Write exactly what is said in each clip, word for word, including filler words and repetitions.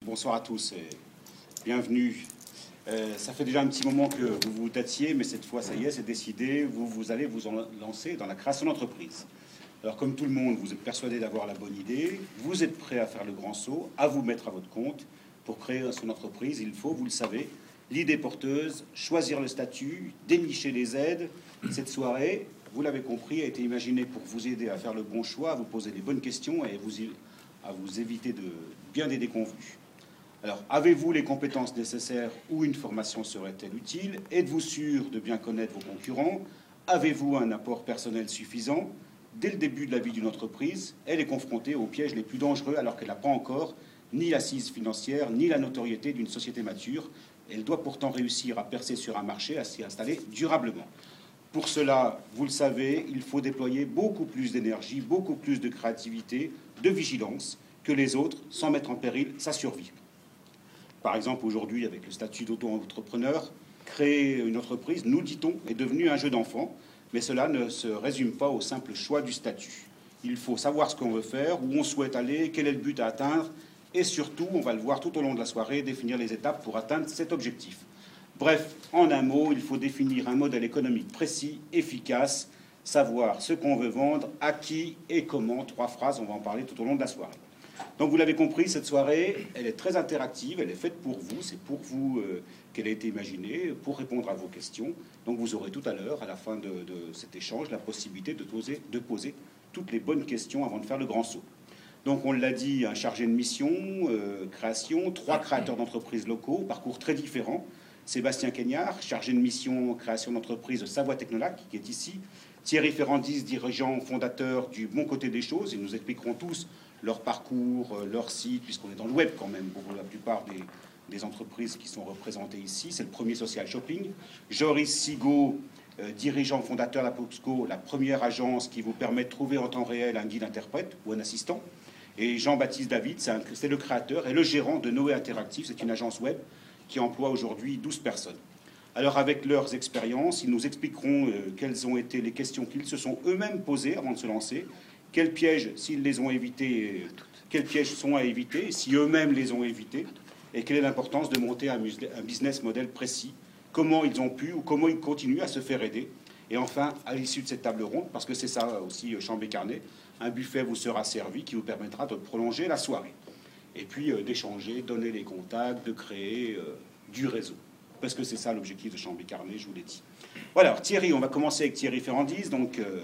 bonsoir à tous et bienvenue. Euh, ça fait déjà un petit moment que vous vous tâtiez, mais cette fois, ça y est, c'est décidé. Vous, vous allez vous en lancer dans la création d'entreprise. Alors, comme tout le monde, vous êtes persuadé d'avoir la bonne idée. Vous êtes prêt à faire le grand saut, à vous mettre à votre compte. Pour créer son entreprise, il faut, vous le savez, l'idée porteuse, choisir le statut, dénicher les aides. Cette soirée, vous l'avez compris, a été imaginée pour vous aider à faire le bon choix, à vous poser les bonnes questions et vous, à vous éviter de bien des déconvenues. Alors, avez-vous les compétences nécessaires ou une formation serait-elle utile? Êtes-vous sûr de bien connaître vos concurrents? Avez-vous un apport personnel suffisant? Dès le début de la vie d'une entreprise, elle est confrontée aux pièges les plus dangereux alors qu'elle n'a pas encore ni l'assise financière, ni la notoriété d'une société mature. Elle doit pourtant réussir à percer sur un marché, à s'y installer durablement. Pour cela, vous le savez, il faut déployer beaucoup plus d'énergie, beaucoup plus de créativité, de vigilance que les autres, sans mettre en péril sa survie. Par exemple, aujourd'hui, avec le statut d'auto-entrepreneur, créer une entreprise, nous dit-on, est devenu un jeu d'enfant, mais cela ne se résume pas au simple choix du statut. Il faut savoir ce qu'on veut faire, où on souhaite aller, quel est le but à atteindre, et surtout, on va le voir tout au long de la soirée, définir les étapes pour atteindre cet objectif. Bref, en un mot, il faut définir un modèle économique précis, efficace, savoir ce qu'on veut vendre, à qui et comment. Trois phrases, on va en parler tout au long de la soirée. Donc vous l'avez compris, cette soirée, elle est très interactive, elle est faite pour vous, c'est pour vous euh, qu'elle a été imaginée, pour répondre à vos questions. Donc vous aurez tout à l'heure, à la fin de, de cet échange, la possibilité de poser, de poser toutes les bonnes questions avant de faire le grand saut. Donc on l'a dit, un chargé de mission, euh, création, trois créateurs d'entreprises locaux, parcours très différents. Sébastien Quegnard, chargé de mission création d'entreprise Savoie Technolac, qui est ici. Thierry Ferrandis, dirigeant fondateur du Bon Côté des Choses. Ils nous expliqueront tous leur parcours, leur site, puisqu'on est dans le web quand même pour la plupart des, des entreprises qui sont représentées ici. C'est le premier social shopping. Joris Sigaud, euh, dirigeant fondateur d'Apopsco, la première agence qui vous permet de trouver en temps réel un guide interprète ou un assistant. Et Jean-Baptiste David, c'est le créateur et le gérant de Noé Interactive. C'est une agence web qui emploie aujourd'hui douze personnes. Alors avec leurs expériences, ils nous expliqueront euh, quelles ont été les questions qu'ils se sont eux-mêmes posées avant de se lancer, quels pièges, s'ils les ont évités, euh, quels pièges sont à éviter, si eux-mêmes les ont évités, et quelle est l'importance de monter un, un business model précis, comment ils ont pu ou comment ils continuent à se faire aider. Et enfin, à l'issue de cette table ronde, parce que c'est ça aussi, Chambé-Carnet, un buffet vous sera servi qui vous permettra de prolonger la soirée. Et puis euh, d'échanger, donner les contacts, de créer euh, du réseau. Parce que c'est ça l'objectif de Chambé-Carnet, je vous l'ai dit. Voilà, alors Thierry, on va commencer avec Thierry Ferrandis, donc euh,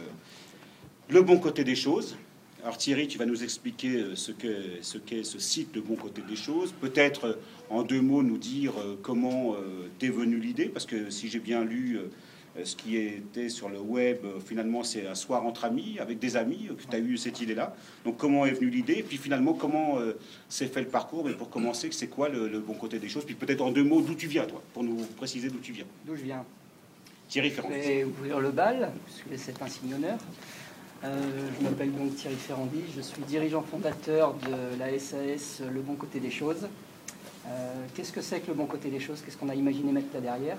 le bon côté des choses. Alors Thierry, tu vas nous expliquer ce qu'est ce, qu'est ce site, le bon côté des choses. Peut-être euh, en deux mots nous dire euh, comment euh, t'es venue l'idée, parce que si j'ai bien lu euh, ce qui était sur le web, euh, finalement c'est un soir entre amis, avec des amis, euh, que tu as eu cette idée-là. Donc comment est venue l'idée, et puis finalement comment euh, s'est fait le parcours, mais pour commencer, c'est quoi le, le bon côté des choses, puis peut-être en deux mots d'où tu viens, toi, pour nous préciser d'où tu viens. D'où je viens. Thierry Ferrandis. Je vais ouvrir le bal, puisque c'est un signe honneur. Euh, je m'appelle donc Thierry Ferrandis, je suis dirigeant fondateur de la S A S Le Bon Côté des Choses. Euh, Qu'est-ce que c'est que le bon côté des choses? Qu'est-ce qu'on a imaginé mettre là derrière?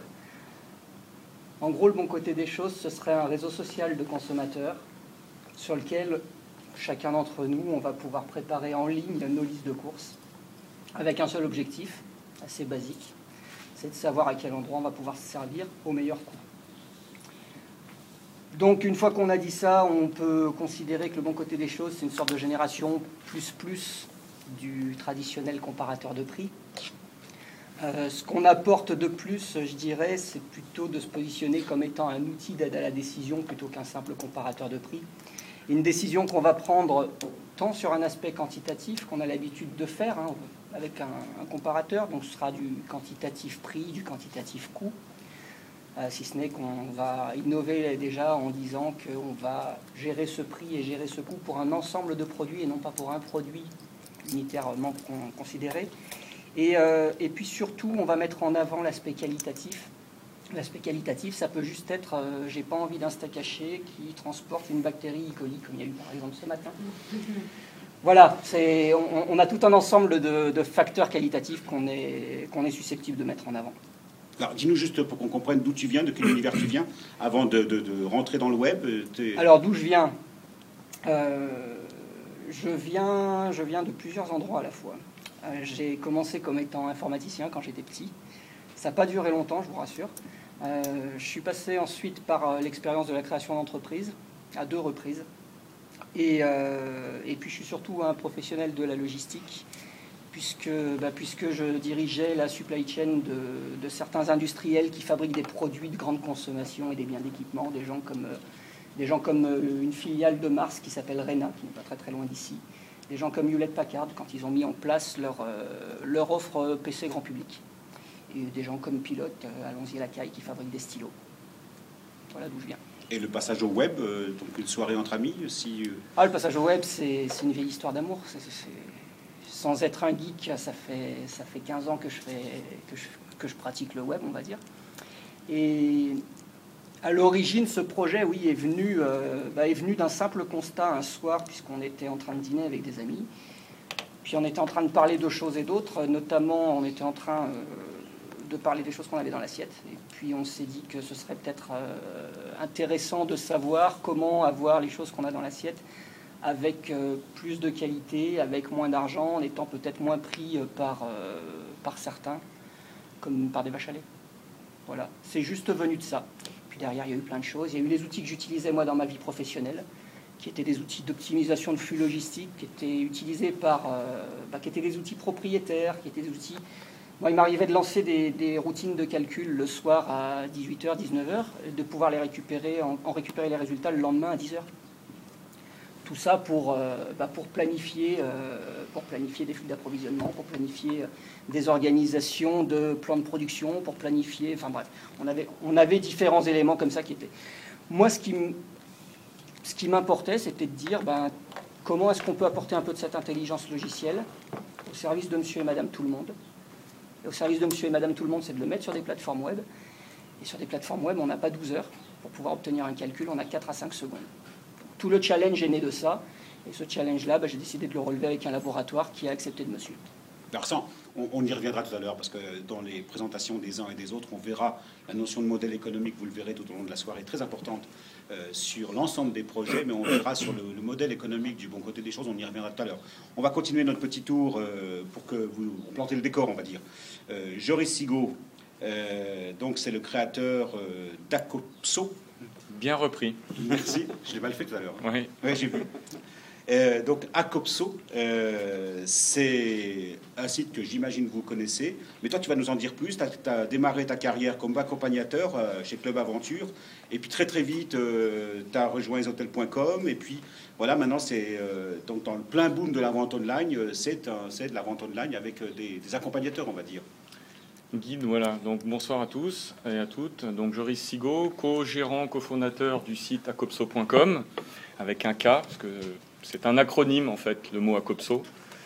En gros, le bon côté des choses, ce serait un réseau social de consommateurs sur lequel chacun d'entre nous, on va pouvoir préparer en ligne nos listes de courses avec un seul objectif, assez basique, c'est de savoir à quel endroit on va pouvoir se servir au meilleur coût. Donc, une fois qu'on a dit ça, on peut considérer que le bon côté des choses, c'est une sorte de génération plus plus du traditionnel comparateur de prix. Euh, ce qu'on apporte de plus, je dirais, c'est plutôt de se positionner comme étant un outil d'aide à la décision plutôt qu'un simple comparateur de prix. Une décision qu'on va prendre tant sur un aspect quantitatif qu'on a l'habitude de faire hein, avec un, un comparateur, donc ce sera du quantitatif prix, du quantitatif coût. Euh, si ce n'est qu'on va innover déjà en disant qu'on va gérer ce prix et gérer ce coût pour un ensemble de produits et non pas pour un produit unitairement considéré. Et, euh, et puis surtout, on va mettre en avant l'aspect qualitatif. L'aspect qualitatif, ça peut juste être euh, j'ai pas envie d'un steak haché qui transporte une bactérie E. coli, comme il y a eu par exemple ce matin. Voilà, c'est, on, on a tout un ensemble de, de facteurs qualitatifs qu'on est, qu'on est susceptible de mettre en avant. Alors, dis-nous juste pour qu'on comprenne d'où tu viens, de quel univers tu viens, avant de, de, de rentrer dans le web. Alors, d'où je viens euh, je viens, je viens de plusieurs endroits à la fois. Euh, j'ai commencé comme étant informaticien quand j'étais petit. Ça n'a pas duré longtemps, je vous rassure. Euh, je suis passé ensuite par euh, l'expérience de la création d'entreprise, à deux reprises. Et, euh, et puis je suis surtout un professionnel de la logistique, puisque, bah, puisque je dirigeais la supply chain de, de certains industriels qui fabriquent des produits de grande consommation et des biens d'équipement, des gens comme, euh, des gens comme euh, une filiale de Mars qui s'appelle Rena, qui n'est pas très très loin d'ici, des gens comme Hewlett Packard quand ils ont mis en place leur, euh, leur offre P C grand public, et des gens comme Pilote, euh, Allons-y à la caille, qui fabriquent des stylos. Voilà d'où je viens. Et le passage au web, euh, donc une soirée entre amis, si... Euh... Ah, le passage au web, c'est une vieille histoire d'amour. Sans être un geek, ça fait, ça fait quinze ans que je, fais, que, je, que je pratique le web, on va dire. Et à l'origine, ce projet, oui, est venu, euh, bah, est venu d'un simple constat un soir, puisqu'on était en train de dîner avec des amis. Puis on était en train de parler de choses et d'autres, notamment on était en train... Euh, de parler des choses qu'on avait dans l'assiette. Et puis on s'est dit que ce serait peut-être euh, intéressant de savoir comment avoir les choses qu'on a dans l'assiette avec euh, plus de qualité, avec moins d'argent, en étant peut-être moins pris par, euh, par certains, comme par des vaches à lait. Voilà, c'est juste venu de ça. Puis derrière, il y a eu plein de choses. Il y a eu les outils que j'utilisais moi dans ma vie professionnelle, qui étaient des outils d'optimisation de flux logistiques, qui étaient utilisés par... Euh, bah, qui étaient des outils propriétaires, qui étaient des outils... Moi, il m'arrivait de lancer des, des routines de calcul le soir à dix-huit heures, dix-neuf heures, et de pouvoir les récupérer, en, en récupérer les résultats le lendemain à dix heures. Tout ça pour, euh, bah pour, planifier, euh, pour planifier des flux d'approvisionnement, pour planifier des organisations de plans de production, pour planifier... Enfin bref, on avait, on avait différents éléments comme ça qui étaient... Moi, ce qui, ce qui m'importait, c'était de dire ben, comment est-ce qu'on peut apporter un peu de cette intelligence logicielle au service de monsieur et madame tout le monde. Au service de monsieur et madame tout le monde, c'est de le mettre sur des plateformes web. Et sur des plateformes web, on n'a pas douze heures. Pour pouvoir obtenir un calcul, on a quatre à cinq secondes. Tout le challenge est né de ça. Et ce challenge-là, bah, j'ai décidé de le relever avec un laboratoire qui a accepté de me suivre. Alors ça, on, on y reviendra tout à l'heure, parce que dans les présentations des uns et des autres, on verra la notion de modèle économique, vous le verrez tout au long de la soirée, très importante euh, sur l'ensemble des projets, mais on verra sur le, le modèle économique du bon côté des choses, on y reviendra tout à l'heure. On va continuer notre petit tour euh, pour que vous plantez le décor, on va dire. Euh, Joris Sigaud, euh, donc c'est le créateur euh, d'Acopso. Bien repris. Merci, je l'ai mal fait tout à l'heure. Oui, oui j'ai vu. Euh, donc Acopso, euh, c'est un site que j'imagine vous connaissez, mais toi tu vas nous en dire plus. Tu as, as démarré ta carrière comme accompagnateur euh, chez Club Aventure, et puis très très vite euh, tu as rejoint les hôtels point com, et puis voilà, maintenant c'est euh, donc dans le plein boom de la vente online, c'est de la vente online avec des, des accompagnateurs, on va dire. Guide, voilà. Donc bonsoir à tous et à toutes. Donc Joris Sigaud, co-gérant, cofondateur du site acopso point com, avec un K, parce que c'est un acronyme, en fait, le mot Acopso.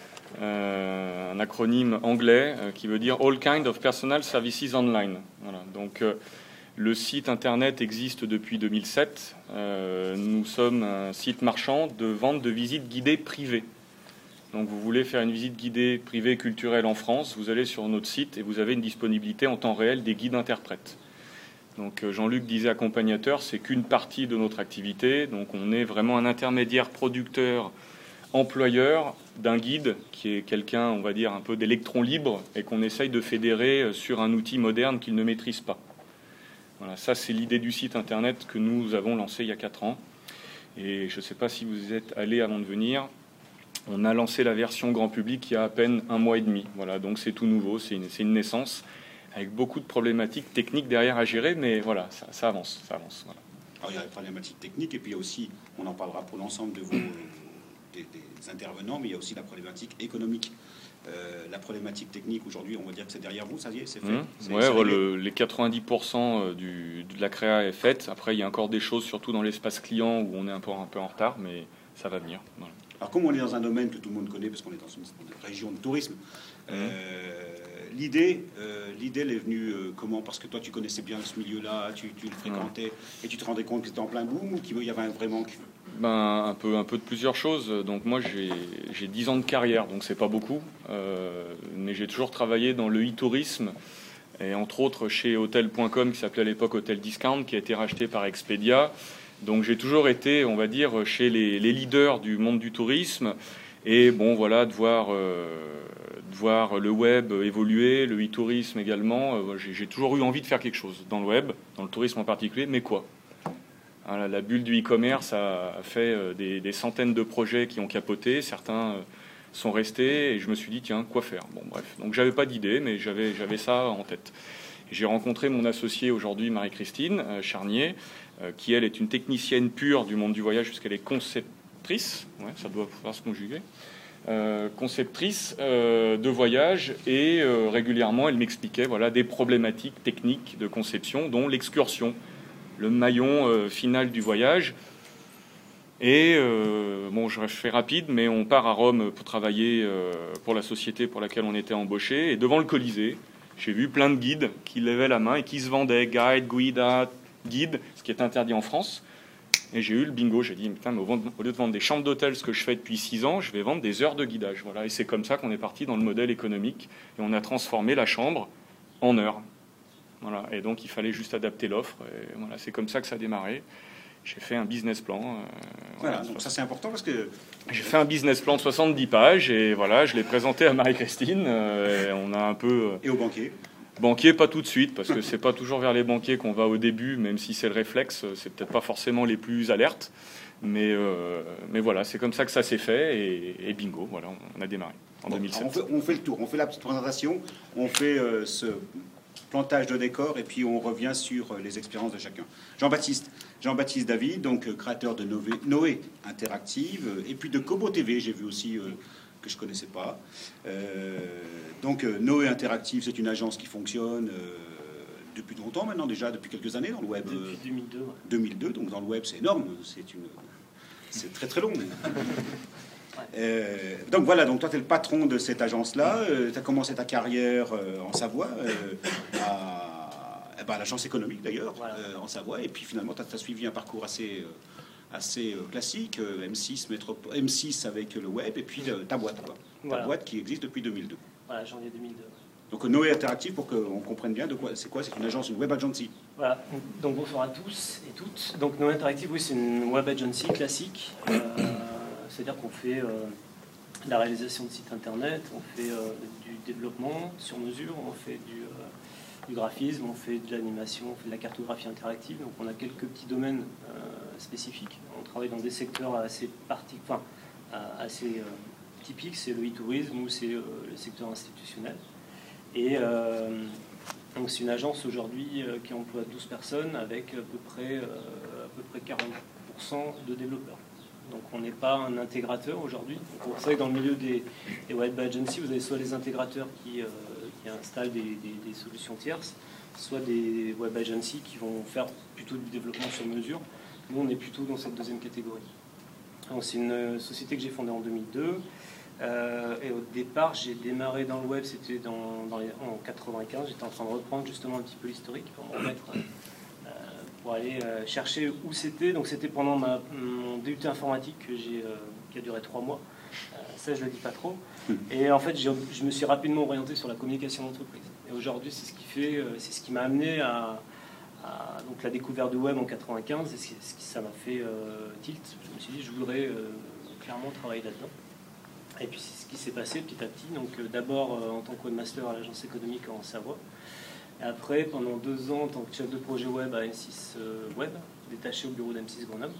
Euh, un acronyme anglais euh, qui veut dire All Kind of Personal Services Online. Voilà. Donc, euh, le site Internet existe depuis deux mille sept. Euh, nous sommes un site marchand de vente de visites guidées privées. Donc, vous voulez faire une visite guidée privée culturelle en France, vous allez sur notre site et vous avez une disponibilité en temps réel des guides interprètes. Donc Jean-Luc disait accompagnateur, c'est qu'une partie de notre activité. Donc on est vraiment un intermédiaire producteur, employeur d'un guide qui est quelqu'un, on va dire, un peu d'électron libre et qu'on essaye de fédérer sur un outil moderne qu'il ne maîtrise pas. Voilà, ça c'est l'idée du site internet que nous avons lancé il y a quatre ans. Et je ne sais pas si vous êtes allé avant de venir. On a lancé la version grand public il y a à peine un mois et demi. Voilà, donc c'est tout nouveau, c'est une, c'est une naissance, avec beaucoup de problématiques techniques derrière à gérer, mais voilà, ça, ça avance, ça avance. Voilà. Alors, il y a les problématiques techniques, et puis il y a aussi, on en parlera pour l'ensemble de vos des, des intervenants, mais il y a aussi la problématique économique. Euh, la problématique technique, aujourd'hui, on va dire que c'est derrière vous, ça y est, c'est fait. Mmh. Ouais, ouais, le, les quatre-vingt-dix pour cent du, de la créa est faite. Après, il y a encore des choses, surtout dans l'espace client, où on est un peu, un peu en retard, mais ça va venir. Voilà. Alors, comme on est dans un domaine que tout le monde connaît, parce qu'on est dans une, une région de tourisme, mmh. euh, L'idée, euh, l'idée, elle est venue euh, comment? Parce que toi, tu connaissais bien ce milieu-là, tu, tu le fréquentais, ouais. Et tu te rendais compte que c'était en plein boom ou qu'il y avait un vrai manque? Ben, un peu, un peu de plusieurs choses. Donc moi, j'ai, j'ai dix ans de carrière, donc c'est pas beaucoup, euh, mais j'ai toujours travaillé dans le e-tourisme, et entre autres chez hôtel point com, qui s'appelait à l'époque Hotel Discount, qui a été racheté par Expedia. Donc j'ai toujours été, on va dire, chez les, les leaders du monde du tourisme. Et bon, voilà, de voir, euh, de voir le web évoluer, le e-tourisme également. Euh, j'ai toujours eu envie de faire quelque chose dans le web, dans le tourisme en particulier, mais quoi? Voilà, la bulle du e-commerce a fait des, des centaines de projets qui ont capoté. Certains sont restés et je me suis dit, tiens, quoi faire? Bon, bref. Donc, j'avais pas d'idée, mais j'avais, j'avais ça en tête. J'ai rencontré mon associée aujourd'hui, Marie-Christine euh, Charnier, euh, qui, elle, est une technicienne pure du monde du voyage, puisqu'elle est conceptrice, ouais, ça doit pouvoir se conjuguer, euh, conceptrice euh, de voyage, et euh, régulièrement, elle m'expliquait voilà, des problématiques techniques de conception, dont l'excursion, le maillon euh, final du voyage. Et, euh, bon, je fais rapide, mais on part à Rome pour travailler euh, pour la société pour laquelle on était embauché, et devant le Colisée, j'ai vu plein de guides qui levaient la main et qui se vendaient, guide, guida, guide, ce qui est interdit en France. Et j'ai eu le bingo, j'ai dit, putain, mais au lieu de vendre des chambres d'hôtel, ce que je fais depuis six ans, je vais vendre des heures de guidage. Voilà. Et c'est comme ça qu'on est parti dans le modèle économique, et on a transformé la chambre en heures. Voilà. Et donc, il fallait juste adapter l'offre, et voilà, c'est comme ça que ça a démarré. J'ai fait un business plan. Euh, voilà, voilà, donc ça c'est important parce que... J'ai fait un business plan de soixante-dix pages et voilà, je l'ai présenté à Marie-Christine. Euh, on a un peu... Et au banquier? Banquier, pas tout de suite, parce que c'est pas toujours vers les banquiers qu'on va au début, même si c'est le réflexe, c'est peut-être pas forcément les plus alertes. Mais, euh, mais voilà, c'est comme ça que ça s'est fait et, et bingo, voilà, on a démarré en bon, deux mille sept. On fait, on fait le tour, on fait la petite présentation, on fait euh, ce... plantage de décor, et puis on revient sur les expériences de chacun. Jean-Baptiste, Jean-Baptiste David, donc créateur de Noé, Noé Interactive, et puis de Kobo T V, j'ai vu aussi euh, que je connaissais pas. Euh, donc euh, Noé Interactive, c'est une agence qui fonctionne euh, depuis longtemps maintenant, déjà depuis quelques années dans le web. Depuis deux mille deux. Ouais. deux mille deux, donc dans le web c'est énorme, c'est une, c'est très très long. Euh, donc voilà, donc toi tu es le patron de cette agence-là, euh, tu as commencé ta carrière euh, en Savoie, euh, à, eh ben, à l'agence économique d'ailleurs, voilà. euh, en Savoie, et puis finalement tu as suivi un parcours assez, euh, assez euh, classique, euh, M six, métropole, M six avec le web, et puis euh, ta boîte, quoi. Voilà. Ta boîte qui existe depuis deux mille deux. Voilà, janvier deux mille deux. Donc Noé Interactive, pour qu'on comprenne bien de quoi c'est quoi, c'est une agence, une web agency. Voilà, donc bonsoir à tous et toutes. Donc Noé Interactive, oui, c'est une web agency classique. Euh, C'est-à-dire qu'on fait euh, la réalisation de sites internet, on fait euh, du développement sur mesure, on fait du, euh, du graphisme, on fait de l'animation, on fait de la cartographie interactive. Donc on a quelques petits domaines euh, spécifiques. On travaille dans des secteurs assez, parti... enfin, assez euh, typiques, c'est le e-tourisme ou c'est euh, le secteur institutionnel. Et euh, donc c'est une agence aujourd'hui euh, qui emploie douze personnes avec à peu près, euh, à peu près quarante pour cent de développeurs. Donc on n'est pas un intégrateur aujourd'hui. Vous savez que dans le milieu des, des web agencies, vous avez soit les intégrateurs qui, euh, qui installent des, des, des solutions tierces, soit des web agencies qui vont faire plutôt du développement sur mesure. Nous, on est plutôt dans cette deuxième catégorie. C'est une société que j'ai fondée en deux mille deux. Euh, et au départ, j'ai démarré dans le web, c'était dans, dans les, en quatre-vingt-quinze. J'étais en train de reprendre justement un petit peu l'historique pour me remettre... pour aller euh, chercher où c'était. Donc c'était pendant ma, mon D U T informatique que j'ai, euh, qui a duré trois mois. Euh, ça, je ne le dis pas trop. Et en fait, je me suis rapidement orienté sur la communication d'entreprise. Et aujourd'hui, c'est ce qui fait, euh, c'est ce qui m'a amené à, à donc, la découverte du web en quatre-vingt-quinze. Et ce qui, ça m'a fait euh, tilt. Je me suis dit, je voudrais euh, clairement travailler là-dedans. Et puis c'est ce qui s'est passé petit à petit. Donc euh, d'abord euh, en tant que webmaster à l'agence économique en Savoie. Et après, pendant deux ans, en tant que chef de projet web à M six euh, Web, détaché au bureau d'M six Grenoble.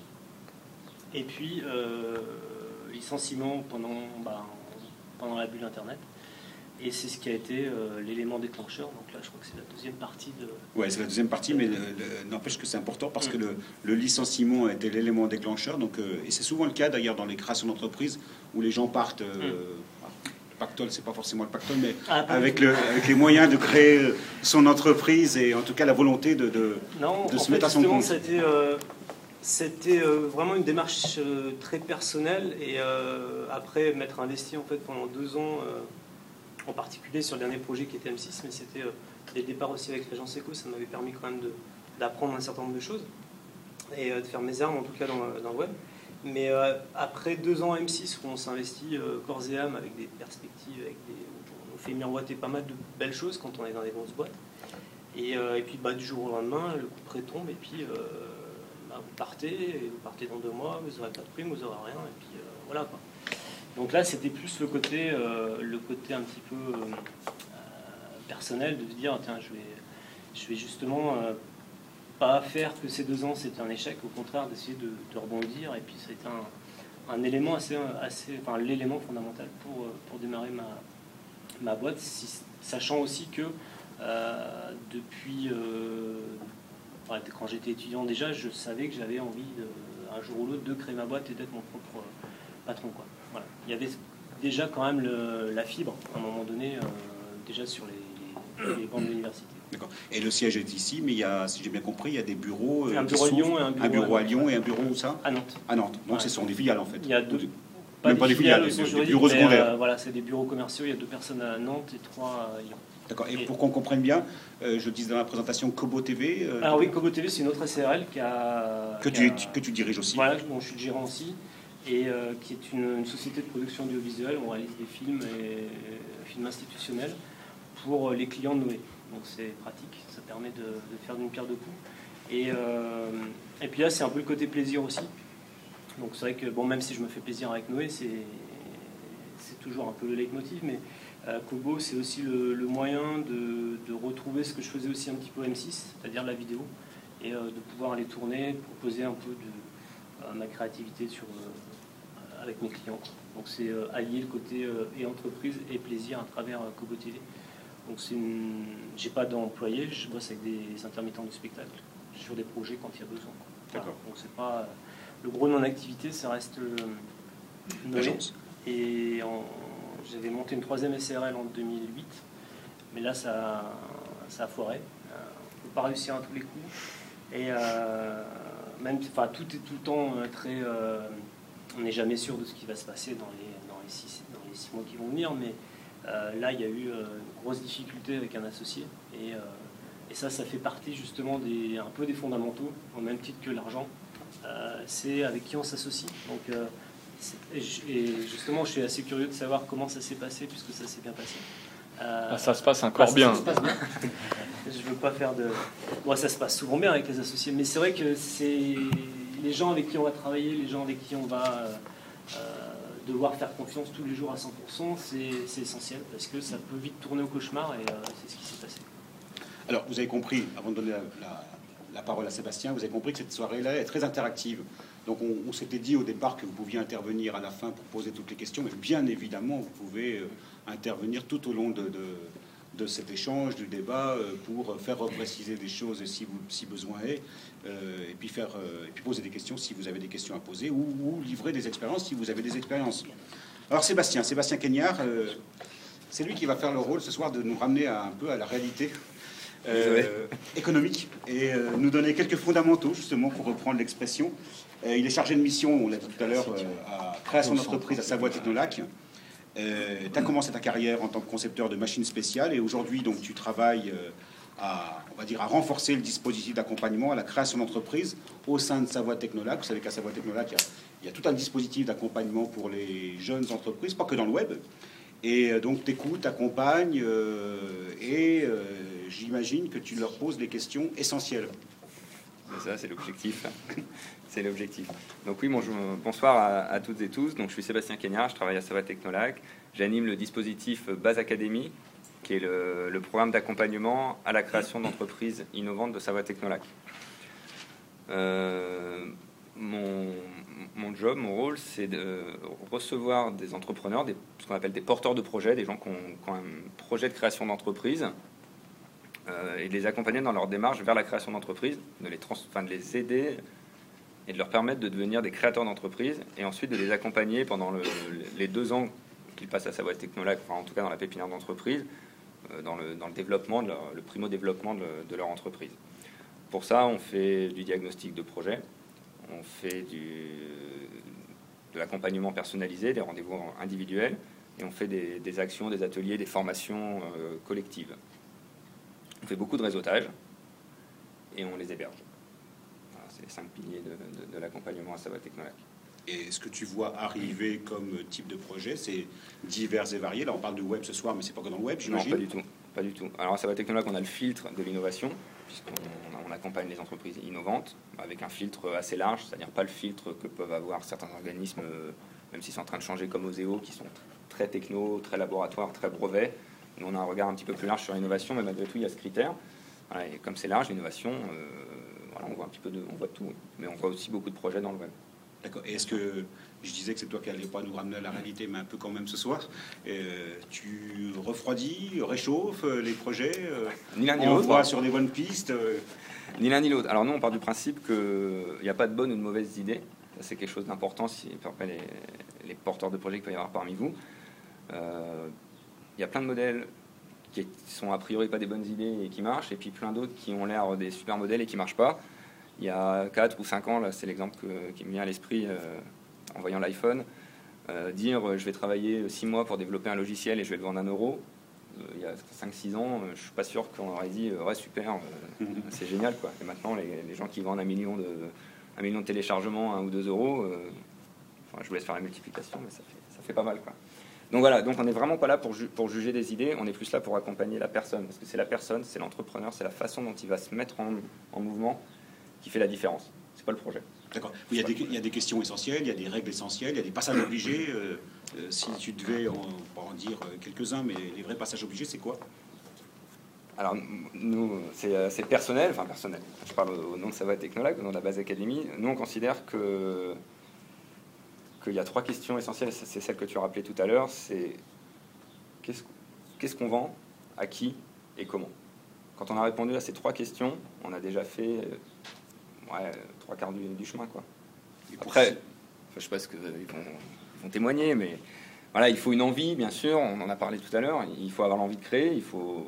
Et puis, euh, licenciement pendant, bah, pendant la bulle Internet. Et c'est ce qui a été euh, l'élément déclencheur. Donc là, je crois que c'est la deuxième partie de... Oui, c'est la deuxième partie, mais le, le, n'empêche que c'est important parce mmh. que le, le licenciement a été l'élément déclencheur. Donc, euh, et c'est souvent le cas d'ailleurs dans les créations d'entreprises où les gens partent... Euh, mmh. Pactole, c'est pas forcément le pactole, mais ah, avec, le, avec les moyens de créer son entreprise et en tout cas la volonté de, de, non, de se fait, mettre à son compte. C'était, euh, c'était euh, vraiment une démarche euh, très personnelle et euh, après m'être investi en fait pendant deux ans, euh, en particulier sur le dernier projet qui était M six, mais c'était euh, dès le départ aussi avec l'agence Eco, ça m'avait permis quand même de, d'apprendre un certain nombre de choses et euh, de faire mes armes en tout cas dans, dans le web. Mais euh, après deux ans M six où on s'investit euh, corps et âme avec des perspectives, avec des, on fait miroiter pas mal de belles choses quand on est dans des grosses boîtes. Et, euh, et puis bah, du jour au lendemain, le coup près tombe et puis euh, bah, vous partez, et vous partez dans deux mois, vous n'aurez pas de prime, vous n'aurez rien, et puis euh, voilà quoi. Donc là, c'était plus le côté, euh, le côté un petit peu euh, personnel de se dire, tiens, je vais, je vais justement euh, pas faire que ces deux ans c'était un échec, au contraire d'essayer de, de rebondir. Et puis ça a été un, un élément assez, assez, enfin l'élément fondamental pour, pour démarrer ma, ma boîte, si, sachant aussi que euh, depuis euh, enfin, quand j'étais étudiant déjà, je savais que j'avais envie de, un jour ou l'autre de créer ma boîte et d'être mon propre patron, quoi. Voilà. Il y avait déjà quand même le, la fibre à un moment donné, euh, déjà sur les, les, les bancs de l'université. D'accord. Et le siège est ici, mais il y a, si j'ai bien compris, il y a des bureaux. Euh, un bureau à Lyon et un bureau, un bureau à, à Lyon et un bureau où ça? À Nantes. À Nantes. Donc ouais. Ce sont des filiales en fait. Il y a deux. Pas Même des pas des filiales, filiales des, des bureaux secondaires. Euh, voilà, c'est des bureaux commerciaux. Il y a deux personnes à Nantes et trois à Lyon. D'accord. Et, et pour qu'on comprenne bien, euh, je disais dans la présentation Kobo T V. Euh, Alors oui, Kobo T V, c'est une autre S R L qui a que qui tu a, que tu diriges aussi. Voilà, bon, je suis le gérant aussi. Et euh, qui est une, une société de production audiovisuelle. On réalise des films et euh, films institutionnels pour les clients de Noé. Donc c'est pratique, ça permet de, de faire d'une pierre deux coups. Et, euh, et puis là, c'est un peu le côté plaisir aussi. Donc c'est vrai que bon, même si je me fais plaisir avec Noé, c'est c'est toujours un peu le leitmotiv, mais euh, Kobo, c'est aussi le, le moyen de, de retrouver ce que je faisais aussi un petit peu M six, c'est-à-dire la vidéo, et euh, de pouvoir aller tourner, proposer un peu de euh, ma créativité sur euh, avec mes clients. Donc c'est euh, allier le côté euh, et entreprise et plaisir à travers euh, Kobo T V. Donc c'est une... j'ai pas d'employé, je bosse avec des intermittents du spectacle sur des projets quand il y a besoin. Voilà. Donc c'est pas le gros de mon activité, ça reste euh, l'agence. Et en... j'avais monté une troisième S R L en deux mille huit, mais là ça, ça a foiré. Euh, on peut pas réussir à tous les coups. Et euh, même, enfin tout est tout le temps euh, très, euh, on n'est jamais sûr de ce qui va se passer dans les dans les six dans les six mois qui vont venir, mais Euh, là, il y a eu euh, une grosse difficulté avec un associé. Et, euh, et ça, ça fait partie justement des, un peu des fondamentaux, au même titre que l'argent. Euh, c'est avec qui on s'associe. Donc, euh, et justement, je suis assez curieux de savoir comment ça s'est passé, puisque ça s'est bien passé. Euh, ah, ça se passe encore bah, bien. Ça se passe bien. Je ne veux pas faire de... Bon, ça se passe souvent bien avec les associés, mais c'est vrai que c'est les gens avec qui on va travailler, les gens avec qui on va... Euh, devoir faire confiance tous les jours à cent pour cent, c'est essentiel parce que ça peut vite tourner au cauchemar et euh, c'est ce qui s'est passé. Alors, vous avez compris, avant de donner la, la, la parole à Sébastien, vous avez compris que cette soirée-là est très interactive. Donc, on, on s'était dit au départ que vous pouviez intervenir à la fin pour poser toutes les questions, mais bien évidemment, vous pouvez euh, intervenir tout au long de, de, de cet échange, du débat, euh, pour faire repréciser des choses si, vous, si besoin est, euh, et, puis faire, euh, et puis poser des questions si vous avez des questions à poser, ou, ou livrer des expériences si vous avez des expériences. Alors Sébastien, Sébastien Cagnard, euh, c'est lui qui va faire le rôle ce soir de nous ramener à, un peu à la réalité euh, économique et euh, nous donner quelques fondamentaux, justement, pour reprendre l'expression. Euh, il est chargé de mission, on l'a dit tout à l'heure, euh, à création d'entreprise à Savoie Technolac. Euh, tu as commencé ta carrière en tant que concepteur de machines spéciales et aujourd'hui, donc, tu travailles euh, à, on va dire, à renforcer le dispositif d'accompagnement à la création d'entreprise au sein de Savoie Technolac. Vous savez qu'à Savoie Technolac, il y a, il y a tout un dispositif d'accompagnement pour les jeunes entreprises, pas que dans le web. Et euh, donc, tu écoutes, t'accompagnes euh, et euh, j'imagine que tu leur poses des questions essentielles. C'est ça, c'est l'objectif. C'est l'objectif. Donc oui, bonjour, bonsoir à, à toutes et tous. Donc je suis Sébastien Cagnard, je travaille à Savoie Technolac. J'anime le dispositif Base Academy, qui est le, le programme d'accompagnement à la création d'entreprises innovantes de Savoie Technolac. Euh, mon, mon job, mon rôle, c'est de recevoir des entrepreneurs, des, ce qu'on appelle des porteurs de projets, des gens qui ont, qui ont un projet de création d'entreprise, euh, et de les accompagner dans leur démarche vers la création d'entreprise, de les, trans, enfin, de les aider et de leur permettre de devenir des créateurs d'entreprise, et ensuite de les accompagner pendant le, les deux ans qu'ils passent à Savoie Technolac, enfin en tout cas dans la pépinière d'entreprise, euh, dans, le, dans le développement, de leur, le primo-développement de, de leur entreprise. Pour ça, on fait du diagnostic de projet, on fait du, de l'accompagnement personnalisé, des rendez-vous individuels, et on fait des, des actions, des ateliers, des formations euh, collectives. On fait beaucoup de réseautage, et on les héberge. C'est les cinq piliers de, de, de l'accompagnement à Savoie Technolac. Et ce que tu vois arriver comme type de projet, c'est divers et varié. Là, on parle du web ce soir, mais c'est pas que dans le web, j'imagine. Non, pas du tout. Pas du tout. Alors à Savoie Technolac, on a le filtre de l'innovation, puisqu'on on accompagne les entreprises innovantes avec un filtre assez large, c'est-à-dire pas le filtre que peuvent avoir certains organismes même si c'est en train de changer comme Oseo, qui sont très techno, très laboratoire, très brevet. Nous, on a un regard un petit peu plus large sur l'innovation, mais malgré tout, il y a ce critère. Voilà, et comme c'est large, l'innovation, euh, voilà, on voit un petit peu de, on voit de tout, oui. Mais on voit aussi beaucoup de projets dans le web. D'accord. Et est-ce que, je disais que c'est toi qui n'allais pas nous ramener à la réalité, mais un peu quand même ce soir, euh, tu refroidis, réchauffes les projets, euh, ni l'un ni on l'autre, voit sur des bonnes pistes euh... Ni l'un ni l'autre. Alors nous, on part du principe qu'il n'y a pas de bonne ou de mauvaise idée. Ça, c'est quelque chose d'important si après les, les porteurs de projets qu'il peut y avoir parmi vous. Euh, il y a plein de modèles qui sont a priori pas des bonnes idées et qui marchent, et puis plein d'autres qui ont l'air des super modèles et qui marchent pas. Il y a quatre ou cinq ans, là, c'est l'exemple que, qui me vient à l'esprit euh, en voyant l'iPhone, euh, dire euh, je vais travailler six mois pour développer un logiciel et je vais le vendre un euro. Euh, il y a cinq six ans, euh, je suis pas sûr qu'on aurait dit euh, ouais super, euh, c'est génial quoi. Et maintenant les, les gens qui vendent un million de, un million de téléchargements, un ou deux euros, euh, enfin, je vous laisse faire la multiplication, mais ça fait, ça fait pas mal quoi. Donc voilà, donc on n'est vraiment pas là pour, ju pour juger des idées, on est plus là pour accompagner la personne, parce que c'est la personne, c'est l'entrepreneur, c'est la façon dont il va se mettre en, en mouvement qui fait la différence. C'est pas le projet. D'accord. Oui, il, y a des, il y a des questions essentielles, il y a des règles essentielles, il y a des passages obligés. Euh, euh, si tu devais en, pas en dire quelques-uns, mais les vrais passages obligés, c'est quoi? Alors nous, c'est personnel, enfin personnel. Je parle au nom de Savoie Technologue, au nom de la base Académie. Nous, on considère que qu'il y a trois questions essentielles. C'est celle que tu as rappelée tout à l'heure. C'est qu'est-ce qu'est-ce qu'on vend, à qui et comment. Quand on a répondu à ces trois questions, on a déjà fait ouais, trois quarts du, du chemin, quoi. Après, enfin, je sais pas ce qu'ils vont, ils vont témoigner, mais voilà, il faut une envie, bien sûr. On en a parlé tout à l'heure. Il faut avoir l'envie de créer. Il faut,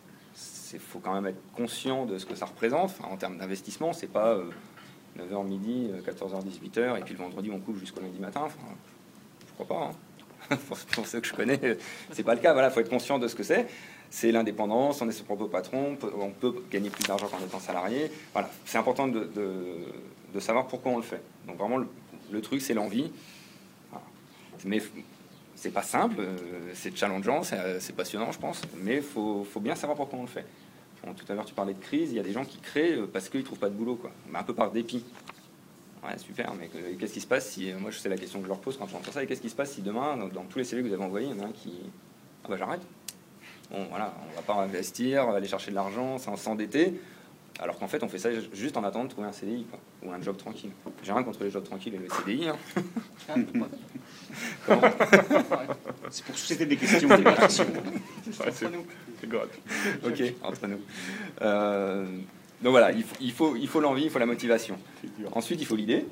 il faut quand même être conscient de ce que ça représente. Enfin, en termes d'investissement, c'est pas euh, neuf heures midi, quatorze heures, dix-huit heures, et puis le vendredi on coupe jusqu'au lundi matin. Enfin, je crois pas. Hein. pour, pour ceux que je connais, c'est pas le cas. Voilà, faut être conscient de ce que c'est. C'est l'indépendance, on est son propre patron, on peut gagner plus d'argent qu'en étant salarié. Voilà, c'est important de, de, de savoir pourquoi on le fait. Donc vraiment, le, le truc, c'est l'envie. Voilà. Mais c'est pas simple, c'est challengeant, c'est passionnant, je pense. Mais il faut, faut bien savoir pourquoi on le fait. Bon, tout à l'heure, tu parlais de crise. Il y a des gens qui créent parce qu'ils trouvent pas de boulot, quoi. Mais un peu par dépit. Ouais, super, mais qu'est-ce qui se passe si... Moi, je sais la question que je leur pose quand j'entends ça. Et qu'est-ce qui se passe si demain, dans, dans tous les C V que vous avez envoyés, il y en a un qui... Ah bah j'arrête. Bon, voilà, on va pas investir, aller chercher de l'argent, s'endetter, alors qu'en fait, on fait ça juste en attendant de trouver un C D I, quoi, ou un job tranquille. J'ai rien contre les jobs tranquilles et le C D I. Hein. C'est pour susciter des questions, des réactions. C'est entre nous. C'est grave. Ok, entre nous. Euh, donc voilà, il faut, il faut, il faut l'envie, il faut la motivation. Ensuite, il faut l'idée,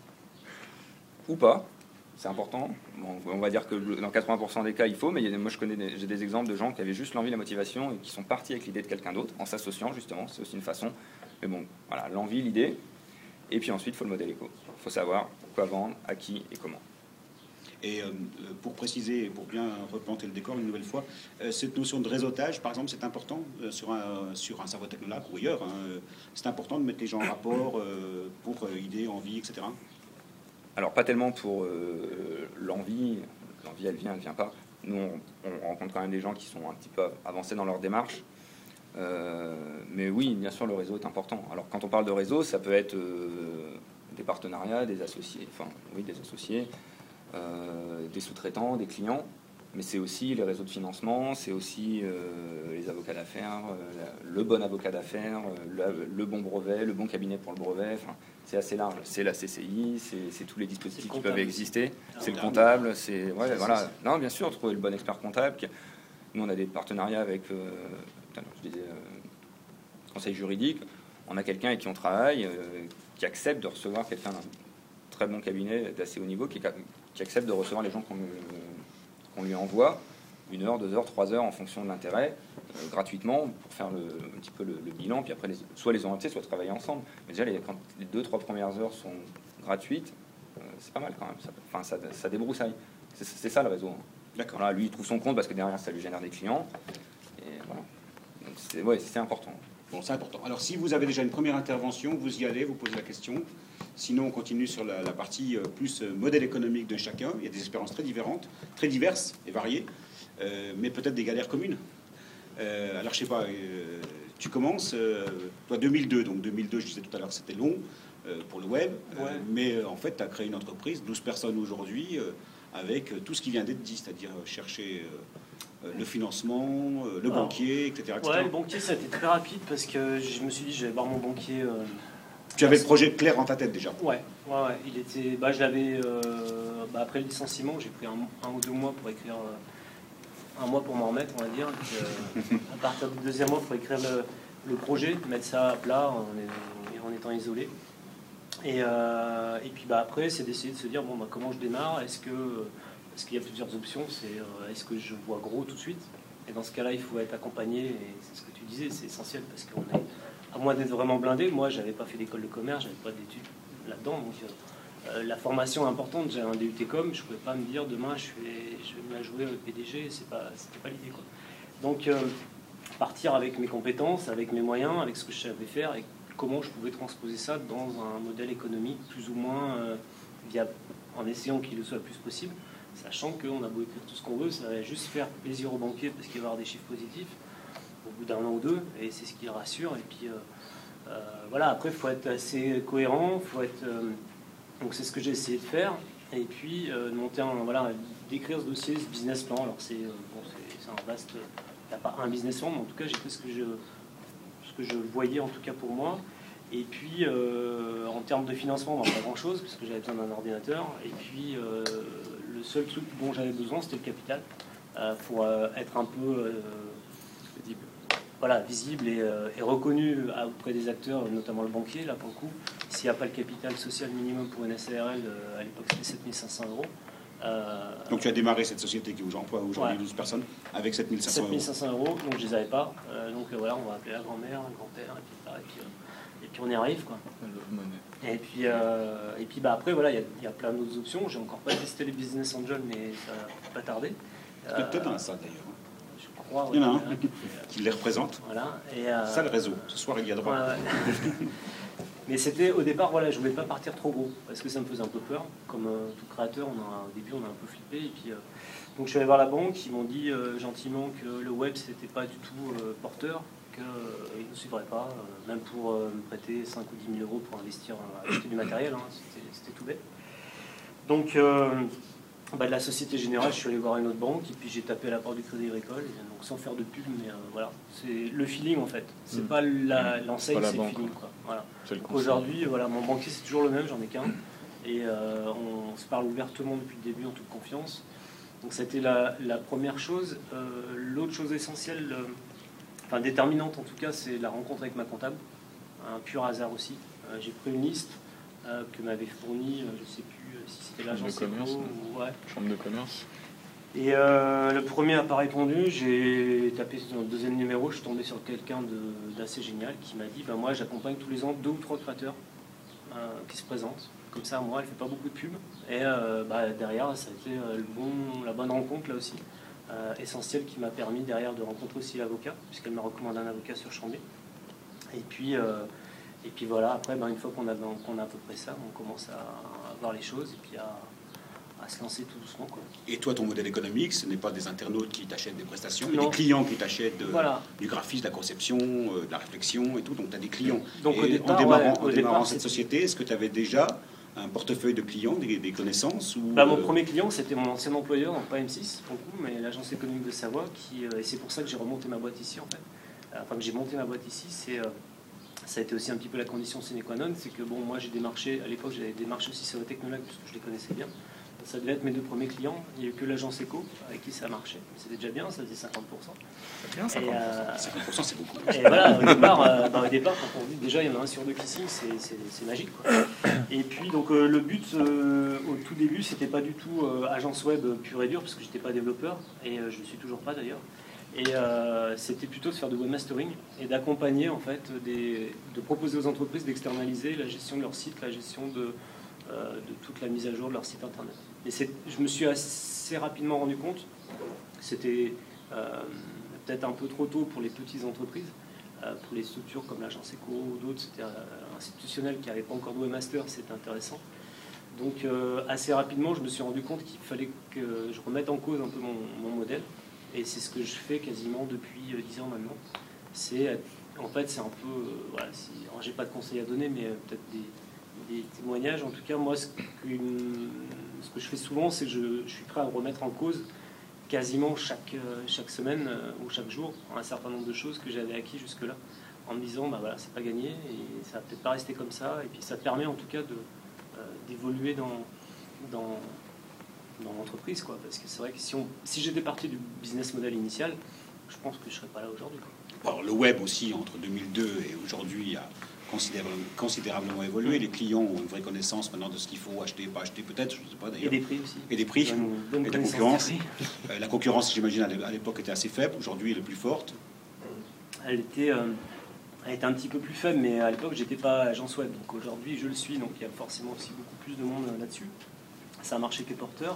ou pas. C'est important. Bon, on va dire que dans quatre-vingts pour cent des cas, il faut, mais il y a, moi je connais des, j'ai des exemples de gens qui avaient juste l'envie, la motivation et qui sont partis avec l'idée de quelqu'un d'autre, en s'associant justement, c'est aussi une façon. Mais bon, voilà, l'envie, l'idée, et puis ensuite, il faut le modèle éco. Il faut savoir quoi vendre, à qui et comment. Et euh, pour préciser, pour bien replanter le décor une nouvelle fois, euh, cette notion de réseautage, par exemple, c'est important euh, sur un, sur un Savoie Technologue ou ailleurs. Hein, euh, c'est important de mettre les gens en rapport euh, pour euh, idées, envie, et cetera. Alors, pas tellement pour euh, l'envie. L'envie, elle vient, elle vient pas. Nous, on, on rencontre quand même des gens qui sont un petit peu avancés dans leur démarche. Euh, mais oui, bien sûr, le réseau est important. Alors, quand on parle de réseau, ça peut être euh, des partenariats, des associés, enfin, oui, des associés, euh, des sous-traitants, des clients. Mais c'est aussi les réseaux de financement, c'est aussi euh, les avocats d'affaires, euh, le bon avocat d'affaires, euh, le, le bon brevet, le bon cabinet pour le brevet. Enfin, c'est assez large. C'est la C C I, c'est tous les dispositifs qui peuvent exister. C'est le comptable, c'est ouais, voilà. Non, bien sûr, trouver le bon expert comptable. Nous, on a des partenariats avec, euh, je disais, euh, conseil juridique. On a quelqu'un avec qui on travaille, euh, qui accepte de recevoir quelqu'un d'un très bon cabinet d'assez haut niveau, qui, qui accepte de recevoir les gens qu'on qu'on lui envoie, une heure, deux heures, trois heures en fonction de l'intérêt, euh, gratuitement, pour faire le, un petit peu le, le bilan, puis après les, soit les orienter, soit travailler ensemble. Mais déjà, les, quand les deux, trois premières heures sont gratuites, euh, c'est pas mal quand même. Ça, enfin, ça, ça débroussaille. C'est ça le réseau. Hein. D'accord. Voilà, lui, il trouve son compte parce que derrière, ça lui génère des clients. Et voilà. Donc c'est ouais, c'est important. Bon, c'est important. Alors, si vous avez déjà une première intervention, vous y allez, vous posez la question. Sinon, on continue sur la, la partie euh, plus euh, modèle économique de chacun. Il y a des expériences très différentes, très diverses et variées, euh, mais peut-être des galères communes. Euh, alors, je sais pas, euh, tu commences, euh, toi, deux mille deux, donc deux mille deux, je disais tout à l'heure, c'était long euh, pour le web, Ouais. euh, mais euh, en fait, tu as créé une entreprise, douze personnes aujourd'hui. Euh, avec tout ce qui vient d'être dit, c'est-à-dire chercher euh, le financement, euh, le Alors, banquier, et cetera, et cetera. Ouais, le banquier, ça a été très rapide parce que je me suis dit, je vais voir mon banquier. Euh, Tu avais le projet clair en ta tête déjà? Ouais, ouais, ouais. Il était, bah, je l'avais, euh, bah, après le licenciement, j'ai pris un, un ou deux mois pour écrire, euh, un mois pour m'en remettre, on va dire. Et puis, euh, à partir du deuxième mois, il faut écrire le, le projet, mettre ça à plat en, en étant isolé. Et, euh, et puis bah, après, c'est d'essayer de se dire, bon, bah, comment je démarre? Est-ce que, est-ce qu'il y a plusieurs options? C'est euh, est-ce que je vois gros tout de suite? Et dans ce cas-là, il faut être accompagné, et c'est ce que tu disais, c'est essentiel, parce qu'on est, à moins d'être vraiment blindé, moi, j'avais pas fait d'école de commerce, j'avais pas d'études là-dedans, donc euh, la formation est importante. J'ai un D U T com, je pouvais pas me dire, demain, je vais, je vais me la jouer avec P D G, c'est pas, c'était pas l'idée, quoi. Donc, euh, partir avec mes compétences, avec mes moyens, avec ce que je savais faire, et comment je pouvais transposer ça dans un modèle économique plus ou moins euh, viable, en essayant qu'il le soit le plus possible, sachant qu'on a beau écrire tout ce qu'on veut, ça va juste faire plaisir aux banquiers parce qu'il va y avoir des chiffres positifs au bout d'un an ou deux, et c'est ce qui les rassure. Et puis euh, euh, voilà, après il faut être assez cohérent, faut être, euh, donc c'est ce que j'ai essayé de faire, et puis euh, de monter un, voilà, d'écrire ce dossier, ce business plan. Alors c'est euh, bon, c'est un vaste, il n'y a pas un business plan, mais en tout cas j'ai fait ce que je que je voyais en tout cas pour moi. Et puis euh, en termes de financement, ben, pas grand chose parce que j'avais besoin d'un ordinateur. Et puis euh, le seul truc dont j'avais besoin, c'était le capital euh, pour euh, être un peu euh, visible. Voilà, visible et, euh, et reconnu auprès des acteurs, notamment le banquier. Là pour le coup, s'il n'y a pas le capital social minimum pour une S A R L, euh, à l'époque c'était sept mille cinq cents euros. Euh, donc tu as démarré cette société qui vous emploie aujourd'hui ouais. douze personnes avec sept mille cinq cents euros. sept mille cinq cents euros, donc je les avais pas. Euh, donc euh, voilà, on va appeler la grand-mère, le grand-père, et puis, bah, et, puis, euh, et puis on y arrive, quoi. Et puis, euh, et puis bah, après, voilà, il y, y a plein d'autres options. J'ai encore pas testé les business angels, mais ça va pas tarder. Euh, Peut-être un ça d'ailleurs. Je crois. Il y en a ouais, un qui les représente. Voilà. Et, euh, ça le réseau. Ce soir il y a droit. Ouais, ouais. Mais c'était au départ, voilà, je voulais pas partir trop gros parce que ça me faisait un peu peur. Comme euh, tout créateur, on a, au début, on a un peu flippé. Et puis, euh, donc je suis allé voir la banque, ils m'ont dit euh, gentiment que le web c'était pas du tout euh, porteur, qu'ils euh, ne suivraient pas, euh, même pour euh, me prêter cinq ou dix mille euros pour investir, euh, acheter du matériel, hein, c'était tout bête. Donc euh, bah, de la Société Générale, je suis allé voir une autre banque et puis j'ai tapé à la porte du Crédit Agricole, et donc sans faire de pub, mais euh, voilà, c'est le feeling en fait. C'est mmh. pas l'enseigne, c'est le feeling, quoi. Voilà. Aujourd'hui, voilà, mon banquier c'est toujours le même, j'en ai qu'un, et euh, on se parle ouvertement depuis le début en toute confiance. Donc c'était la, la première chose. Euh, L'autre chose essentielle, euh, enfin déterminante en tout cas, c'est la rencontre avec ma comptable. Un pur hasard aussi. Euh, j'ai pris une liste euh, que m'avait fournie, euh, je ne sais plus euh, si c'était l'agence de commerce, ou ouais. Chambre de commerce. Et euh, le premier n'a pas répondu. J'ai tapé sur le deuxième numéro, je suis tombé sur quelqu'un d'assez génial qui m'a dit, ben moi j'accompagne tous les ans deux ou trois créateurs euh, qui se présentent. Comme ça, moi, elle fait pas beaucoup de pub. Et euh, bah, derrière, ça a été euh, le bon, la bonne rencontre, là aussi, euh, essentielle, qui m'a permis derrière de rencontrer aussi l'avocat, puisqu'elle m'a recommandé un avocat sur Chambé. Et puis, euh, et puis voilà, après, bah, une fois qu'on a, qu'on a à peu près ça, on commence à, à voir les choses et puis à, à se lancer tout doucement, quoi. Et toi, ton modèle économique, ce n'est pas des internautes qui t'achètent des prestations, mais non. des clients qui t'achètent voilà. du graphisme, de la conception, euh, de la réflexion et tout. Donc tu as des clients. Donc, et au départ, en démarrant, ouais, en au démarrant départ, cette société, est-ce que tu avais déjà un portefeuille de clients, des, des connaissances ou bah, Mon euh... premier client, c'était mon ancien employeur, donc pas M six pour le coup, mais l'agence économique de Savoie, qui, euh, et c'est pour ça que j'ai remonté ma boîte ici en fait. Enfin que j'ai monté ma boîte ici, c'est, euh, ça a été aussi un petit peu la condition sine qua non, c'est que bon, moi j'ai démarché, à l'époque j'avais démarché aussi Savoie Technologue, parce que je les connaissais bien. Ça devait être mes deux premiers clients. Il n'y a eu que l'agence Eco avec qui ça marchait. C'était déjà bien, ça faisait cinquante pour cent. C'est bien, cinquante pour cent. Euh, cinquante pour cent, c'est beaucoup. Et voilà, au départ, euh, bah, au départ quand on dit déjà il y en a un sur deux qui signe, c'est magique, quoi. Et puis, donc, euh, le but euh, au tout début, c'était pas du tout euh, agence web pure et dure, parce que j'étais pas développeur, et euh, je ne suis toujours pas d'ailleurs. Et euh, c'était plutôt de faire de webmastering et d'accompagner, en fait, des, de proposer aux entreprises d'externaliser la gestion de leur site, la gestion de. de toute la mise à jour de leur site internet. Et je me suis assez rapidement rendu compte, c'était euh, peut-être un peu trop tôt pour les petites entreprises, euh, pour les structures comme l'agence Eco ou d'autres, c'était euh, institutionnel qui n'avait pas encore de webmaster, c'était intéressant. Donc euh, assez rapidement, je me suis rendu compte qu'il fallait que je remette en cause un peu mon, mon modèle, et c'est ce que je fais quasiment depuis dix ans maintenant. C'est, en fait, c'est un peu, euh, voilà, si, j'ai pas de conseils à donner, mais euh, peut-être des des témoignages. En tout cas, moi, ce que, ce que je fais souvent, c'est que je, je suis prêt à remettre en cause quasiment chaque, chaque semaine ou chaque jour un certain nombre de choses que j'avais acquis jusque-là, en me disant, bah voilà, c'est pas gagné, et ça va peut-être pas rester comme ça, et puis ça permet en tout cas de, euh, d'évoluer dans, dans, dans l'entreprise, quoi. Parce que c'est vrai que si, on, si j'étais parti du business model initial, je pense que je serais pas là aujourd'hui, quoi. Alors, le web aussi, entre deux mille deux et aujourd'hui, a considérablement, considérablement évolué. Les clients ont une vraie connaissance maintenant de ce qu'il faut acheter, pas acheter, peut-être, je ne sais pas d'ailleurs. Et des prix aussi. Et des prix, Bonne, bonne et de la concurrence. Euh, la concurrence, j'imagine, à l'époque était assez faible. Aujourd'hui, elle est plus forte. Elle était, euh, elle était un petit peu plus faible, mais à l'époque, j'étais pas agence web. Donc aujourd'hui, je le suis, donc il y a forcément aussi beaucoup plus de monde là-dessus. C'est un marché qui est porteur.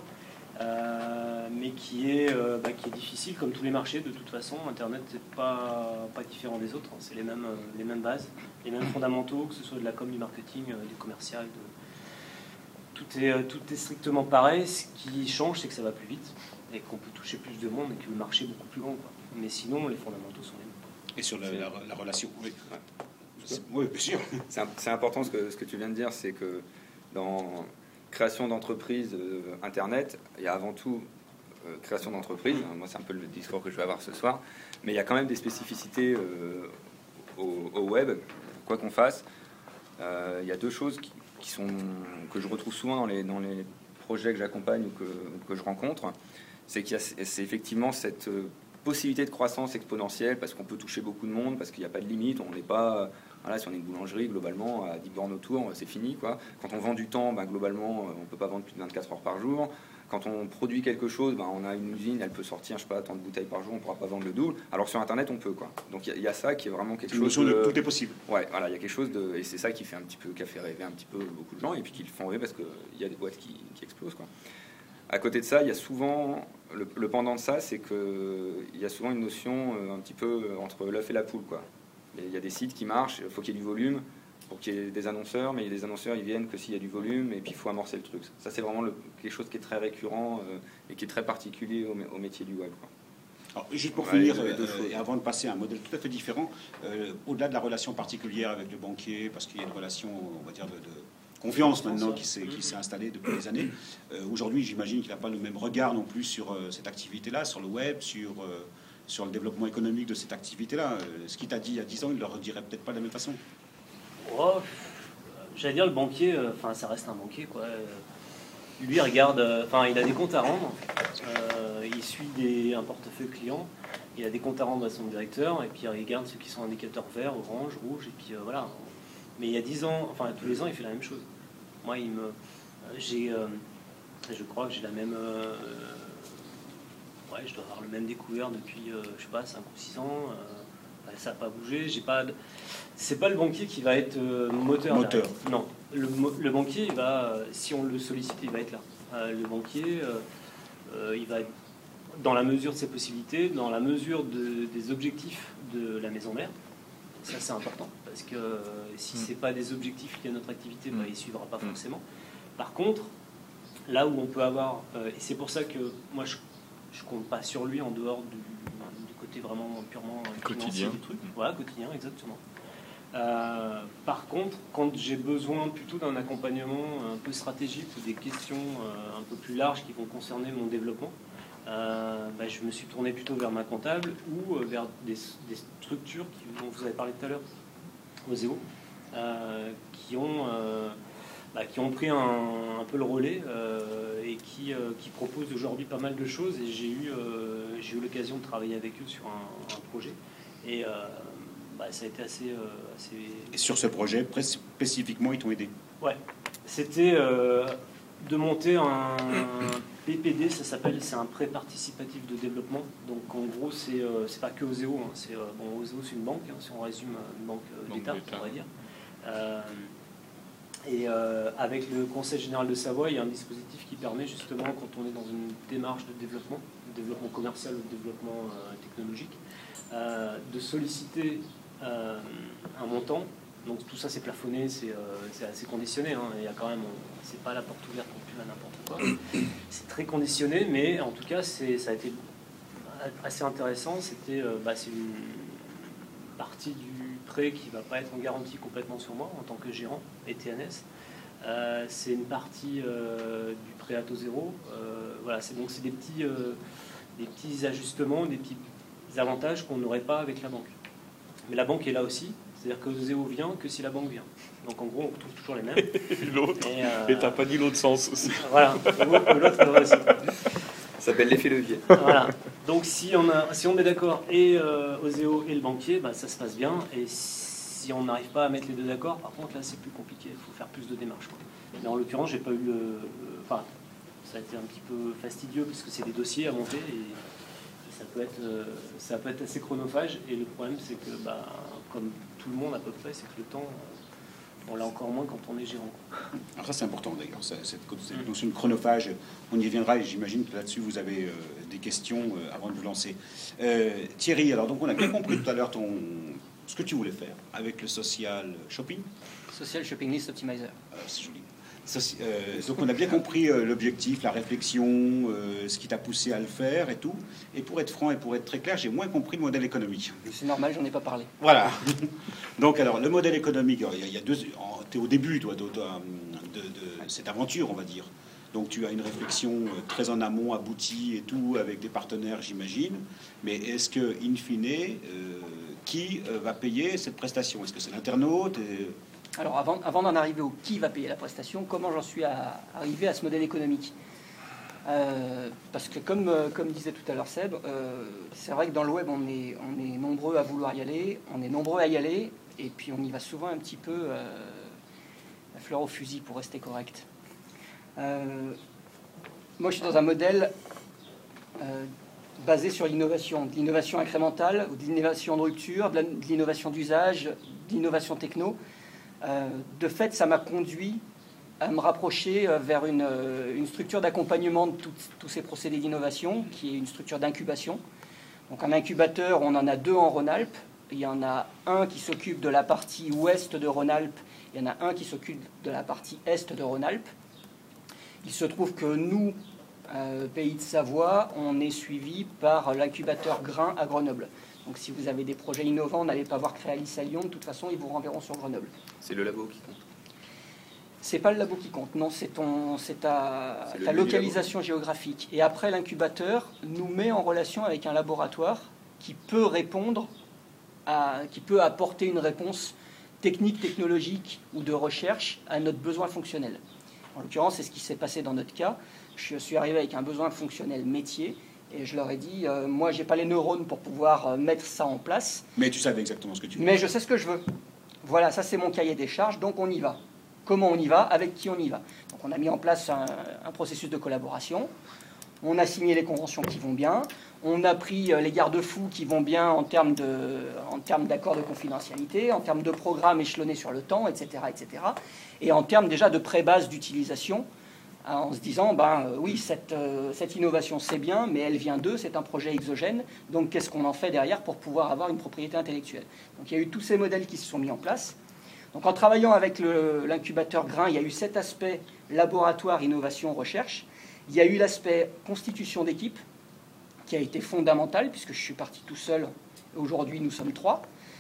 Euh, mais qui est, euh, bah, qui est difficile comme tous les marchés. De toute façon, Internet n'est pas, pas différent des autres, c'est les mêmes, euh, les mêmes bases, les mêmes fondamentaux, que ce soit de la com, du marketing, euh, du commercial, de... Tout, est, euh, tout est strictement pareil. Ce qui change, c'est que ça va plus vite et qu'on peut toucher plus de monde et que le marché est beaucoup plus grand, quoi. Mais sinon, les fondamentaux sont les mêmes. Et sur la, la, la relation, oui. Ouais. Oui, bien sûr. C'est important ce que, ce que tu viens de dire, c'est que dans création d'entreprise euh, Internet, il y a avant tout euh, création d'entreprise. Moi, c'est un peu le discours que je vais avoir ce soir. Mais il y a quand même des spécificités euh, au, au web, quoi qu'on fasse. Euh, il y a deux choses qui, qui sont, que je retrouve souvent dans les, dans les projets que j'accompagne ou que, que je rencontre. C'est qu'il y a c'est effectivement cette possibilité de croissance exponentielle parce qu'on peut toucher beaucoup de monde, parce qu'il n'y a pas de limite. On n'est pas... Voilà, si on est une boulangerie, globalement, à dix bornes autour, c'est fini, quoi. Quand on vend du temps, ben, globalement, on ne peut pas vendre plus de vingt-quatre heures par jour. Quand on produit quelque chose, ben, on a une usine, elle peut sortir, je sais pas, tant de bouteilles par jour, on ne pourra pas vendre le double. Alors sur Internet, on peut, quoi. Donc il y, y a ça qui est vraiment quelque chose de... de... Tout est possible. Ouais, voilà, il y a quelque chose de... Et c'est ça qui fait un petit peu, qui a fait rêver un petit peu beaucoup de gens, et puis qui le font rêver parce qu'il y a des boîtes qui, qui explosent, quoi. À côté de ça, il y a souvent... Le, le pendant de ça, c'est qu'il y a souvent une notion un petit peu entre l'œuf et la poule, quoi. Il y a des sites qui marchent, il faut qu'il y ait du volume pour qu'il y ait des annonceurs, mais les annonceurs ils viennent que s'il y a du volume et puis il faut amorcer le truc. Ça c'est vraiment le, quelque chose qui est très récurrent euh, et qui est très particulier au, au métier du web, quoi. Alors, juste pour Ouais, finir, euh, euh, et avant de passer à un modèle tout à fait différent, euh, au-delà de la relation particulière avec le banquier, parce qu'il y a une relation, on va dire, de, de confiance maintenant qui s'est qui s'est installée depuis des années, euh, aujourd'hui j'imagine qu'il n'a pas le même regard non plus sur euh, cette activité-là, sur le web, sur... Euh, sur le développement économique de cette activité-là. Ce qu'il t'a dit il y a dix ans, il ne le redirait peut-être pas de la même façon. Oh, j'allais dire, le banquier, enfin, ça reste un banquier, quoi. Lui, il regarde, enfin, il a des comptes à rendre, euh, il suit des, un portefeuille client, il a des comptes à rendre à son directeur, et puis il regarde ceux qui sont indicateurs verts, orange, rouge, et puis euh, voilà. Mais il y a dix ans, enfin, tous les ans, il fait la même chose. Moi, il me... J'ai... Euh, je crois que j'ai la même... Euh, Ouais, je dois avoir le même découvert depuis, euh, je sais pas, cinq ou six ans. Euh, bah, ça n'a pas bougé. J'ai pas. De... C'est pas le banquier qui va être euh, moteur. Moteur. Derrière. Non. Le, le banquier, il va, euh, si on le sollicite, il va être là. Euh, le banquier, euh, euh, il va être dans la mesure de ses possibilités, dans la mesure de, des objectifs de la maison mère. Ça, c'est important parce que euh, si c'est pas des objectifs liés à notre activité, bah, il suivra pas forcément. Par contre, là où on peut avoir, euh, et c'est pour ça que moi je je compte pas sur lui en dehors du, du côté vraiment purement quotidien du truc. Voilà, quotidien, exactement. Euh, par contre, quand j'ai besoin plutôt d'un accompagnement un peu stratégique ou des questions euh, un peu plus larges qui vont concerner mon développement, euh, bah, je me suis tourné plutôt vers ma comptable ou euh, vers des, des structures qui, dont vous avez parlé tout à l'heure, Oseo, euh, qui ont... Euh, Bah, qui ont pris un, un peu le relais euh, et qui, euh, qui proposent aujourd'hui pas mal de choses. Et j'ai eu, euh, j'ai eu l'occasion de travailler avec eux sur un, un projet. Et euh, bah, ça a été assez, euh, assez... Et sur ce projet, spécifiquement, ils t'ont aidé? Ouais. C'était euh, de monter un P P D, ça s'appelle, c'est un prêt participatif de développement. Donc en gros, c'est euh, c'est pas que Oseo. Hein, c'est, euh, bon, Oseo, c'est une banque, hein, si on résume, une banque euh, d'État, on va dire. Euh, Et euh, avec le Conseil général de Savoie, il y a un dispositif qui permet justement, quand on est dans une démarche de développement, de développement commercial ou de développement euh, technologique, euh, de solliciter euh, un montant. Donc tout ça c'est plafonné, c'est euh, assez conditionné. Hein. Il y a quand même, c'est pas la porte ouverte non plus à n'importe quoi. C'est très conditionné, mais en tout cas c'est, ça a été assez intéressant. C'était, euh, bah, c'est une partie du prêt qui ne va pas être en garantie complètement sur moi en tant que gérant et T N S. Euh, c'est une partie euh, du prêt à taux zéro. Euh, voilà, c'est donc c'est des petits, euh, des petits ajustements, des petits avantages qu'on n'aurait pas avec la banque. Mais la banque est là aussi, c'est-à-dire que Zéo vient que si la banque vient. Donc en gros, on retrouve toujours les mêmes. Et l'autre, Et euh, et t'as pas dit l'autre sens aussi. voilà, l'autre aussi. Ça s'appelle l'effet levier. Voilà. Donc si on, a, si on met d'accord et euh, Oseo et le banquier, bah, ça se passe bien. Et si on n'arrive pas à mettre les deux d'accord, par contre là c'est plus compliqué, il faut faire plus de démarches, quoi. Mais en l'occurrence, j'ai pas eu le. Enfin, ça a été un petit peu fastidieux parce que c'est des dossiers à monter et, et ça peut être, euh, ça peut être assez chronophage. Et le problème, c'est que, bah, comme tout le monde à peu près, c'est que le temps, on l'a encore moins quand on est gérant. Alors ça c'est important d'ailleurs, ça, cette, cette notion de chronophage, on y viendra et j'imagine que là-dessus vous avez euh, des questions euh, avant de vous lancer. Euh, Thierry, alors donc on a bien compris tout à l'heure ton, ce que tu voulais faire avec le social shopping. Social Shopping List Optimizer. Euh, c'est joli. Soci- euh, donc on a bien compris euh, l'objectif, la réflexion, euh, ce qui t'a poussé à le faire et tout. Et pour être franc et pour être très clair, j'ai moins compris le modèle économique. C'est normal, j'en ai pas parlé. Voilà. Donc alors le modèle économique, alors, il y a, il y a deux. Tu es au début, toi, de, de, de, de cette aventure, on va dire. Donc tu as une réflexion euh, très en amont, aboutie et tout, avec des partenaires, j'imagine. Mais est-ce que, in fine, euh, qui euh, va payer cette prestation? Est-ce que c'est l'internaute et... Alors avant, avant d'en arriver au qui va payer la prestation, comment j'en suis à, arrivé à ce modèle économique? Euh, parce que comme, euh, comme disait tout à l'heure Seb, euh, c'est vrai que dans le web on est, on est nombreux à vouloir y aller, on est nombreux à y aller, et puis on y va souvent un petit peu euh, à fleur au fusil pour rester correct. Euh, moi je suis dans un modèle euh, basé sur l'innovation, de l'innovation incrémentale, ou de l'innovation de rupture, de l'innovation d'usage, de l'innovation techno. Euh, de fait, ça m'a conduit à me rapprocher vers une, une structure d'accompagnement de tous ces procédés d'innovation, qui est une structure d'incubation. Donc un incubateur, on en a deux en Rhône-Alpes. Il y en a un qui s'occupe de la partie ouest de Rhône-Alpes, il y en a un qui s'occupe de la partie est de Rhône-Alpes. Il se trouve que nous, euh, Pays de Savoie, on est suivi par l'incubateur Grain à Grenoble. Donc si vous avez des projets innovants, n'allez pas voir Créalis à Lyon, de toute façon, ils vous renverront sur Grenoble. C'est le labo qui compte. C'est pas le labo qui compte, non, c'est ton, c'est ta, C'est ta localisation géographique. Et après, l'incubateur nous met en relation avec un laboratoire qui peut répondre, à, qui peut apporter une réponse technique, technologique ou de recherche à notre besoin fonctionnel. En l'occurrence, c'est ce qui s'est passé dans notre cas. Je suis arrivé avec un besoin fonctionnel métier. Et je leur ai dit, euh, moi, j'ai pas les neurones pour pouvoir euh, mettre ça en place. Mais tu savais exactement ce que tu voulais. Mais je sais ce que je veux. Voilà, ça c'est mon cahier des charges, donc on y va. Comment on y va? Avec qui on y va? Donc on a mis en place un, un processus de collaboration. On a signé les conventions qui vont bien. On a pris les garde-fous qui vont bien en termes de, en termes d'accords de confidentialité, en termes de programmes échelonnés sur le temps, et cetera, et cetera. Et en termes déjà de pré-base d'utilisation, en se disant, ben euh, oui, cette, euh, cette innovation c'est bien, mais elle vient d'eux, c'est un projet exogène, donc qu'est-ce qu'on en fait derrière pour pouvoir avoir une propriété intellectuelle? Donc il y a eu tous ces modèles qui se sont mis en place. Donc en travaillant avec l'incubateur Grain, il y a eu cet aspect laboratoire, innovation, recherche. Il y a eu l'aspect constitution d'équipe, qui a été fondamental, puisque je suis parti tout seul, aujourd'hui nous sommes trois.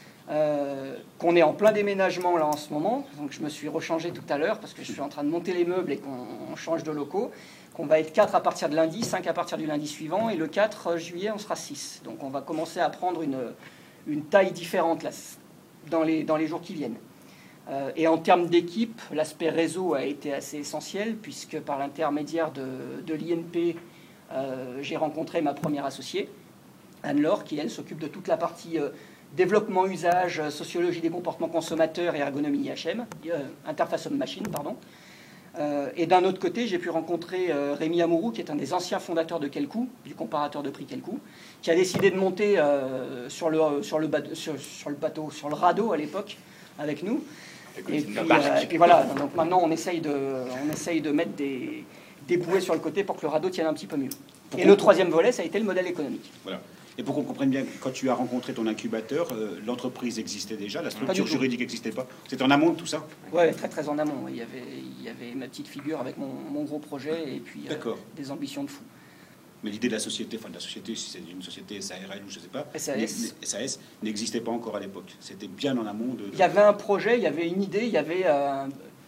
Euh, qu'on est en plein déménagement là en ce moment, donc je me suis rechangé tout à l'heure parce que je suis en train de monter les meubles et qu'on change de locaux, qu'on va être quatre à partir de lundi, cinq à partir du lundi suivant, et le quatre juillet on sera six. Donc on va commencer à prendre une, une taille différente là, dans, les, dans les jours qui viennent. Euh, et en termes d'équipe, l'aspect réseau a été assez essentiel, puisque par l'intermédiaire de, de l'I N P, euh, j'ai rencontré ma première associée, Anne-Laure, qui elle s'occupe de toute la partie euh, développement usage, sociologie des comportements consommateurs et ergonomie I H M, euh, interface homme-machine, pardon. Euh, et d'un autre côté, j'ai pu rencontrer euh, Rémi Amourou, qui est un des anciens fondateurs de Quelcou, du comparateur de prix Quelcou, qui a décidé de monter euh, sur, le, sur, le bateau, sur, sur le bateau, sur le radeau à l'époque, avec nous. Et puis, euh, et puis voilà, donc maintenant on essaye de, on essaye de mettre des, des bouées sur le côté pour que le radeau tienne un petit peu mieux. Et le troisième volet, ça a été le modèle économique. Voilà. Et pour qu'on comprenne bien, quand tu as rencontré ton incubateur, euh, l'entreprise existait déjà, la structure juridique n'existait pas. C'était en amont de tout ça? Oui, très très en amont. Il y avait, il y avait ma petite figure avec mon, mon gros projet et puis euh, des ambitions de fou. Mais l'idée de la société, enfin de la société, si c'est une société S A R L ou je ne sais pas, S A S, S A S n'existait pas encore à l'époque. C'était bien en amont de, de... Il y avait un projet, il y avait une idée, il y avait euh,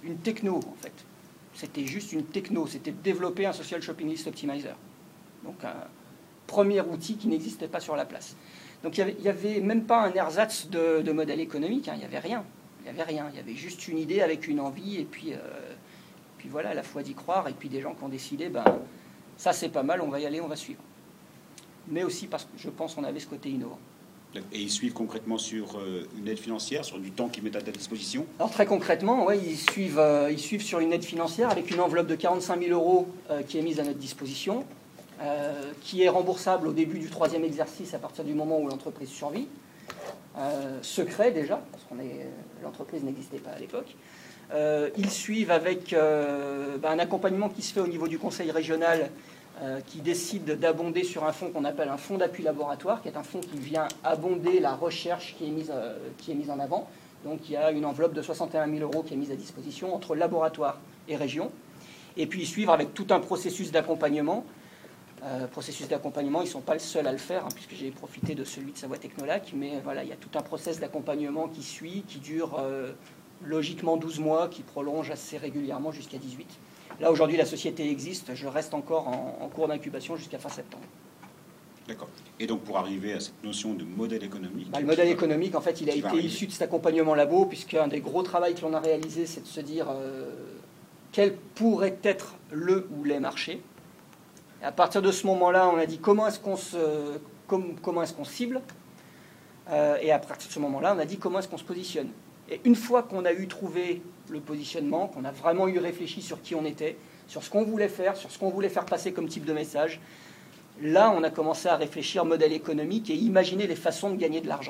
une techno, en fait. C'était juste une techno, c'était de développer un Social Shopping List Optimizer. Donc un premier outil qui n'existait pas sur la place. Donc il n'y avait, avait même pas un ersatz de, de modèle économique, hein, il n'y avait rien. Il n'y avait rien, il y avait juste une idée avec une envie, et puis, euh, puis voilà, la foi d'y croire, et puis des gens qui ont décidé, ben, ça c'est pas mal, on va y aller, on va suivre. Mais aussi parce que je pense qu'on avait ce côté innovant. Et ils suivent concrètement sur une aide financière, sur du temps qu'ils mettent à ta disposition? Alors très concrètement, ouais, ils, suivent, euh, ils suivent sur une aide financière avec une enveloppe de quarante-cinq mille euros euh, qui est mise à notre disposition, euh, qui est remboursable au début du troisième exercice à partir du moment où l'entreprise survit. Euh, secret déjà, parce que l'entreprise n'existait pas à l'époque. Euh, ils suivent avec euh, ben, un accompagnement qui se fait au niveau du conseil régional, Euh, qui décide d'abonder sur un fonds qu'on appelle un fonds d'appui laboratoire, qui est un fonds qui vient abonder la recherche qui est mise, euh, qui est mise en avant. Donc il y a une enveloppe de soixante et un mille euros qui est mise à disposition entre laboratoire et région. Et puis ils suivent avec tout un processus d'accompagnement. Euh, processus d'accompagnement, ils ne sont pas le seuls à le faire, hein, puisque j'ai profité de celui de Savoie Technolac, mais voilà, il y a tout un process d'accompagnement qui suit, qui dure euh, logiquement douze mois, qui prolonge assez régulièrement jusqu'à dix-huit. Là, aujourd'hui, la société existe. Je reste encore en, en cours d'incubation jusqu'à fin septembre. D'accord. Et donc, pour arriver à cette notion de modèle économique... Bah, le modèle économique, en fait, il a été arriver. issu de cet accompagnement labo, puisqu'un des gros travaux que l'on a réalisé, c'est de se dire euh, quel pourrait être le ou les marchés. Et à partir de ce moment-là, on a dit comment est-ce qu'on se, com, comment est-ce qu'on cible. Euh, et à partir de ce moment-là, on a dit comment est-ce qu'on se positionne. Et une fois qu'on a eu trouvé le positionnement, qu'on a vraiment eu réfléchi sur qui on était, sur ce qu'on voulait faire, sur ce qu'on voulait faire passer comme type de message, là, on a commencé à réfléchir modèle économique et imaginer les façons de gagner de l'argent.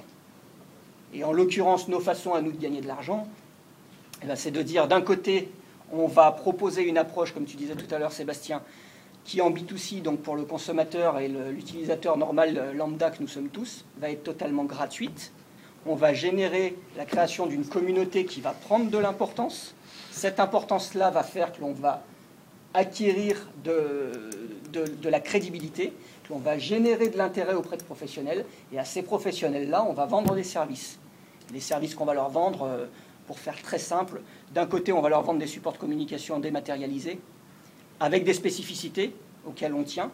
Et en l'occurrence, nos façons à nous de gagner de l'argent, eh ben, c'est de dire, d'un côté, on va proposer une approche, comme tu disais tout à l'heure, Sébastien, qui en B deux C, donc pour le consommateur et l'utilisateur normal lambda que nous sommes tous, va être totalement gratuite. On va générer la création d'une communauté qui va prendre de l'importance. Cette importance-là va faire que l'on va acquérir de, de, de la crédibilité, que l'on va générer de l'intérêt auprès de professionnels. Et à ces professionnels-là, on va vendre des services. Les services qu'on va leur vendre, pour faire très simple, d'un côté, on va leur vendre des supports de communication dématérialisés, avec des spécificités auxquelles on tient.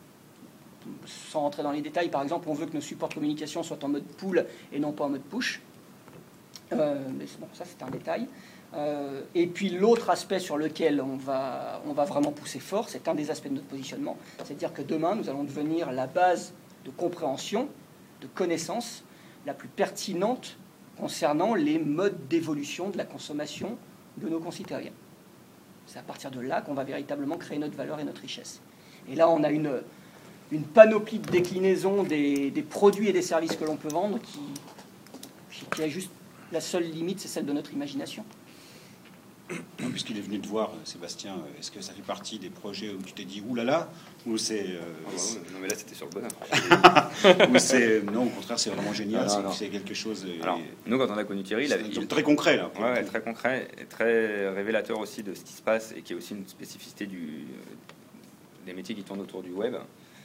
Sans rentrer dans les détails, par exemple, on veut que nos supports de communication soient en mode pull et non pas en mode push. Euh, mais bon, ça, c'est un détail. Euh, et puis, l'autre aspect sur lequel on va, on va vraiment pousser fort, c'est un des aspects de notre positionnement. C'est-à-dire que demain, nous allons devenir la base de compréhension, de connaissance la plus pertinente concernant les modes d'évolution de la consommation de nos concitoyens. C'est à partir de là qu'on va véritablement créer notre valeur et notre richesse. Et là, on a une... une panoplie de déclinaisons des, des produits et des services que l'on peut vendre qui, qui a juste la seule limite, c'est celle de notre imagination. Puisqu'il est venu te voir, Sébastien, est-ce que ça fait partie des projets où tu t'es dit « Ouh là là » ou c'est... Euh, oh, bah, non, mais là, c'était sur le bonheur. ou c'est... Non, au contraire, c'est vraiment génial, c'est quelque chose... Alors, nous, quand on a connu Thierry... C'est il... très concret, là. Ouais, très concret, et très révélateur aussi de ce qui se passe, et qui est aussi une spécificité du, des métiers qui tournent autour du web.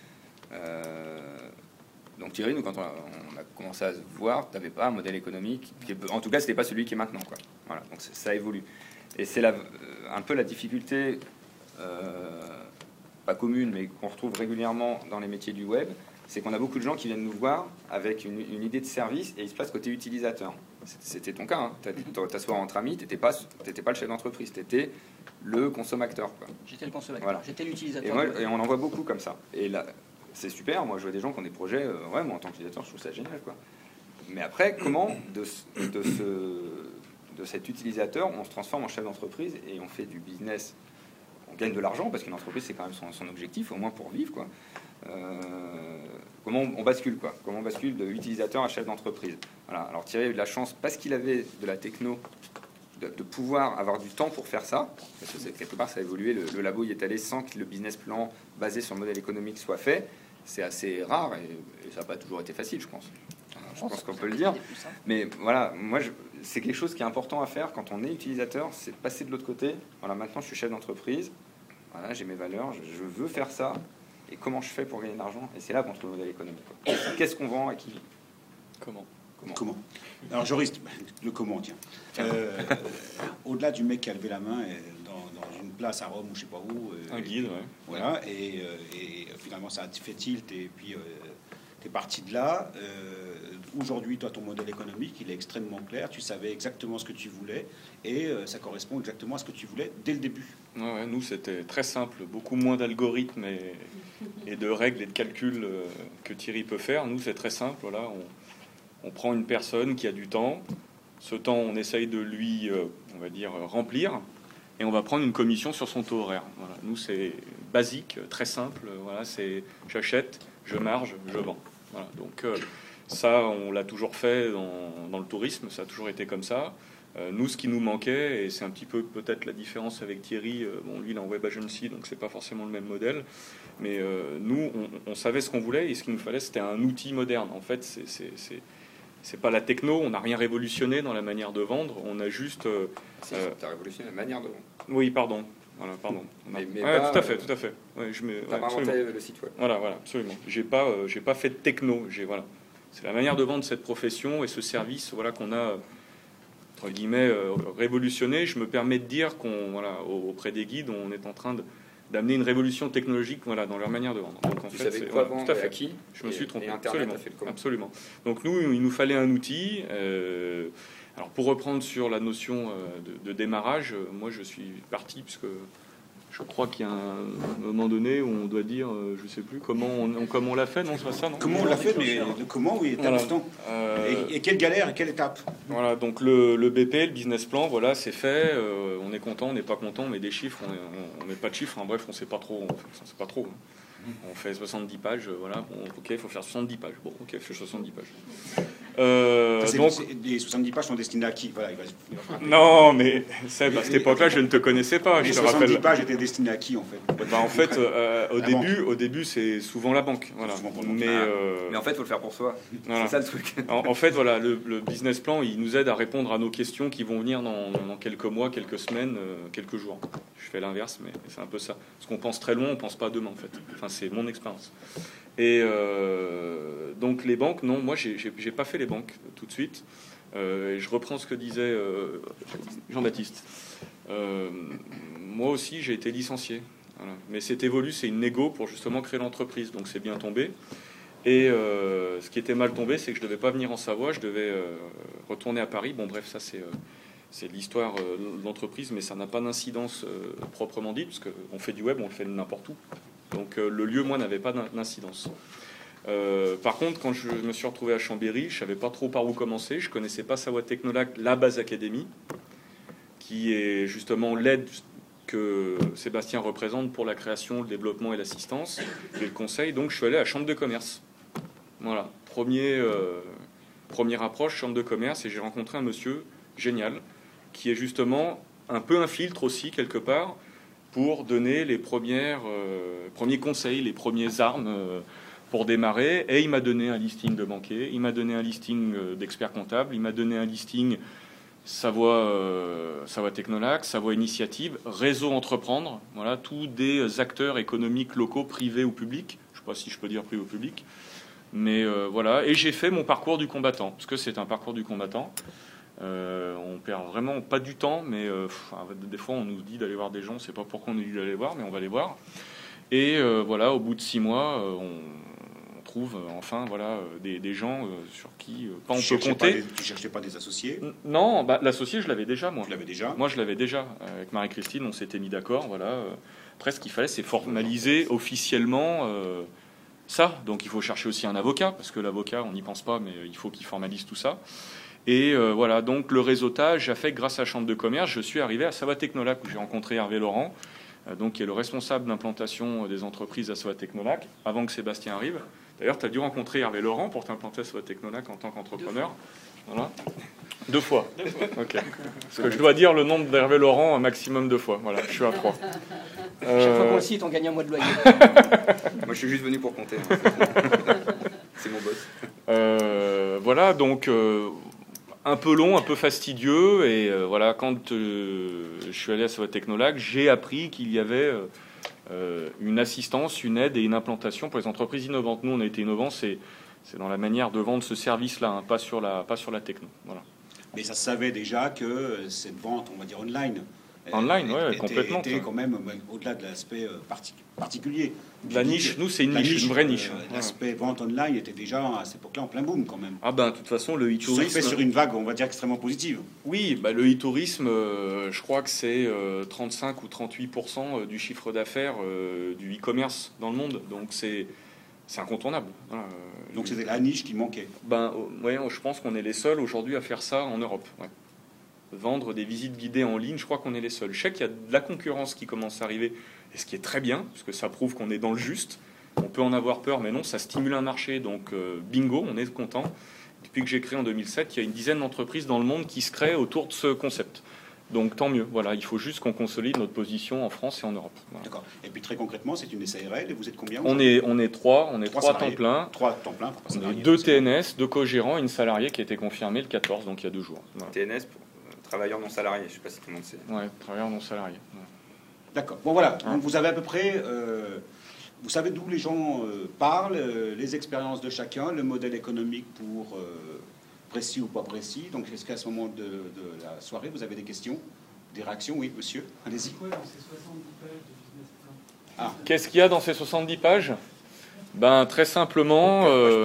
Euh, donc Thierry, nous, quand on a, on a commencé à se voir, tu n'avais pas un modèle économique, qui est, en tout cas, c'était pas celui qui est maintenant, quoi. Voilà, donc ça évolue. Et c'est la, un peu la difficulté, euh, pas commune, mais qu'on retrouve régulièrement dans les métiers du web, c'est qu'on a beaucoup de gens qui viennent nous voir avec une, une idée de service et ils se placent côté utilisateur. C'était ton cas, hein. T'asseoir entre amis, t'étais pas, t'étais pas le chef d'entreprise, t'étais le consommateur. J'étais le consommateur, voilà. J'étais l'utilisateur. Et, moi, et on en voit beaucoup comme ça. Et là, c'est super. Moi, je vois des gens qui ont des projets. Euh, ouais, moi, en tant qu'utilisateur, je trouve ça génial, quoi. Mais après, comment de, de, ce, de cet utilisateur, on se transforme en chef d'entreprise et on fait du business, on gagne de l'argent parce qu'une entreprise, c'est quand même son, son objectif, au moins pour vivre, quoi. Euh, comment on, on bascule, quoi. Comment on bascule de utilisateur à chef d'entreprise. Voilà. Alors Thierry a eu de la chance parce qu'il avait de la techno. De, de pouvoir avoir du temps pour faire ça, parce que quelque part ça a évolué, le, le labo y est allé sans que le business plan basé sur le modèle économique soit fait. C'est assez rare et, et ça n'a pas toujours été facile, je pense. Je pense qu'on peut le dire. Mais voilà, moi, c'est quelque chose qui est important à faire quand on est utilisateur, c'est de passer de l'autre côté. Voilà, maintenant je suis chef d'entreprise, voilà, j'ai mes valeurs, je, je veux faire ça, et comment je fais pour gagner de l'argent? Et c'est là qu'on trouve le modèle économique. Qu'est-ce qu'on vend à qui? Comment Comment, comment Alors, Joris, le comment, tiens. Euh, au-delà du mec qui a levé la main et dans, dans une place à Rome ou je sais pas où. Euh, Un guide, et, ouais. Voilà, et, euh, et finalement ça a fait tilt et puis euh, tu es parti de là. Euh, Aujourd'hui, toi, ton modèle économique, il est extrêmement clair. Tu savais exactement ce que tu voulais et euh, ça correspond exactement à ce que tu voulais dès le début. Ouais, ouais, nous, c'était très simple. Beaucoup moins d'algorithmes et, et de règles et de calculs euh, que Thierry peut faire. Nous, c'est très simple. Voilà, on, on prend une personne qui a du temps. Ce temps, on essaye de lui, euh, on va dire, remplir. Et on va prendre une commission sur son taux horaire. Voilà. Nous, c'est basique, très simple. Voilà, c'est j'achète, je marge, je vends. Voilà. Donc, euh, ça, on l'a toujours fait dans, dans le tourisme. Ça a toujours été comme ça. Euh, nous, ce qui nous manquait, et c'est un petit peu peut-être la différence avec Thierry, euh, bon, lui, il est en web agency, donc c'est pas forcément le même modèle. Mais euh, nous, on, on savait ce qu'on voulait, et ce qu'il nous fallait, c'était un outil moderne. En fait, c'est, c'est, c'est, c'est pas la techno, on n'a rien révolutionné dans la manière de vendre, on a juste... Euh, Si, euh, tu as révolutionné la manière de vendre. oui, pardon. Voilà, pardon. On a- Mais- mais ouais, pas, tout à fait, euh, tout à fait. Ouais, je me, Tu n'as ouais, pas inventé absolument. le site web. Voilà, voilà, absolument. J'ai pas, euh, j'ai pas fait de techno. J'ai voilà, c'est la manière de vendre cette profession et ce service, voilà, qu'on a entre guillemets euh, révolutionné. Je me permets de dire qu'on, voilà, auprès des guides, on est en train de, d'amener une révolution technologique, voilà, dans leur manière de vendre. Donc en Tu fait, savais c'est- quoi voilà, vendre tout à et à fait. qui. Je me et- suis trompé. Et Internet absolument, a fait le comment. absolument. Donc nous, il nous fallait un outil. euh, alors pour reprendre sur la notion euh, de, de démarrage, euh, moi je suis parti puisque je crois qu'il y a un moment donné où on doit dire, euh, je sais plus comment on, on- comment on l'a fait, non, c'est pas ça, non? Comment on l'a fait, mais de comment, oui, étape Voilà. par temps. Euh, Et, et quelle galère et quelle étape? Voilà, donc le, le B P, le business plan, voilà, c'est fait. euh, on est content, on n'est pas content, on met des chiffres, on, est- on, on met pas de chiffres. Hein, bref, on sait pas trop, on, on sait pas trop. hein. On fait soixante-dix pages, euh, voilà. Bon, ok, il faut faire soixante-dix pages. Bon, ok, je fais soixante-dix pages. Euh, C'est- donc, c'est- les soixante-dix pages sont destinées à qui? Voilà, il va, il va frapper. non, mais Seb, à cette époque-là, je ne te connaissais pas. Les Je te soixante-dix rappelle. pages étaient destinées à qui, en fait? Bah, en fait, euh, au La début, au début, c'est souvent la banque, voilà. Souvent pour le Mais, Ah. euh, Mais en fait, il faut le faire pour soi. voilà. C'est ça le truc. En, en fait, voilà, le, le business plan, il nous aide à répondre à nos questions qui vont venir dans, dans quelques mois, quelques semaines, euh, quelques jours. Je fais l'inverse, mais c'est un peu ça. Parce qu'on pense très loin, on pense pas à demain, en fait. Enfin, c'est mon expérience. Et euh, donc les banques, non, moi, j'ai j'ai- j'ai pas fait les banques tout de suite. Euh, et je reprends ce que disait euh, Jean-Baptiste. Euh, moi aussi, j'ai été licencié. Voilà. Mais c'est évolué, c'est une négo pour justement créer l'entreprise. Donc c'est bien tombé. Et euh, ce qui était mal tombé, c'est que je devais pas venir en Savoie, je devais euh, retourner à Paris. Bon, bref, ça c'est euh, c'est l'histoire euh, de l'entreprise, mais ça n'a pas d'incidence euh, proprement dite, parce qu'on fait du web, on le fait n'importe où. Donc euh, le lieu, moi, n'avait pas d'in- d'incidence. Euh, par contre, quand je me suis retrouvé à Chambéry, je savais pas trop par où commencer. Je connaissais pas Savoie Technolac, la base académie, qui est justement l'aide que Sébastien représente pour la création, le développement et l'assistance et le conseil. Donc je suis allé à la Chambre de commerce. Voilà, premier, euh, première approche, Chambre de commerce, et j'ai rencontré un monsieur génial qui est justement un peu un filtre aussi quelque part pour donner les premières, euh, premiers conseils, les premières armes euh, pour démarrer. Et il m'a donné un listing de banquiers, il m'a donné un listing euh, d'experts comptables, il m'a donné un listing Savoie, euh, Savoie Technolac, Savoie Initiative, Réseau Entreprendre, voilà, tous des acteurs économiques locaux, privés ou publics. Je ne sais pas si je peux dire privé ou public. Mais euh, voilà, et j'ai fait mon parcours du combattant, parce que c'est un parcours du combattant. Euh, on perd vraiment pas du temps, mais euh, pff, des fois on nous dit d'aller voir des gens, on ne sait pas pourquoi on nous dit d'aller voir, mais on va les voir. Et euh, voilà, au bout de six mois, euh, on, on trouve euh, enfin voilà euh, des, des gens euh, sur qui euh, pas on Tu peut cherchais pas compter. des- Tu cherchais pas des associés? N- Non, bah, l'associé je l'avais déjà moi. Tu l'avais déjà? Moi, je l'avais déjà euh, avec Marie-Christine, on s'était mis d'accord. Voilà. euh. Après, ce qu'il fallait, c'est formaliser officiellement euh, ça. Donc, il faut chercher aussi un avocat, parce que l'avocat, on n'y pense pas, mais il faut qu'il formalise tout ça. Et euh, voilà, donc le réseautage a fait que grâce à la Chambre de commerce, je suis arrivé à Savoie Technolac, où j'ai rencontré Hervé Laurent, euh, donc, qui est le responsable d'implantation des entreprises à Savoie Technolac, avant que Sébastien arrive. D'ailleurs, tu as dû rencontrer Hervé Laurent pour t'implanter à Savoie Technolac en tant qu'entrepreneur. Voilà. Deux fois. Ok. Parce que je dois dire le nombre d'Hervé Laurent un maximum deux fois. Voilà, je suis à trois. Chaque fois Euh, qu'on le cite, on gagne un mois de loyer. Moi, je suis juste venu pour compter. hein. C'est mon boss. euh, voilà, donc euh, un peu long, un peu fastidieux. Et euh, voilà, quand euh, je suis allé à Savoie Technolac, j'ai appris qu'il y avait euh, euh, une assistance, une aide et une implantation pour les entreprises innovantes. Nous, on a été innovants, c'est c'est dans la manière de vendre ce service-là, hein, pas sur la pas sur la techno. Voilà. Mais ça se savait déjà que cette vente, on va dire online, Online, ouais, était, complètement. était quand même, au-delà de l'aspect partic particulier. La niche, nous, c'est une niche, niche, une vraie niche. Euh, L'aspect vente online était déjà à cette époque-là en plein boom quand même. Ah ben, de toute façon, le e-tourisme... fait sur une vague, on va dire, extrêmement positive. Oui, bah, le e-tourisme, euh, je crois que c'est euh, trente-cinq ou trente-huit pour cent du chiffre d'affaires euh, du e-commerce dans le monde. Donc c'est incontournable. Voilà. Donc c'était la niche qui manquait. Ben, ouais, je pense qu'on est les seuls aujourd'hui à faire ça en Europe. Ouais. Vendre des visites guidées en ligne, je crois qu'on est les seuls. Je sais qu'il y a de la concurrence qui commence à arriver, et ce qui est très bien, parce que ça prouve qu'on est dans le juste. On peut en avoir peur, mais non, ça stimule un marché, donc euh, bingo, on est content. Depuis que j'ai créé en deux mille sept, il y a une dizaine d'entreprises dans le monde qui se créent autour de ce concept. Donc tant mieux, voilà, il faut juste qu'on consolide notre position en France et en Europe. Voilà. D'accord. Et puis très concrètement, c'est une S A R L, et vous êtes combien? On est, on est trois, on est trois, trois temps plein. Trois temps plein, pour pas on est salariés, deux T N S, deux co-gérants, une salariée qui a été confirmée le quatorze, donc il y a deux jours. Voilà. T N S pour travailleurs non salariés, je ne sais pas si tout le monde sait. Ouais, travailleurs non salariés. Ouais. D'accord. Bon voilà, Hein. donc vous avez à peu près, euh, vous savez d'où les gens euh, parlent, euh, les expériences de chacun, le modèle économique pour euh, précis ou pas précis. Donc est-ce qu'à ce moment de, de la soirée, vous avez des questions, des réactions? Oui, monsieur, allez-y. Ah. Qu'est-ce qu'il y a dans ces soixante-dix pages? Ben très simplement, euh,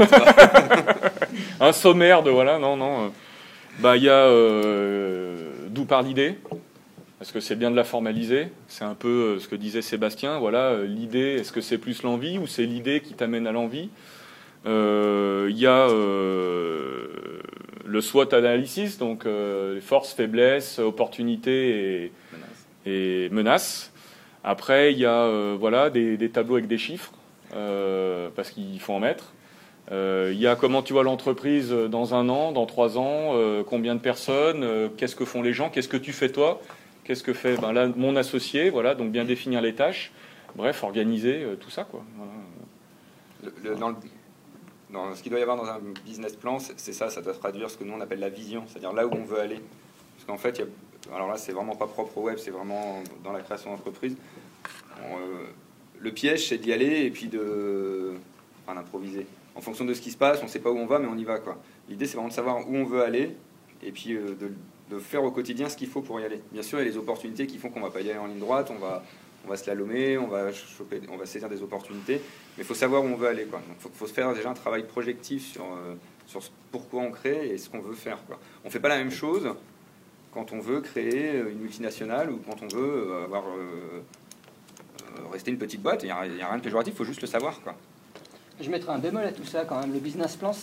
un sommaire de voilà, non, non. Euh, ben il y a euh, d'où part l'idée. Parce que c'est bien de la formaliser. C'est un peu ce que disait Sébastien. Voilà, l'idée, est-ce que c'est plus l'envie ou c'est l'idée qui t'amène à l'envie? Il euh, y a euh, le SWOT analysis, donc euh, forces, faiblesses, opportunités et menaces. Et menaces. Après, il y a euh, voilà, des, des tableaux avec des chiffres, euh, parce qu'il faut en mettre. Il euh, y a comment tu vois l'entreprise dans un an, dans trois ans, euh, combien de personnes, euh, qu'est-ce que font les gens, qu'est-ce que tu fais toi? Qu'est-ce que fait ben là, mon associé? Voilà, donc bien définir les tâches. Bref, organiser euh, tout ça, quoi. Voilà. Le, le, dans, le, dans ce qu'il doit y avoir dans un business plan, c'est ça, ça doit traduire ce que nous on appelle la vision, c'est-à-dire là où on veut aller. Parce qu'en fait, il y a, alors là, c'est vraiment pas propre au web, c'est vraiment dans la création d'entreprise. Bon, euh, le piège, c'est d'y aller et puis de, enfin, d'improviser. En fonction de ce qui se passe, on ne sait pas où on va, mais on y va, quoi. L'idée, c'est vraiment de savoir où on veut aller et puis euh, de de faire au quotidien ce qu'il faut pour y aller. Bien sûr, il y a les opportunités qui font qu'on ne va pas y aller en ligne droite, on va, on va slalomer, on va, choper, on va saisir des opportunités, mais il faut savoir où on veut aller, quoi. Donc, il faut, faut se faire déjà un travail projectif sur, euh, sur pourquoi on crée et ce qu'on veut faire, quoi. On ne fait pas la même chose quand on veut créer une multinationale ou quand on veut avoir, euh, euh, rester une petite boîte. Il n'y a, a rien de péjoratif, il faut juste le savoir, quoi. Je mettrai un bémol à tout ça quand même. Le business plan,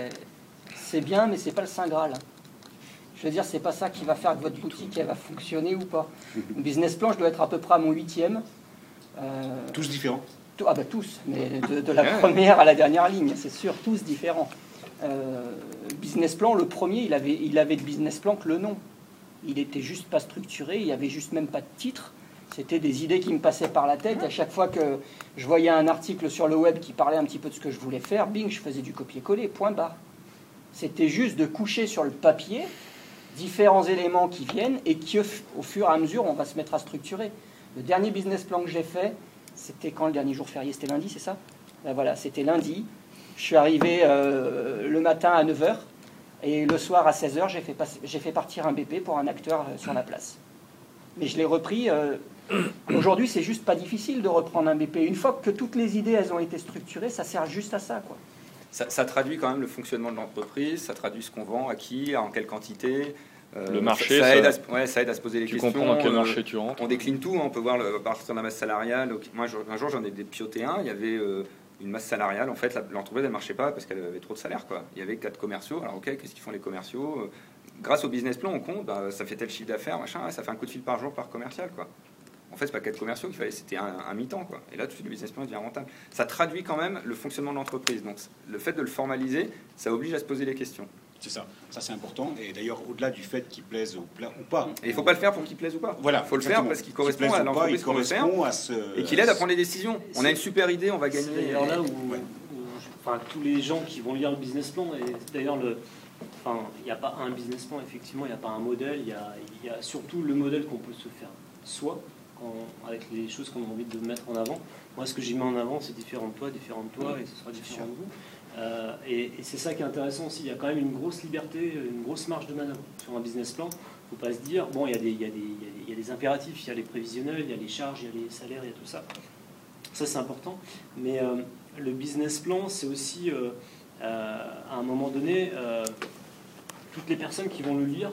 c'est bien, mais c'est pas le Saint Graal. Je veux dire, c'est pas ça qui va faire que votre boutique elle va fonctionner ou pas. Le business plan, je dois être à peu près à mon huitième. Euh, tous différents? Ah ben tous, mais de, de la première à la dernière ligne, c'est sûr, tous différents. Euh, business plan, le premier, il avait, il avait de business plan que le nom. Il était juste pas structuré, il y avait juste même pas de titre. C'était des idées qui me passaient par la tête. À chaque fois que je voyais un article sur le web qui parlait un petit peu de ce que je voulais faire, bing, je faisais du copier-coller, point barre. C'était juste de coucher sur le papier différents éléments qui viennent et qui, au fur et à mesure, on va se mettre à structurer. Le dernier business plan que j'ai fait, c'était quand le dernier jour férié? C'était lundi, c'est ça? Ben voilà, c'était lundi. Je suis arrivé euh, le matin à neuf heures et le soir à seize heures, j'ai fait, j'ai fait partir un B P pour un acteur euh, sur la place. Mais je l'ai repris. Euh, Aujourd'hui, c'est juste pas difficile de reprendre un B P. Une fois que toutes les idées elles ont été structurées, ça sert juste à ça, quoi. Ça, ça traduit quand même le fonctionnement de l'entreprise, ça traduit ce qu'on vend, à qui, en quelle quantité. Euh, le marché, ça, ça, ça, aide à se, ouais, ça aide à se poser les tu questions. Tu comprends dans quel euh, marché tu rentres. On décline tout, hein, on peut voir le, à partir de la masse salariale. Moi, je, un jour, j'en ai dépioté un, il y avait euh, une masse salariale. En fait, l'entreprise, elle ne marchait pas parce qu'elle avait trop de salaire, quoi. Il y avait quatre commerciaux. Alors, ok, qu'est-ce qu'ils font les commerciaux? Grâce au business plan, on compte, bah, ça fait tel chiffre d'affaires, machin, ça fait un coup de fil par jour par commercial, quoi. En fait, c'est pas quatre commerciaux qu'il fallait, c'était un, un mi-temps, quoi. Et là, tout de suite, le business plan devient rentable. Ça traduit quand même le fonctionnement de l'entreprise. Donc, le fait de le formaliser, ça oblige à se poser les questions. C'est ça. Ça, c'est important. Et d'ailleurs, au-delà du fait qu'il plaise ou, ou pas. Et il ne faut pas le faire pour qu'il plaise ou pas. Voilà. Il faut le faire parce qu'il correspond à l'entreprise qu'on veut faire ce, et qu'il aide à prendre des décisions. On a une super idée, on va gagner. C'est d'ailleurs là où, ouais. où enfin, tous les gens qui vont lire le business plan, et d'ailleurs, le. Enfin, il n'y a pas un business plan, effectivement, il n'y a pas un modèle, il y a, il y a surtout le modèle qu'on peut se faire soi, quand, avec les choses qu'on a envie de mettre en avant. Moi, ce que j'ai mis en avant, c'est différent de toi, différent de toi, et ce sera différent de vous. Euh, et et c'est ça qui est intéressant aussi. Il y a quand même une grosse liberté, une grosse marge de manœuvre sur un business plan. Il ne faut pas se dire, bon, il y, a des, il, y a des, il y a des impératifs, il y a les prévisionnels, il y a les charges, il y a les salaires, il y a tout ça. Ça, c'est important. Mais euh, le business plan, c'est aussi, euh, euh, à un moment donné, euh, toutes les personnes qui vont le lire.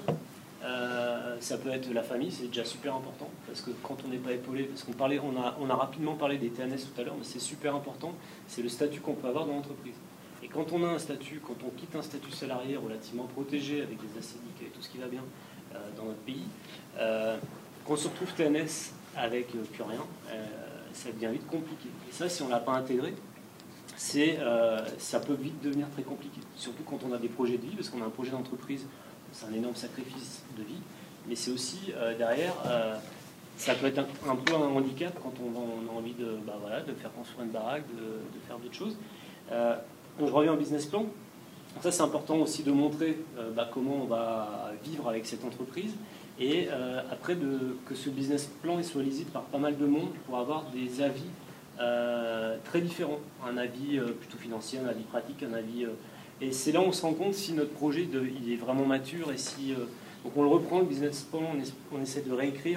Euh, ça peut être la famille, c'est déjà super important, parce que quand on n'est pas épaulé, parce qu'on parlait, on a, on a rapidement parlé des T N S tout à l'heure, mais c'est super important, c'est le statut qu'on peut avoir dans l'entreprise. Et quand on a un statut, quand on quitte un statut salarié relativement protégé, avec des assédiques et tout ce qui va bien euh, dans notre pays, euh, qu'on se retrouve T N S avec euh, plus rien, euh, ça devient vite compliqué. Et ça, si on ne l'a pas intégré, c'est, euh, ça peut vite devenir très compliqué, surtout quand on a des projets de vie, parce qu'on a un projet d'entreprise. C'est un énorme sacrifice de vie, mais c'est aussi euh, derrière, euh, ça peut être un, un peu un handicap quand on, on a envie de, bah voilà, de faire construire une baraque, de, de faire d'autres choses. Euh, je reviens au business plan. Ça, c'est important aussi de montrer euh, bah, comment on va vivre avec cette entreprise et euh, après de, que ce business plan il soit lisible par pas mal de monde pour avoir des avis euh, très différents. Un avis euh, plutôt financier, un avis pratique, un avis... Euh, Et c'est là où on se rend compte si notre projet de, il est vraiment mature et si euh, donc on le reprend le business plan, on, es, on essaie de réécrire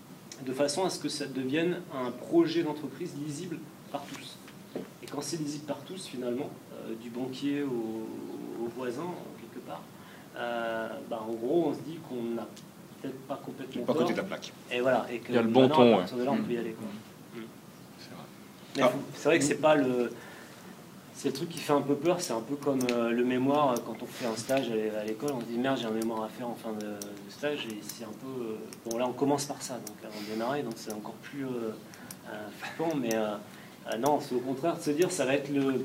de façon à ce que ça devienne un projet d'entreprise lisible par tous. Et quand c'est lisible par tous, finalement, euh, du banquier au, au voisin quelque part, euh, bah, en gros on se dit qu'on n'a peut-être pas complètement pas tort. côté de la plaque. Et voilà. Et que il y a le bon ton. À partir de là, on peut y aller. Quoi. Mmh. C'est vrai. Mais ah. C'est vrai que c'est pas le C'est le truc qui fait un peu peur, c'est un peu comme euh, le mémoire, quand on fait un stage à l'école, on se dit merde, j'ai un mémoire à faire en fin de, de stage, et c'est un peu... Euh, bon là on commence par ça, donc avant de démarrer, donc c'est encore plus euh, euh, flippant, mais euh, euh, non, c'est au contraire de se dire ça va être le,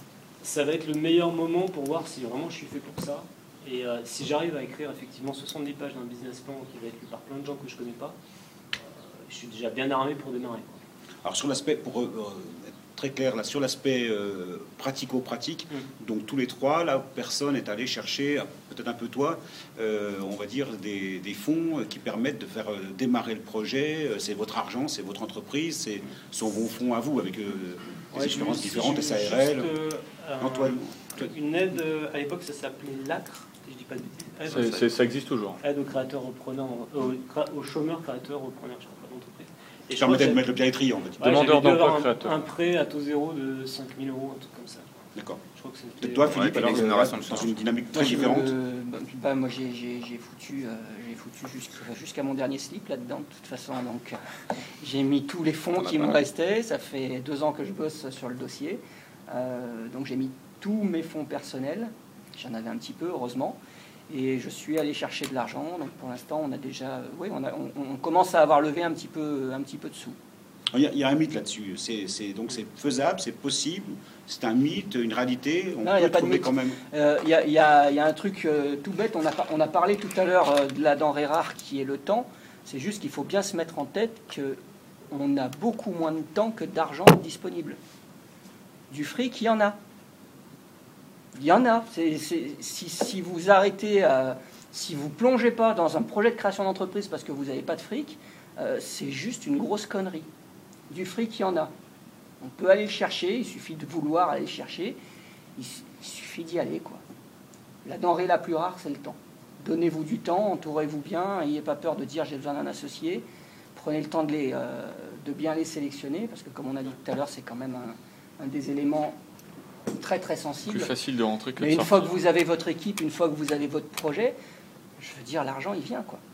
ça va être le meilleur moment pour voir si vraiment je suis fait pour ça, et euh, si j'arrive à écrire effectivement soixante-dix pages d'un business plan qui va être lu par plein de gens que je connais pas, euh, je suis déjà bien armé pour démarrer. Quoi. Alors sur l'aspect, pour euh, être très clair là, sur l'aspect euh, pratico-pratique, mmh. donc tous les trois, là, personne est allé chercher, peut-être un peu toi, euh, on va dire des, des fonds qui permettent de faire euh, démarrer le projet. C'est votre argent, c'est votre entreprise, c'est mmh. sont vos fonds à vous avec euh, des ouais, expériences juste, différentes, S A R L. Juste, euh, Antoine, une aide à l'époque, ça s'appelait l'A C R. Si je dis pas de bêtises. C'est, ça existe toujours. Aide aux créateurs repreneurs, aux, aux chômeurs créateurs repreneurs, je crois, d'entreprise. Et je permettais de mettre le pied à l'étrier, en fait. Ouais, demandeur d'emploi un, créateur. Un prêt à taux zéro de cinq mille euros, un truc comme ça. D'accord. Je crois que c'était... Peut-être toi, Philippe, ouais, alors, l'exonération dans de charge. une dynamique très moi, différente. Euh, bah, bah, moi, j'ai, j'ai, j'ai foutu, euh, j'ai foutu jusqu'à, jusqu'à mon dernier slip là-dedans, de toute façon. Donc, euh, j'ai mis tous les fonds qui me restaient. Ça fait deux ans que je bosse sur le dossier. Euh, donc, j'ai mis tous mes fonds personnels. J'en avais un petit peu, heureusement. Et je suis allé chercher de l'argent. Donc, pour l'instant, on a déjà... Oui, on, a, on, on commence à avoir levé un petit peu, un petit peu de sous. Il y, a, il y a un mythe là-dessus. C'est, c'est, donc c'est faisable, c'est possible. C'est un mythe, une réalité. On non, peut trouver quand même. Il euh, y, a, y, a, y a un truc euh, tout bête. On a, on a parlé tout à l'heure euh, de la denrée rare qui est le temps. C'est juste qu'il faut bien se mettre en tête qu'on a beaucoup moins de temps que d'argent disponible. Du fric, il y en a. Il y en a. C'est, c'est, si, si vous arrêtez, euh, si vous plongez pas dans un projet de création d'entreprise parce que vous n'avez pas de fric, euh, c'est juste une grosse connerie. Du fric, il y en a. On peut aller le chercher, il suffit de vouloir aller le chercher, il suffit d'y aller, quoi. La denrée la plus rare, c'est le temps. Donnez-vous du temps, entourez-vous bien, n'ayez pas peur de dire j'ai besoin d'un associé. Prenez le temps de, les, euh, de bien les sélectionner, parce que comme on a dit tout à l'heure, c'est quand même un, un des éléments très très sensibles. Plus facile de rentrer que de Mais une sortir. fois que vous avez votre équipe, une fois que vous avez votre projet, je veux dire, l'argent, il vient, quoi.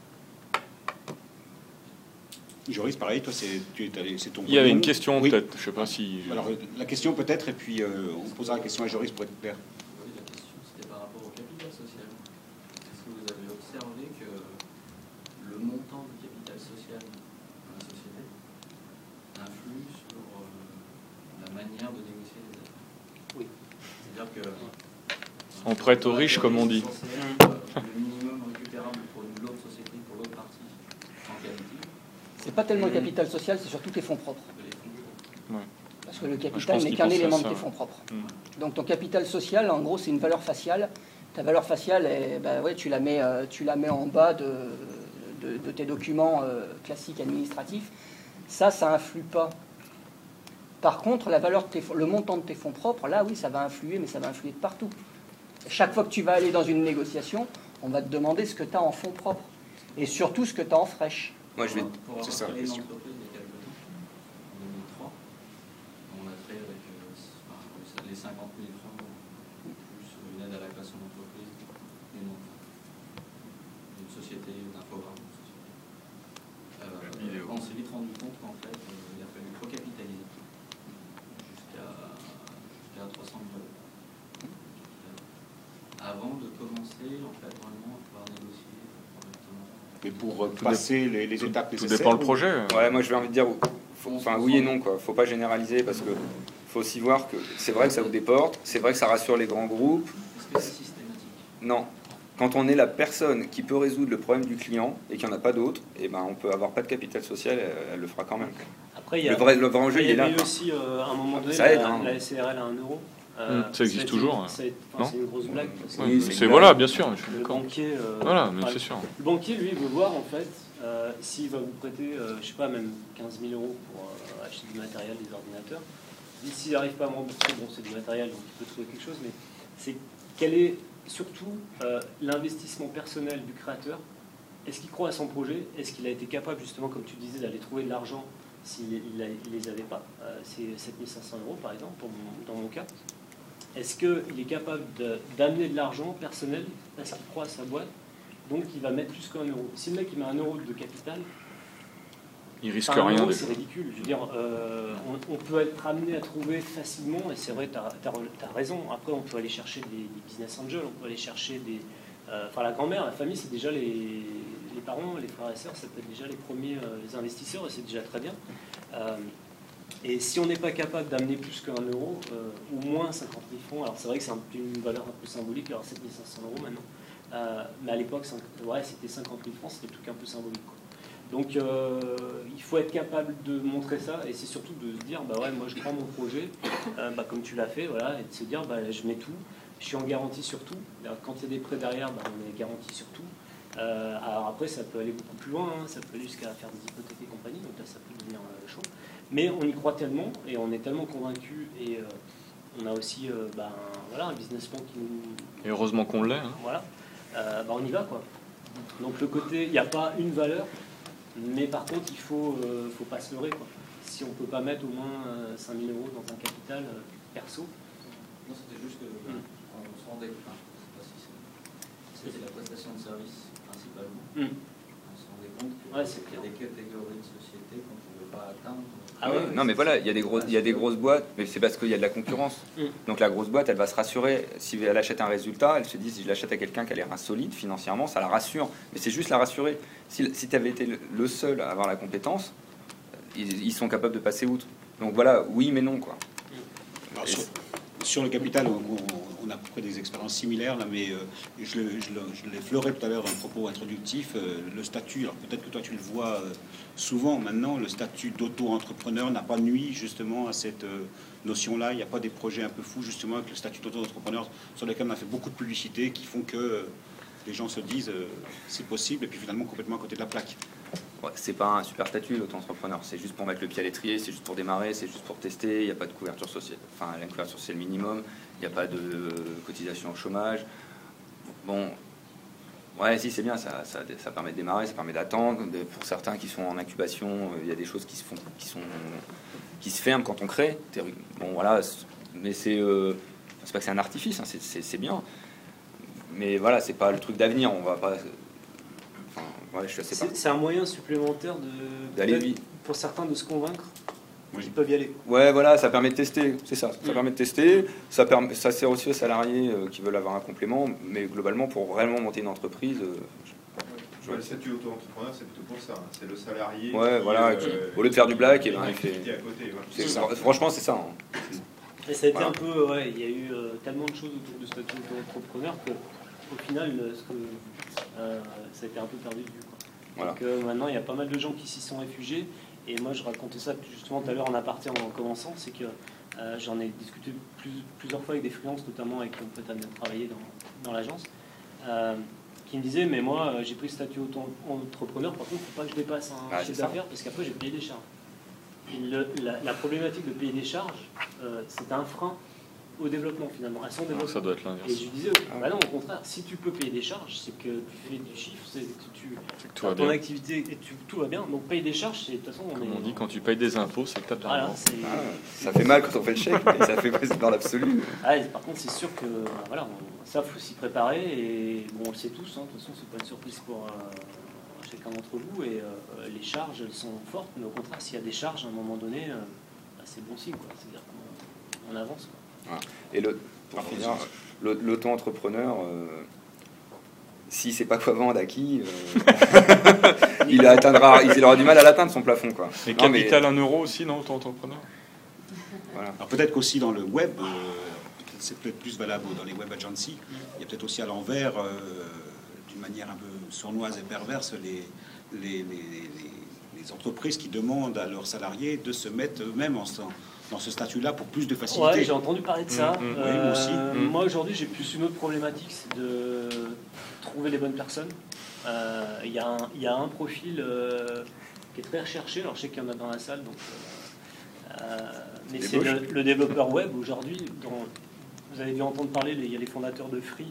Joris, pareil, toi, c'est, tu es allé, c'est ton... Il y avait une question, oui. peut-être, je ne sais pas si... Alors, la question peut-être, et puis euh, on posera la question à Joris pour être clair. Oui, la question, c'était par rapport au capital social. Est-ce que vous avez observé que le montant du capital social dans la société influe sur euh, la manière de négocier les affaires? Oui. C'est-à-dire que... On prête aux riches, comme on dit. Le minimum récupérable pour l'autre société, pour l'autre partie, en qualité. C'est pas tellement le capital social, c'est surtout tes fonds propres. Ouais. Parce que le Je capital pense n'est qu'il qu'un pense à élément de ça. tes fonds propres. Mm. Donc ton capital social, en gros, c'est une valeur faciale. Ta valeur faciale, est, ben ouais, tu, la mets, euh, tu la mets en bas de, de, de tes documents euh, classiques administratifs. Ça, ça influe pas. Par contre, la valeur de tes, le montant de tes fonds propres, là, oui, ça va influer, mais ça va influer de partout. Chaque fois que tu vas aller dans une négociation, on va te demander ce que tu as en fonds propres. Et surtout ce que tu as en fraîche. Moi, je vais... Pour avoir C'est ça, la créé une question. entreprise il y a quelques temps, en deux mille trois, on l'a créé avec euh, enfin, les cinquante mille francs, plus une aide à la création d'entreprise, et non, d'une société, d'infogramme. Euh, on s'est vite rendu compte qu'en fait, euh, il a fallu recapitaliser jusqu'à jusqu'à trois cent mille euros. Avant de commencer, en fait, vraiment à pouvoir négocier correctement. Mais pour euh, passer les, les étapes Tout nécessaires. dépend le projet. Ouais, moi je vais envie de dire, faut, enfin oui et non, quoi. Faut pas généraliser parce que faut aussi voir que c'est vrai que ça vous déporte, c'est vrai que ça rassure les grands groupes. Est-ce que c'est systématique? Non. Quand on est la personne qui peut résoudre le problème du client et qu'il n'y en a pas d'autre, eh ben on peut avoir pas de capital social, elle, elle le fera quand même. Après, il y a, Le vrai, le vrai enjeu, il il est y là. avait quoi. aussi, euh, à un moment donné, Ça aide, la, hein. la S C R L à un euro. Euh, Ça existe a été- toujours, ça a été- enfin, non c'est une grosse blague. Parce que Oui, Oui, c'est c'est une voilà, blague. bien sûr, je suis le d'accord. banquier, euh, Voilà, mais enfin, c'est sûr. le banquier, lui, veut voir en fait euh, s'il va vous prêter, euh, je sais pas, même quinze mille euros pour euh, acheter du matériel, des ordinateurs. Et s'il n'arrive pas à me rembourser, bon, c'est du matériel, donc il peut trouver quelque chose, mais c'est quel est surtout euh, l'investissement personnel du créateur. Est-ce qu'il croit à son projet? Est-ce qu'il a été capable, justement, comme tu disais, d'aller trouver de l'argent s'il ne les avait pas? euh, C'est sept mille cinq cents euros, par exemple, pour mon- dans mon cas. Est-ce qu'il est capable de- d'amener de l'argent personnel parce qu'il croit à sa boîte? Donc il va mettre plus qu'un euro. Si le mec il met un euro de capital, Il risque enfin, un rien euro, des c'est fois. ridicule. Je veux dire, euh, on, on peut être amené à trouver facilement, et c'est vrai, tu as raison. Après, on peut aller chercher des, des business angels, on peut aller chercher des. euh, Enfin, la grand-mère, la famille, c'est déjà les, les parents, les frères et sœurs, ça peut être déjà les premiers euh, les investisseurs, et c'est déjà très bien. Euh, Et si on n'est pas capable d'amener plus qu'un euro, euh, ou moins cinquante mille francs, alors c'est vrai que c'est un- une valeur un peu symbolique, alors sept mille cinq cents euros maintenant, euh, mais à l'époque, ouais, c'était cinquante mille francs, c'était tout qu'un peu symbolique, quoi. Donc euh, il faut être capable de montrer ça, et c'est surtout de se dire, bah ouais, moi je prends mon projet, euh, bah, comme tu l'as fait, voilà, et de se dire, bah, je mets tout, je suis en garantie sur tout. Alors, quand il y a des prêts derrière, bah, on est garanti sur tout. Euh, alors après, ça peut aller beaucoup plus loin, hein, ça peut aller jusqu'à faire des hypothèques et compagnie, donc là ça peut devenir euh, chaud. Mais on y croit tellement, et on est tellement convaincu, et euh, on a aussi euh, ben, voilà, un business plan qui nous... Et heureusement qu'on l'est. Hein. Voilà, euh, ben, on y va, quoi. Donc le côté, il n'y a pas une valeur, mais par contre, il faut, euh, faut pas se leurrer, quoi. Si on peut pas mettre au moins euh, cinq mille euros dans un capital euh, perso. Non, c'était juste que Mm. on se rendait, enfin, je sais pas si c'est c'était la prestation de service principalement. Mm. On se rendait compte qu'il Ouais, c'est y a des catégories de sociétés qu'on ne pouvait pas atteindre. Ah Ouais, ouais, non mais voilà, il y a des grosses, il y a des grosses boîtes, mais c'est parce qu'il y a de la concurrence. Mm. Donc la grosse boîte, elle va se rassurer. Si elle achète un résultat, elle se dit si je l'achète à quelqu'un qui a l'air insolite financièrement, ça la rassure. Mais c'est juste la rassurer. Si, si tu avais été le- le seul à avoir la compétence, ils, ils sont capables de passer outre. Donc voilà, oui mais non quoi. Alors, Et sur, sur le capital, on, on- on a à peu près des expériences similaires, là, mais euh, je, le- je le- je l'ai effleuré tout à l'heure, un propos introductif. euh, le statut, alors peut-être que toi tu le vois euh, souvent maintenant, le statut d'auto-entrepreneur n'a pas nui justement à cette euh, notion-là. Il n'y a pas des projets un peu fous justement avec le statut d'auto-entrepreneur sur lesquels on a fait beaucoup de publicité qui font que euh, les gens se disent euh, c'est possible et puis finalement complètement à côté de la plaque. Ouais, c'est pas un super statut l'auto-entrepreneur, c'est juste pour mettre le pied à l'étrier, c'est juste pour démarrer, c'est juste pour tester, il n'y a pas de couverture sociale, enfin la couverture sociale minimum, il n'y a pas de euh, cotisation au chômage. Bon, ouais si c'est bien, ça, ça, ça permet de démarrer, ça permet d'attendre. De- Pour certains qui sont en incubation, euh, il y a des choses qui se font, qui sont, qui se ferment quand on crée. Bon voilà, c'est- mais c'est, euh, c'est pas que c'est un artifice, hein, c'est- c'est c'est bien. Mais voilà, c'est pas le truc d'avenir, on va pas. Enfin, ouais, je suis assez C'est parti. c'est un moyen supplémentaire de, D'aller peut-être, vite. pour certains de se convaincre Oui. qu'ils peuvent y aller. Ouais, voilà, ça permet de tester, c'est ça. Ça Mm. permet de tester, ça, permet, ça sert aussi aux salariés euh, qui veulent avoir un complément, mais globalement, pour vraiment monter une entreprise, euh, je- Ouais, le statut auto-entrepreneur, c'est plutôt pour ça. hein. C'est le salarié. Ouais, qui, voilà, euh, qui- au lieu de faire du black, qui eh ben, a il fait- une activité à côté. voilà. c'est ça. Franchement, c'est ça. hein. Et ça a été Voilà. un peu, ouais, il y a eu euh, tellement de choses autour du statut d'entrepreneur que, au final, euh, ce que, euh, ça a été un peu perdu de vue, quoi. Voilà. Donc euh, maintenant, il y a pas mal de gens qui s'y sont réfugiés. Et moi, je racontais ça justement tout à l'heure en aparté en commençant, c'est que euh, j'en ai discuté plus- plusieurs fois avec des freelances, notamment avec mon pote amené à travailler dans, dans l'agence, euh, qui me disaient, mais moi, euh, j'ai pris le statut auto-entrepreneur, par contre, il ne faut pas que je dépasse un Ah, c'est chiffre ça. d'affaires, parce qu'après, j'ai payé des charges. le, la, la problématique de payer des charges, euh, c'est un frein au développement finalement, à son développement. Ça doit être l'inverse. Et je disais, bah non, au contraire, si tu peux payer des charges, c'est que tu fais du chiffre, c'est que tu tout va ton bien. activité et tu, tout va bien. Donc payer des charges, c'est de toute façon on Comme est. on dit, quand tu payes des impôts, c'est que tu as de Voilà, l'argent. c'est- Ah, ça fait mal quand on fait le chèque, mais ça fait pas dans l'absolu. Ah, et par contre, c'est sûr que bah, voilà, on, ça faut s'y préparer et bon, on le sait tous. Hein, de toute façon, c'est pas une surprise pour euh, chacun d'entre vous. Et euh, les charges, elles sont fortes, mais au contraire, s'il y a des charges, à un moment donné, euh, bah, c'est bon signe, quoi. C'est-à-dire qu'on on avance. Quoi. Et le, pour finir, l'au- l'auto-entrepreneur, euh, si c'est pas quoi vendre à qui, euh, il atteindra, il aura du mal à l'atteindre son plafond, quoi. Et Non, mais- capital un euro aussi, non, auto-entrepreneur? Voilà. Alors peut-être qu'aussi dans le web, euh, peut-être- c'est peut-être plus valable dans les web agencies, il y a peut-être aussi à l'envers, euh, d'une manière un peu sournoise et perverse, les, les, les, les- les entreprises qui demandent à leurs salariés de se mettre eux-mêmes en, dans ce statut-là pour plus de facilité. Ouais, j'ai entendu parler de ça. Mmh, mmh. Oui, moi aussi. Euh, Mmh. Moi aujourd'hui, j'ai plus une autre problématique, c'est de trouver les bonnes personnes. Euh, Il y, a un- il y a un profil euh, qui est très recherché. Alors je sais qu'il y en a dans la salle, donc. euh, euh, mais c'est le, le développeur web aujourd'hui. dont Vous avez dû entendre parler. Il y a les fondateurs de Free,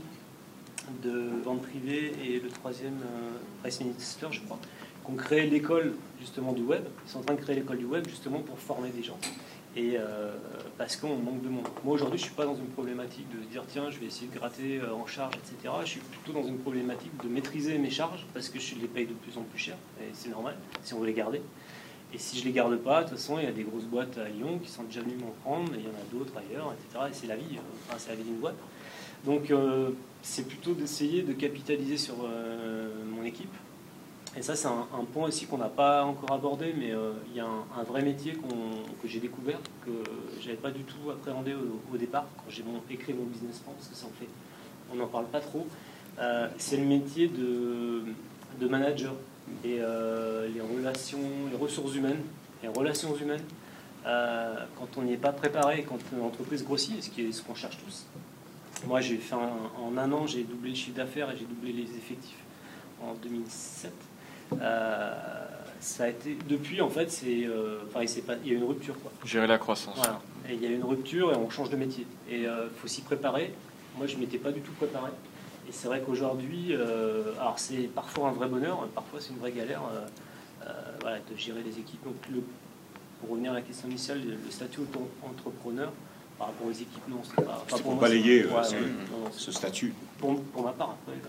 de Vente Privée et le troisième euh, Price Minister, je crois, qui ont créé l'école justement du web. Ils sont en train de créer l'école du web justement pour former des gens. Et euh, parce qu'on manque de monde. Moi aujourd'hui, je suis pas dans une problématique de se dire tiens, je vais essayer de gratter euh, en charge, et cetera. Je suis plutôt dans une problématique de maîtriser mes charges parce que je les paye de plus en plus cher et c'est normal si on veut les garder. Et si je les garde pas, de toute façon, il y a des grosses boîtes à Lyon qui sont déjà venues m'en prendre, et il y en a d'autres ailleurs, et cetera. Et c'est la vie, enfin, c'est la vie d'une boîte. Donc euh, c'est plutôt d'essayer de capitaliser sur euh, mon équipe. Et ça, c'est un, un point aussi qu'on n'a pas encore abordé, mais euh, il y a un, un vrai métier qu'on- que j'ai découvert, que j'avais pas du tout appréhendé au, au départ, quand j'ai mon- écrit mon business plan, parce que ça en fait, on n'en parle pas trop. Euh, c'est le métier de, de manager et euh, les relations, les ressources humaines, les relations humaines. Euh, quand on n'y est pas préparé, quand l'entreprise grossit, ce qui est ce qu'on cherche tous. Moi, j'ai fait un- en un an, j'ai doublé le chiffre d'affaires et j'ai doublé les effectifs en deux mille sept. Euh, ça a été depuis en fait c'est euh, enfin il, s'est pas, il y a eu une rupture quoi. Gérer la croissance. Voilà. Et il y a eu une rupture et on change de métier et il euh, faut s'y préparer. Moi je m'étais pas du tout préparé et c'est vrai qu'aujourd'hui euh, alors c'est parfois un vrai bonheur, parfois c'est une vraie galère euh, euh, voilà, de gérer les équipes. Donc le, pour revenir à la question initiale, le, le statut auto-entrepreneur par rapport aux équipes, non, c'est pas, C'est pour pour moi, balayer c'est- euh, ouais, ce, ouais, non, non, c'est- ce statut. pour, pour ma part après.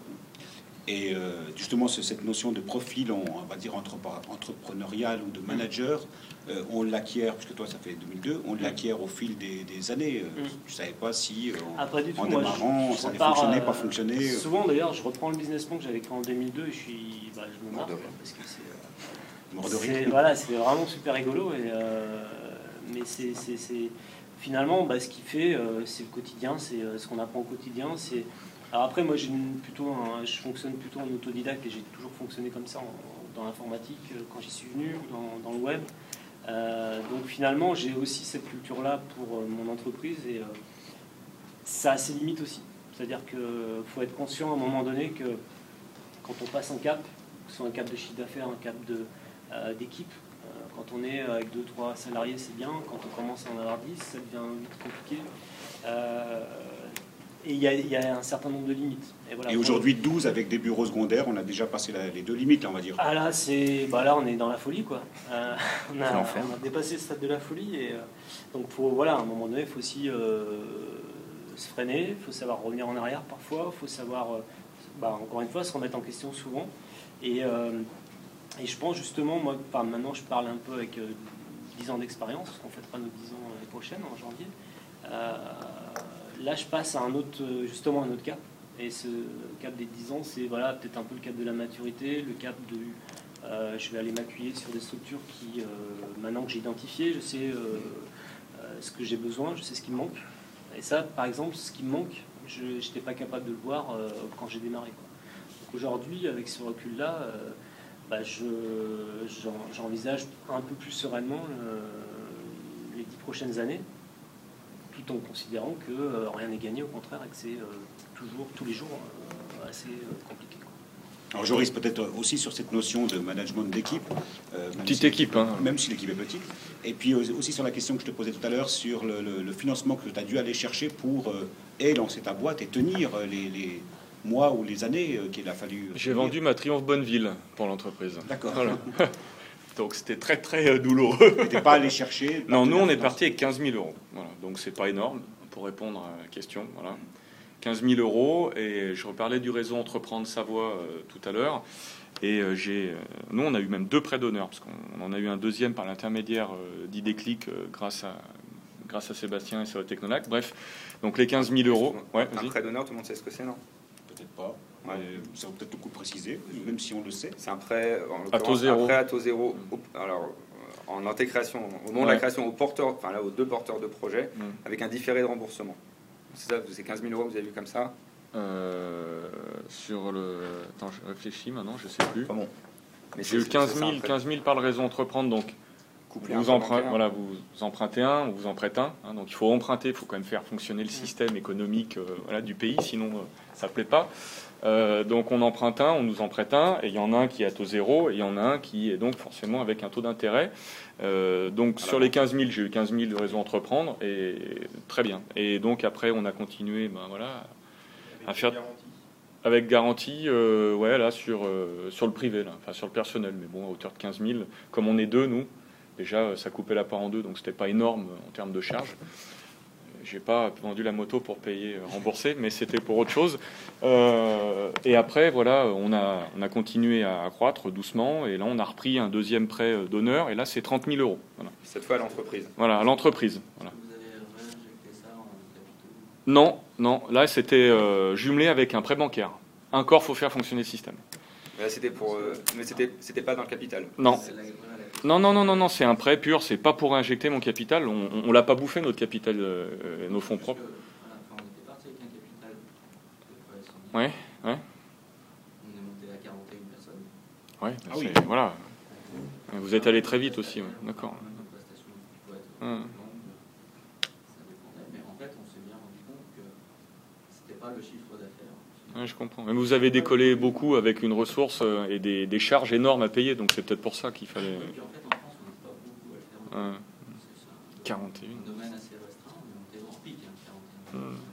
Et euh, justement, ce- cette notion de profil, on, on va dire entrepre- entrepreneurial ou de manager, euh, on l'acquiert, puisque toi ça fait deux mille deux, on l'acquiert au fil des, des années. Euh, Mm. Tu ne savais pas si euh, en, Après du tout, en moi, démarrant, je- je ça allait repars, fonctionner, euh, pas fonctionner. Souvent d'ailleurs, je reprends le business plan que j'avais créé en deux mille deux et je suis, bah, je me marre Mort de quoi, rire. parce que c'est, euh, Mort de c'est- rire. voilà, c'est vraiment super rigolo et euh, mais c'est, c'est- c'est- finalement bah, ce qui fait, euh, c'est le quotidien, c'est euh, ce qu'on apprend au quotidien, c'est alors après moi j'ai une- plutôt un- je fonctionne plutôt en autodidacte et j'ai toujours fonctionné comme ça en- dans l'informatique euh, quand j'y suis venu ou dans, dans le web. Euh, donc finalement j'ai aussi cette culture là pour euh, mon entreprise et euh, ça a ses limites aussi. C'est-à-dire qu'il faut être conscient à un moment donné que quand on passe un cap, que ce soit un cap de chiffre d'affaires, un cap de, euh, d'équipe, euh, quand on est avec deux trois salariés, c'est bien. Quand on commence à en avoir dix, ça devient vite compliqué. Euh, et il y, a- il y a un certain nombre de limites. Et, voilà, Et aujourd'hui, douze avec des bureaux secondaires, on a déjà passé la- les deux limites, là, on va dire. ah là, c'est, bah là, on est dans la folie, quoi. Euh, on, a, L'enfer. on a dépassé le stade de la folie. Et, euh, donc, faut, voilà, à un moment donné, il faut aussi euh, se freiner, il faut savoir revenir en arrière parfois, il faut savoir, euh, bah, encore une fois, se remettre en question souvent. Et, euh, et je pense justement, moi, enfin, maintenant, je parle un peu avec euh, dix ans d'expérience, parce qu'on fêtera nos dix ans l'année prochaine, en janvier. Euh, là, je passe à un autre, justement, un autre cap. Et ce cap des dix ans, c'est voilà, peut-être un peu le cap de la maturité, le cap de euh, je vais aller m'appuyer sur des structures qui, euh, maintenant que j'ai identifié, je sais euh, euh, ce que j'ai besoin, je sais ce qui me manque. Et ça, par exemple, ce qui me manque, je n'étais pas capable de le voir euh, quand j'ai démarré, quoi. Donc aujourd'hui, avec ce recul-là, euh, bah, je, j'en, j'envisage un peu plus sereinement le- les dix prochaines années, tout en considérant que euh, rien n'est gagné, au contraire, et que c'est euh, toujours, tous les jours, euh, assez euh, compliqué, quoi. Alors Joris, peut-être aussi sur cette notion de management d'équipe. Euh, petite si, équipe. Hein. Même si l'équipe est petite. Et puis aussi sur la question que je te posais tout à l'heure sur le, le, le financement que tu as dû aller chercher pour euh, et lancer ta boîte et tenir les, les mois ou les années euh, qu'il a fallu... J'ai vendu ma Triomphe Bonneville pour l'entreprise. D'accord. Voilà. Donc c'était très très douloureux. Tu n'étais pas allé chercher... Non, nous on est parti avec quinze mille euros. Voilà. Donc c'est pas énorme pour répondre à la question. Voilà. quinze mille euros, et je reparlais du réseau Entreprendre Savoie euh, tout à l'heure. Et euh, j'ai, euh, nous, on a eu même deux prêts d'honneur, parce qu'on en a eu un deuxième par l'intermédiaire euh, d'Idéclic euh, grâce à grâce à Sébastien et sur le Technolac. Bref, donc les quinze mille euros. Ouais, un prêt d'honneur, tout le monde sait ce que c'est, non? Peut-être pas. Ouais. Ça vaut peut-être beaucoup préciser, même si on le sait. C'est un prêt en à taux zéro. Un prêt à taux zéro. Alors, en intégration, au moment ouais. de la création, aux porteurs, enfin là, aux deux porteurs de projet, mmh. avec un différé de remboursement. C'est ça, c'est quinze mille euros que vous avez vu comme ça. Euh, sur le... Attends, je réfléchis maintenant, je sais plus. Enfin bon. J'ai eu quinze mille par le réseau Entreprendre, donc vous, emprunt, voilà, vous empruntez un, on vous en prête un. Hein, donc il faut emprunter, il faut quand même faire fonctionner le système économique euh, voilà, du pays, sinon euh, ça ne plaît pas. Euh, donc on emprunte un, on nous en prête un, et il y en a un qui est à taux zéro, et il y en a un qui est donc forcément avec un taux d'intérêt. Euh, donc voilà. Sur les quinze mille, j'ai eu quinze mille de réseau Entreprendre, et très bien. Et donc après, on a continué, ben voilà, à faire avec garantie, euh, ouais, là sur euh, sur le privé, là, enfin sur le personnel, mais bon à hauteur de quinze mille. Comme on est deux, nous, déjà ça coupait la part en deux, donc c'était pas énorme en termes de charge. J'ai pas vendu la moto pour payer, rembourser, mais c'était pour autre chose. Euh, et après, voilà, on a, on a continué à croître doucement. Et là, on a repris un deuxième prêt d'honneur. Et là, c'est trente mille euros. Voilà. Cette fois à l'entreprise. Voilà, à l'entreprise. Voilà. Vous avez réinjecté ça en capitaux? Non, non. Là, c'était euh, jumelé avec un prêt bancaire. Encore, faut faire fonctionner le système. Là, c'était pour, euh, mais c'était, c'était pas dans le capital. Non. Non, non, non, non, non, c'est un prêt pur, c'est pas pour injecter mon capital, on, on, on l'a pas bouffé notre capital, euh, nos fonds propres. Voilà, enfin, on était parti avec un capital de ouais, ouais. On est monté à quarante et une personnes. Ouais, ah oui. Voilà. Vous êtes allé très vite aussi, ouais. D'accord. Ouais. Ça dépendait, mais en fait, on s'est bien rendu compte que c'était pas le chiffre d'affaires. Ouais, je comprends. Mais vous avez décollé beaucoup avec une ressource et des, des charges énormes à payer, donc c'est peut-être pour ça qu'il fallait. Et puis en fait, en France, on n'est pas beaucoup à le faire. Ouais. quarante et un. Un domaine assez restreint, on est monté en pic, hein, quarante et un. Hum.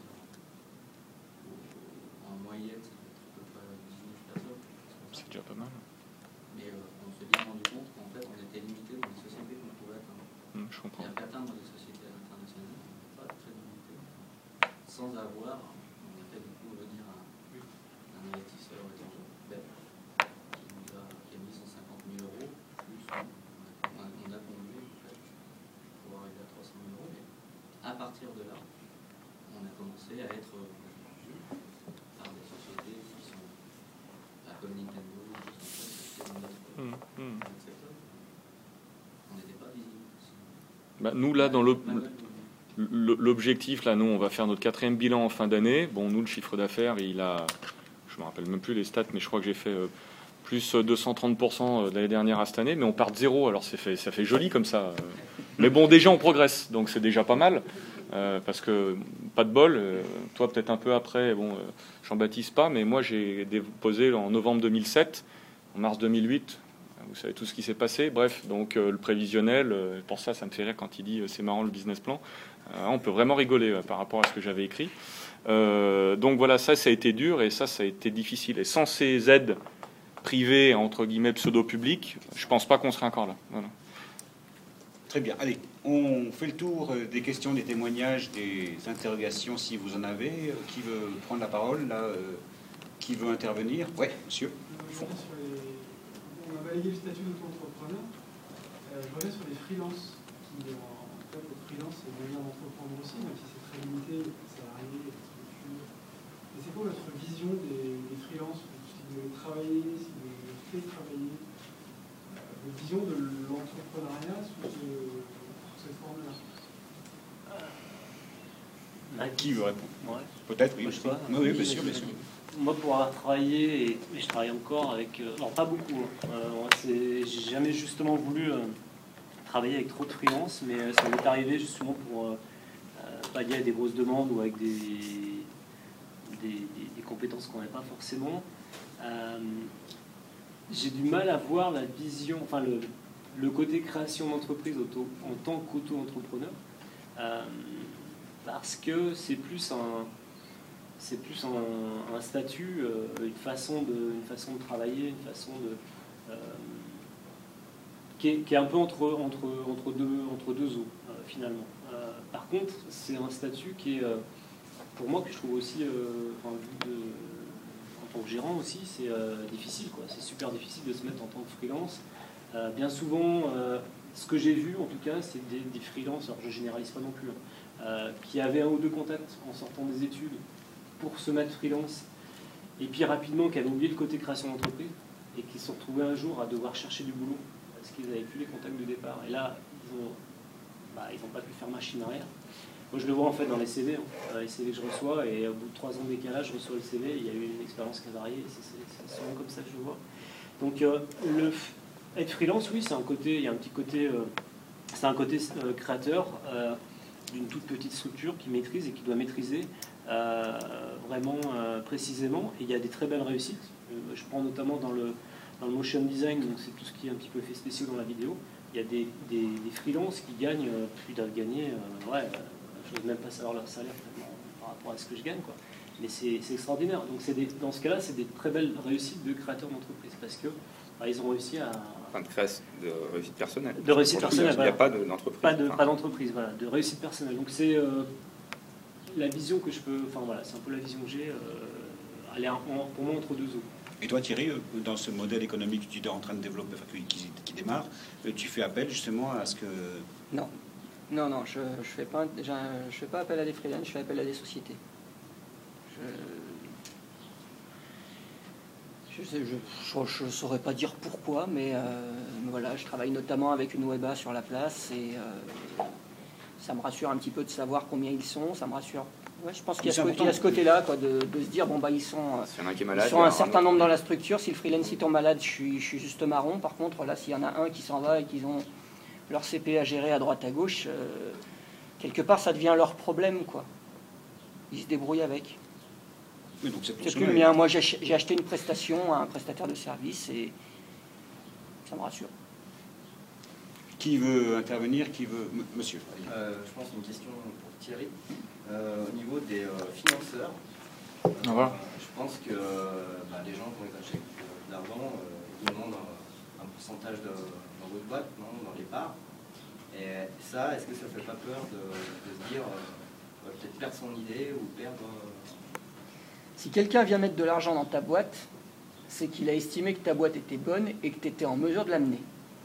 En moyenne, ça fait à peu près dix-neuf personnes. C'est déjà pas mal. Mais euh, on s'est bien rendu compte qu'en fait, on était limité dans les sociétés qu'on pouvait atteindre. Hum, je comprends. Et qu'atteindre des sociétés internationales, on n'est pas très limité. Sans avoir, on a fait du coup venir un, un investisseur étranger, belge, qui nous a, qui a mis cent cinquante mille euros, plus on a, on a conduit en fait, pour arriver à trois cent mille euros. Mais à partir de là, on a commencé à être vu par des sociétés qui sont bah, comme Nintendo, juste en fait, dans notre, Hum, hum. notre secteur. On n'était pas visible. Bah, nous, là, dans le. L'objectif, là, nous, on va faire notre quatrième bilan en fin d'année. Bon, nous, le chiffre d'affaires, il a, je me rappelle même plus les stats, mais je crois que j'ai fait euh, plus deux cent trente pour cent de l'année dernière à cette année, mais on part de zéro, alors c'est fait, ça fait joli comme ça. Mais bon, déjà, on progresse, donc c'est déjà pas mal, euh, parce que, pas de bol, euh, toi peut-être un peu après, bon, euh, Jean-Baptiste pas, mais moi j'ai déposé en novembre deux mille sept, en mars deux mille huit, vous savez tout ce qui s'est passé, bref, donc euh, le prévisionnel, euh, pour ça, ça me fait rire quand il dit euh, c'est marrant le business plan. Euh, on peut vraiment rigoler euh, par rapport à ce que j'avais écrit. Euh, donc voilà, ça, ça a été dur et ça, ça a été difficile. Et sans ces aides privées, entre guillemets, pseudo-publiques, je pense pas qu'on serait encore là. Voilà. Très bien. Allez, on fait le tour des questions, des témoignages, des interrogations, si vous en avez. Qui veut prendre la parole là euh, Qui veut intervenir? Oui, monsieur. Je reviens sur les... On a balayé le statut d'auto-entrepreneur. Euh, je reviens sur les freelances. Qui, en fait, le freelance, c'est une manière d'entreprendre aussi, même si c'est très limité, salarié, structure. Et c'est quoi votre vision des, des freelances? Si vous voulez travailler, si vous voulez faire travailler, euh, votre vision de l'entrepreneuriat sous, ce, sous cette forme-là? Ah, Qui veut répondre? Ouais. Peut-être, oui. Moi, je sais pas. Oui, oui, bien sûr, bien sûr. Moi, pour avoir travaillé, et, et je travaille encore avec... Euh, non, pas beaucoup. Hein. Euh, j'ai jamais justement voulu euh, travailler avec trop de freelance, mais euh, ça m'est arrivé justement pour euh, pallier à des grosses demandes ou avec des, des, des, des compétences qu'on n'avait pas forcément. Euh, j'ai du mal à voir la vision, enfin le, le côté création d'entreprise auto, en tant qu'auto-entrepreneur, euh, parce que c'est plus un, c'est plus un, un statut, euh, une, façon de, une façon de travailler, une façon de... Euh, qui, est, qui est un peu entre, entre, entre, deux, entre deux eaux, euh, finalement. Euh, par contre, c'est un statut qui est, euh, pour moi, que je trouve aussi, euh, enfin, vu de, en tant que gérant aussi, c'est euh, difficile, quoi. C'est super difficile de se mettre en tant que freelance. Euh, bien souvent, euh, ce que j'ai vu, en tout cas, c'est des, des freelances, alors je généralise pas non plus, hein, euh, qui avaient un ou deux contacts en sortant des études pour se mettre freelance, et puis rapidement qui avaient oublié le côté création d'entreprise, et qui se sont retrouvés un jour à devoir chercher du boulot, parce qu'ils n'avaient plus les contacts de départ. Et là, ils n'ont bah, ils ont pas pu faire machine arrière. Moi, je le vois en fait dans les C V, hein. Les C V que je reçois, et au bout de trois ans de décalage, je reçois le C V, il y a eu une expérience qui a varié, et c'est souvent comme ça que je le vois. Donc, euh, le, être freelance, oui, c'est un côté, il y a un petit côté, euh, c'est un côté euh, créateur euh, d'une toute petite structure qui maîtrise et qui doit maîtriser euh, vraiment euh, précisément. Et il y a des très belles réussites. Euh, je prends notamment dans le, dans le motion design, donc c'est tout ce qui est un petit peu fait spécial dans la vidéo. Il y a des, des, des freelances qui gagnent, euh, plus doivent gagner, euh, ouais, euh, je n'ose même pas savoir leur salaire par rapport à ce que je gagne, quoi. Mais c'est extraordinaire. Donc des, dans ce cas-là, c'est des très belles réussites de créateurs d'entreprise parce que bah, ils ont réussi à... Enfin, de, création, de réussite personnelle. De réussite personnelle, Il n'y a pas d'entreprise. Pas de, pas d'entreprise, voilà, de réussite personnelle. Donc c'est euh, la vision que je peux... Enfin voilà, c'est un peu la vision que j'ai. Euh, elle est en, pour moi entre deux eaux. Et toi Thierry, dans ce modèle économique que tu es en train de développer, enfin, qui, qui démarre, tu fais appel justement à ce que... Non, non, non, je ne fais, pas, je fais pas appel à des freelances, je fais appel à des sociétés. Je ne saurais pas dire pourquoi, mais euh, voilà, je travaille notamment avec une Weba sur la place et euh, ça me rassure un petit peu de savoir combien ils sont, ça me rassure. Ouais, je pense qu'il y a ce, côté, ce côté-là, quoi, de, de se dire, bon, bah, ils sont, si y en a qui est malade, ils sont un certain nombre dans la structure. Si le freelance il tombe malade, je suis, je suis juste marron. Par contre, là, s'il y en a un qui s'en va et qu'ils ont leur C P à gérer à droite à gauche, euh, quelque part, ça devient leur problème, quoi. Ils se débrouillent avec. C'est plus le mien. Moi, j'ai acheté une prestation à un prestataire de service et ça me rassure. Qui veut intervenir? Qui veut... Monsieur. Euh, je pense une question pour Thierry. Euh, au niveau des euh, financeurs, euh, ah, je pense que euh, bah, les gens, quand ils achètent de l'argent, euh, ils demandent un, un pourcentage de, dans votre boîte, non, dans les parts. Et ça, est-ce que ça ne fait pas peur de, de se dire, euh, peut-être perdre son idée ou perdre... Euh... Si quelqu'un vient mettre de l'argent dans ta boîte, c'est qu'il a estimé que ta boîte était bonne et que tu étais en mesure de l'amener.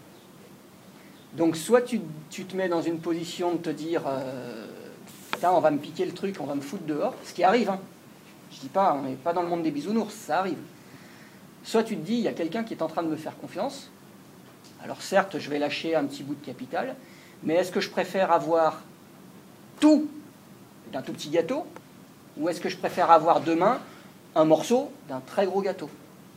Donc soit tu, tu te mets dans une position de te dire euh, putain, on va me piquer le truc, on va me foutre dehors, ce qui arrive, hein. Je dis pas, on n'est pas dans le monde des bisounours, ça arrive. Soit tu te dis, il y a quelqu'un qui est en train de me faire confiance, alors certes, je vais lâcher un petit bout de capital, mais est-ce que je préfère avoir tout d'un tout petit gâteau, ou est-ce que je préfère avoir demain un morceau d'un très gros gâteau?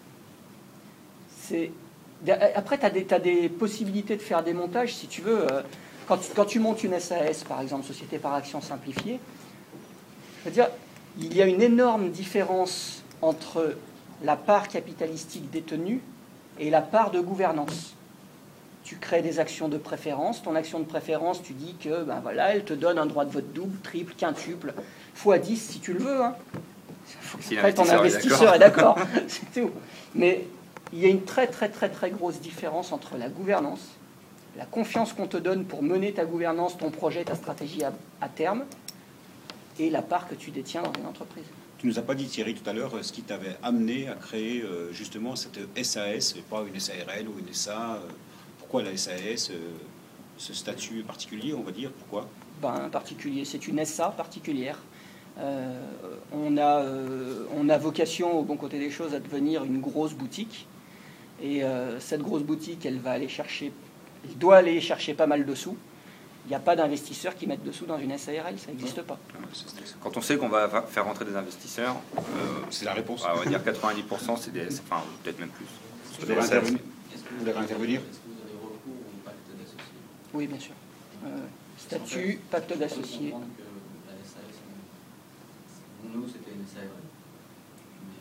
C'est... Après, tu as des, t'as des possibilités de faire des montages, si tu veux. Quand tu, quand tu montes une S A S, par exemple, Société par Action Simplifiée, je veux dire, il y a une énorme différence entre la part capitalistique détenue et la part de gouvernance. Tu crées des actions de préférence. Ton action de préférence, tu dis que ben voilà, elle te donne un droit de vote double, triple, quintuple, fois dix si tu le veux. Hein. Si Après, ton investisseur est d'accord. C'est tout. Mais il y a une très très très très grosse différence entre la gouvernance, la confiance qu'on te donne pour mener ta gouvernance, ton projet, ta stratégie à, à terme, et la part que tu détiens dans une entreprise. Tu nous as pas dit, Thierry, tout à l'heure, ce qui t'avait amené à créer euh, justement cette S A S, et pas une S A R L ou une S A. Euh, pourquoi la S A S, euh, ce statut particulier, on va dire, pourquoi? Ben, particulier, c'est une S A particulière. Euh, on, a, euh, on a vocation, au bon côté des choses, à devenir une grosse boutique. Et euh, cette grosse boutique, elle va aller chercher, elle doit aller chercher pas mal de sous. Il n'y a pas d'investisseurs qui mettent de sous dans une S A R L, ça n'existe pas. Quand on sait qu'on va faire rentrer des investisseurs, euh, c'est la réponse. On va dire quatre-vingt-dix pour cent, c'est des, enfin peut-être même plus. Vous voulez intervenir? Vous voulez intervenir? Est-ce que vous avez recours au pacte d'associés? Oui, bien sûr. Euh, statut, pacte d'associés. Nous, c'était une S A R L.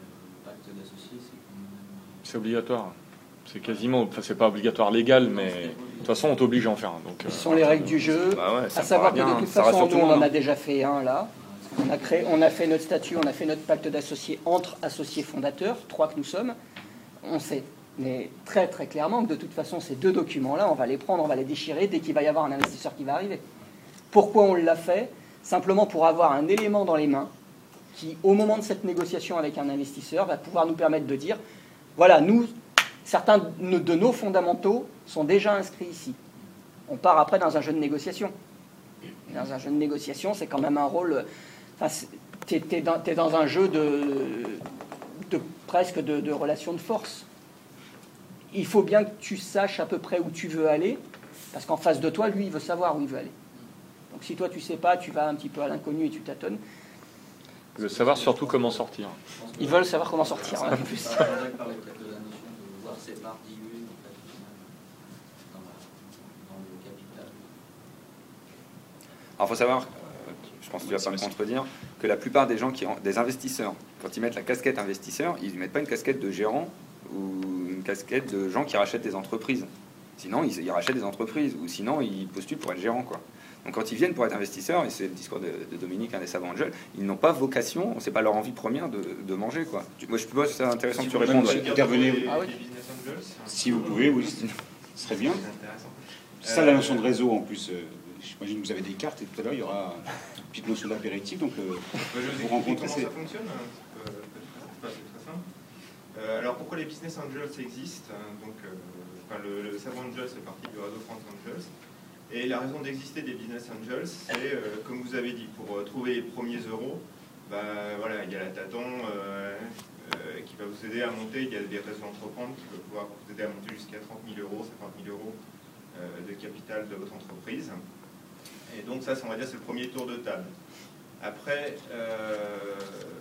pacte d'associés, c'est quand même... C'est obligatoire. C'est quasiment, enfin c'est pas obligatoire légal, mais de toute façon on t'oblige à en faire un. Donc, euh, Ce sont les règles du jeu. Bah ouais, ça à me savoir paraît que de bien, toute ça façon, rassure tout nous, le on en monde, a hein. déjà fait un là. On a, créé, on a fait notre statut, on a fait notre pacte d'associés entre associés fondateurs, trois que nous sommes. On sait, mais très très clairement que de toute façon, ces deux documents-là, on va les prendre, on va les déchirer dès qu'il va y avoir un investisseur qui va arriver. Pourquoi on l'a fait? Simplement pour avoir un élément dans les mains qui, au moment de cette négociation avec un investisseur, va pouvoir nous permettre de dire, voilà, nous, certains de nos fondamentaux sont déjà inscrits ici. On part après dans un jeu de négociation. Et dans un jeu de négociation, c'est quand même un rôle... Enfin, tu es, dans, t'es dans un jeu de, de presque de, de relation de force. Il faut bien que tu saches à peu près où tu veux aller, parce qu'en face de toi, lui, il veut savoir où il veut aller. Donc si toi, tu sais pas, tu vas un petit peu à l'inconnu et tu tâtonnes. ils veulent savoir surtout comment sortir. Ils veulent savoir comment sortir, en plus. Par exemple, parler peut-être de la notion de voir ses parts diluer en fait, dans, la, dans le capital. Alors, il faut savoir, euh, je pense que tu vas pas me contredire, que la plupart des gens, qui, des investisseurs, quand ils mettent la casquette investisseur, ils ne mettent pas une casquette de gérant ou une casquette de gens qui rachètent des entreprises. Sinon, ils, ils rachètent des entreprises, ou sinon, ils postulent pour être gérant, quoi. Donc, quand ils viennent pour être investisseurs, et c'est le discours de, de Dominique, un des savants angels, ils n'ont pas vocation, c'est pas leur envie première de, de manger, quoi. Moi, je pense que c'est intéressant Si que tu vous répondes. pouvez Ouais. intervenir. Les, Ah oui. les business angels, Si vous pouvez, oui, ce serait bien. c'est intéressant. C'est ça la notion de réseau en plus. Euh, J'imagine que vous avez des cartes et tout à l'heure il y aura une petite notion d'apéritif. Donc euh, Bah, je vous vous explique rencontrez. comment c'est- ça fonctionne. hein. C'est pas- c'est pas- c'est très simple. Euh, alors pourquoi les business angels existent hein, donc, euh, enfin, le, le Savant Angels fait partie du réseau France Angels. Et la raison d'exister des business angels, c'est, euh, comme vous avez dit, pour euh, trouver les premiers euros, bah, voilà, il y a la Taton euh, euh, qui va vous aider à monter, il y a des réseaux d'entreprendre qui peuvent pouvoir vous aider à monter jusqu'à trente mille euros, cinquante mille euros euh, de capital de votre entreprise. Et donc ça, on va dire, c'est le premier tour de table. Après, euh,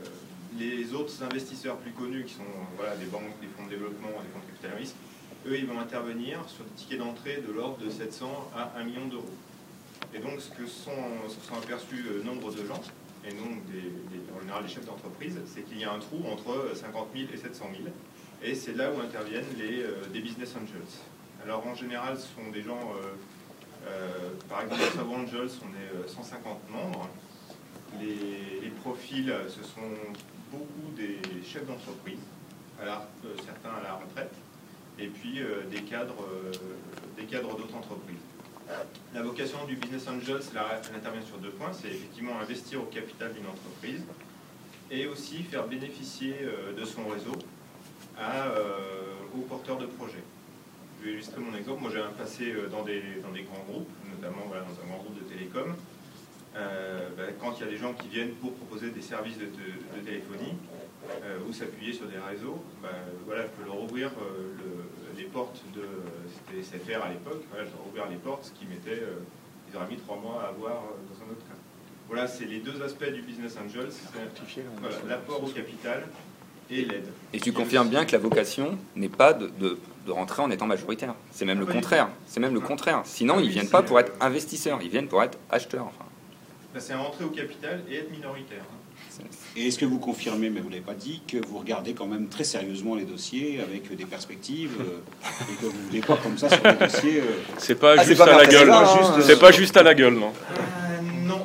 les autres investisseurs plus connus, qui sont voilà, des banques, des fonds de développement, des fonds de capital risque, eux, ils vont intervenir sur des tickets d'entrée de l'ordre de sept cents à un million d'euros. Et donc, ce que sont, se sont aperçus euh, nombre de gens, et non des, des, en général des chefs d'entreprise, c'est qu'il y a un trou entre cinquante mille et sept cent mille. Et c'est là où interviennent les, euh, des business angels. Alors, en général, ce sont des gens, euh, euh, par exemple, les Savant Angels, on est euh, cent cinquante membres. Les, les profils, ce sont beaucoup des chefs d'entreprise, à la, euh, certains à la retraite, et puis euh, des cadres, euh, des cadres d'autres entreprises. La vocation du business angel, elle intervient sur deux points, c'est effectivement investir au capital d'une entreprise et aussi faire bénéficier euh, de son réseau à, euh, aux porteurs de projets. Je vais illustrer mon exemple. Moi, j'ai un passé euh, dans, des, dans des grands groupes, notamment voilà, dans un grand groupe de télécom. Euh, ben, quand il y a des gens qui viennent pour proposer des services de, de, de téléphonie euh, ou s'appuyer sur des réseaux, ben, voilà, je peux leur ouvrir euh, le, les portes de... C'était S F R à l'époque, voilà, je leur ouvrir les portes, ce qui mettait... Euh, ils auraient mis trois mois à avoir euh, dans un autre cas. Voilà, c'est les deux aspects du business angel, c'est voilà, l'apport au capital et l'aide. Et tu confirmes bien que la vocation n'est pas de, de, de rentrer en étant majoritaire. C'est même le contraire. C'est même le contraire. Sinon, ils viennent pas pour être investisseurs, ils viennent pour être acheteurs. Enfin. Ben, c'est rentrer au capital et être minoritaire. Et est-ce que vous confirmez, mais vous ne l'avez pas dit, que vous regardez quand même très sérieusement les dossiers avec des perspectives euh, et que vous ne voulez pas comme ça sur les dossiers euh... C'est pas Ah, juste c'est pas à la gueule. Mercedes, hein. hein, C'est pas juste à la gueule, non. Euh, non.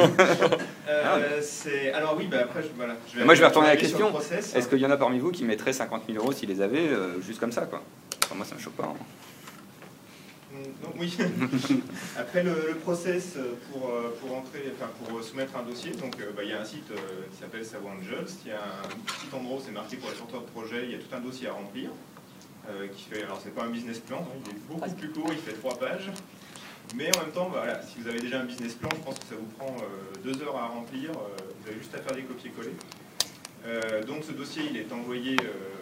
euh, c'est... Alors oui, bah après, je, voilà. Je vais Moi, je vais retourner à la aller sur question. le process. Est-ce qu'il y en a parmi vous qui mettraient cinquante mille euros s'ils les avaient, euh, juste comme ça, quoi? Enfin, moi, ça me choque pas. Hein. Donc oui. Après le, le process pour, pour entrer, enfin pour soumettre un dossier, donc bah, il y a un site euh, qui s'appelle Savant Angels. Il y a un petit endroit où c'est marqué pour les porteurs de projet. Il y a tout un dossier à remplir. Euh, qui fait, alors c'est pas un business plan, hein, il est beaucoup plus court, il fait trois pages. Mais en même temps, bah, voilà, si vous avez déjà un business plan, je pense que ça vous prend euh, deux heures à remplir. Euh, vous avez juste à faire des copier-coller. Euh, donc ce dossier, il est envoyé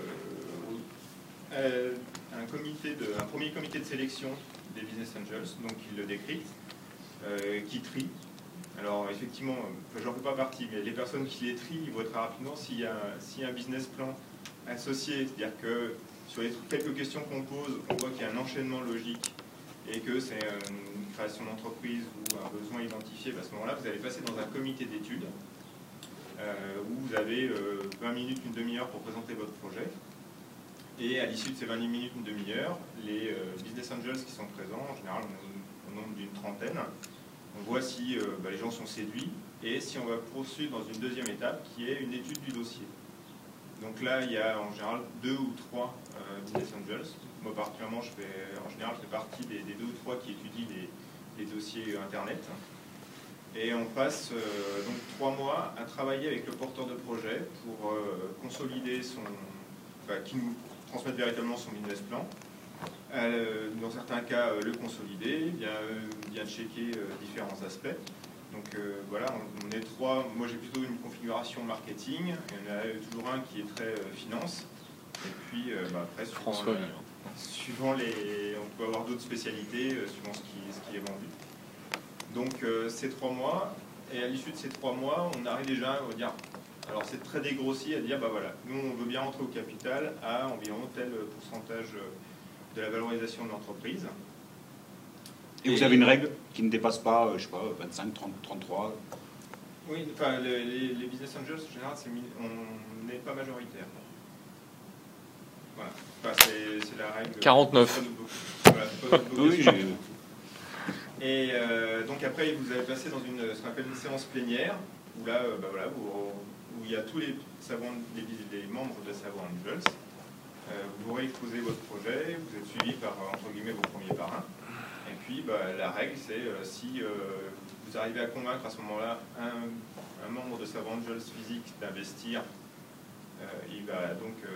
euh, à un, comité de, un premier comité de sélection des business angels, donc il le décrypte, euh, qui trie. Alors effectivement, enfin, j'en fais pas partie, mais les personnes qui les trient, ils voient très rapidement s'il y a, s'il y a un business plan associé, c'est-à-dire que sur les quelques questions qu'on pose, on voit qu'il y a un enchaînement logique et que c'est une création d'entreprise ou un besoin identifié. À ce moment-là, vous allez passer dans un comité d'études euh, où vous avez euh, vingt minutes, une demi-heure pour présenter votre projet. Et à l'issue de ces vingt minutes, une demi-heure, les euh, business angels qui sont présents, en général au nombre d'une trentaine, on voit si euh, bah, les gens sont séduits et si on va poursuivre dans une deuxième étape qui est une étude du dossier. Donc là, il y a en général deux ou trois euh, business angels. Moi, particulièrement, je fais, en général, je fais partie des, des deux ou trois qui étudient les, les dossiers Internet. Et on passe euh, donc trois mois à travailler avec le porteur de projet pour euh, consolider son... Enfin, qui nous transmette véritablement son business plan. Euh, dans certains cas, euh, le consolider, bien, euh, bien checker euh, différents aspects. Donc euh, voilà, on, on est trois. Moi, j'ai plutôt une configuration marketing. Il y en a toujours un qui est très euh, finance. Et puis, euh, bah, après, suivant, François, le, suivant les... On peut avoir d'autres spécialités, euh, suivant ce qui, ce qui est vendu. Donc, euh, ces trois mois, et à l'issue de ces trois mois, on arrive déjà à dire... Alors, c'est très dégrossi à dire, bah voilà, nous, on veut bien rentrer au capital à environ tel pourcentage de la valorisation de l'entreprise. Et vous avez une règle qui ne dépasse pas, je sais pas, vingt-cinq, trente, trente-trois? Oui, enfin, les, les business angels, en général, c'est, on n'est pas majoritaire. Voilà, enfin, c'est la règle. quarante-neuf. Voilà, c'est pas notre Oui, j'ai... Et euh, donc après, vous avez passé dans une, ce qu'on appelle une séance plénière, où là, euh, bah voilà, vous, où il y a tous les, savants, les, les membres de Savant Angels. Euh, vous réexposez votre projet, vous êtes suivi par, entre guillemets, vos premiers parrains. Et puis, bah, la règle, c'est euh, si euh, vous arrivez à convaincre à ce moment-là un, un membre de Savant Angels physique d'investir, euh, il va donc euh,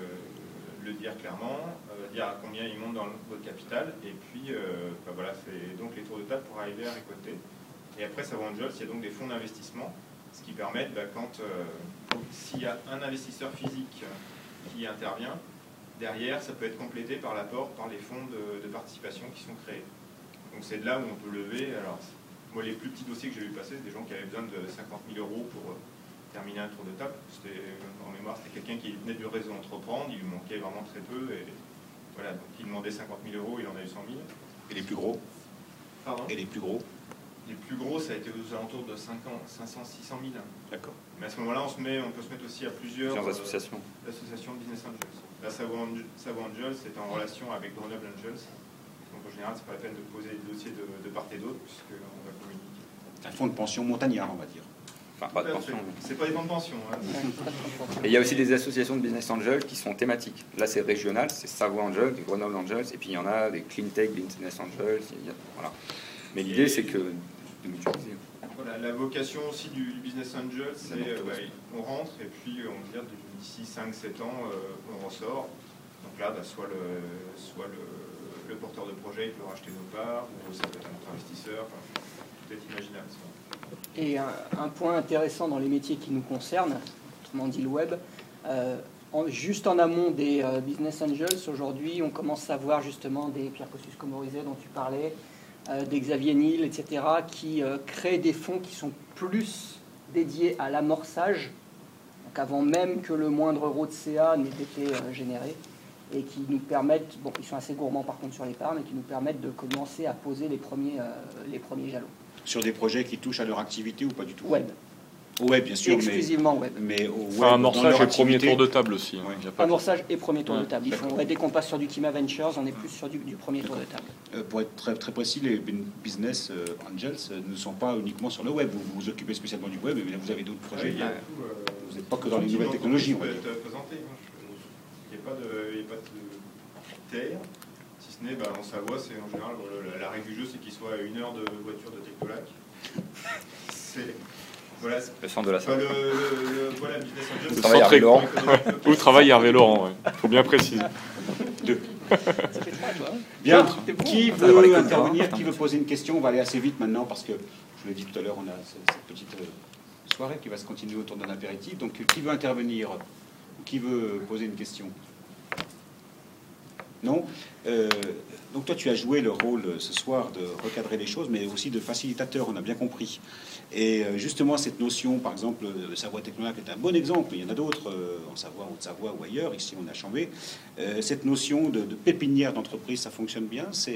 le dire clairement, euh, dire à combien il monte dans votre capital, et puis euh, bah, voilà, c'est donc les tours de table pour arriver à récolter. Et après Savant Angels, il y a donc des fonds d'investissement, ce qui permet, bah, quand euh, s'il y a un investisseur physique qui intervient, derrière, ça peut être complété par l'apport par les fonds de, de participation qui sont créés. Donc c'est de là où on peut lever. Alors, moi, les plus petits dossiers que j'ai vu passer, c'est des gens qui avaient besoin de cinquante mille euros pour terminer un tour de table. C'était, en mémoire, c'était quelqu'un qui venait du réseau Entreprendre, il lui manquait vraiment très peu. Et voilà, donc il demandait cinquante mille euros, il en a eu cent mille. Et les plus gros? Pardon? Et les plus gros? Les plus gros, ça a été aux alentours de cinq cents, six cents mille. D'accord. Mais à ce moment-là, on, se met, on peut se mettre aussi à plusieurs, Plusieurs associations. Euh, associations de business angels. La Savant Angels est en relation avec Grenoble Angels. Donc en général, c'est pas la peine de poser des dossiers de, de part et d'autre, puisqu'on va communiquer. Un fonds de pension montagnard, on va dire. Enfin, pas de pension. C'est pas des fonds de pension. Hein. Et il y a aussi des associations de business angels qui sont thématiques. Là, c'est régional, c'est Savoie Angels, des Grenoble Angels, et puis il y en a des Clean Tech Business Angels. Il y a, voilà. Mais l'idée, c'est que de mutualiser. Voilà, la vocation aussi du, du business angel, c'est euh, bah, on rentre et puis on va dire d'ici cinq sept ans, euh, on ressort. Donc là, bah, soit, le, soit le, le porteur de projet il peut racheter nos parts, ou ça peut être un autre investisseur, enfin, tout est imaginable. Ça. Et un, un point intéressant dans les métiers qui nous concernent, autrement dit le web, euh, en, juste en amont des euh, business angels, aujourd'hui, on commence à voir justement des Pierre Kosciusko-Morizet dont tu parlais, euh, des Xavier Niel, et cetera, qui euh, créent des fonds qui sont plus dédiés à l'amorçage, donc avant même que le moindre euro de C A n'ait été euh, généré, et qui nous permettent, bon, ils sont assez gourmands par contre sur l'épargne, mais qui nous permettent de commencer à poser les premiers, euh, les premiers jalons. Sur des projets qui touchent à leur activité ou pas du tout? Web. Au web, bien sûr, exclusivement mais, web. mais au web, Enfin, amorçage et premier activité... tour de table aussi. Hein. Ouais. Il y a pas Amorçage et premier tour Ouais, de table. Il faut, dès qu'on passe sur du Kima Ventures, on est plus sur du, du premier tour de table. Euh, pour être très, très précis, les business euh, angels euh, ne sont pas uniquement sur le web. Vous vous occupez spécialement du web, mais là, vous avez d'autres projets. Il y a tout, euh, Vous n'êtes pas que dans les nouvelles technologies. Peut être présenté. Il n'y a pas de, il y a pas de terre. Si ce n'est, bah, en Savoie, c'est en général, la, la règle du jeu, c'est qu'il soit à une heure de voiture de Technolac. C'est... Voilà, le centre de la salle. Le, le, le, voilà, business angel, le centre Laurent. Ouais. Où travaille Hervé Laurent, il ouais. faut bien préciser. Deux. Ça fait trois, toi. Bien. Bon, qui hein. veut intervenir? Qui veut poser une question? On va aller assez vite maintenant parce que, je l'ai dit tout à l'heure, on a cette petite soirée qui va se continuer autour d'un apéritif. Donc, qui veut intervenir? Qui veut poser une question? Non. Euh, donc toi, tu as joué le rôle ce soir de recadrer les choses, mais aussi de facilitateur, on a bien compris. Et justement, cette notion, par exemple, de Savoie Technolac est un bon exemple, il y en a d'autres, euh, en Savoie, en Haute-Savoie ou ailleurs, ici on a Chambé. Euh, cette notion de, de pépinière d'entreprise, ça fonctionne bien? C'est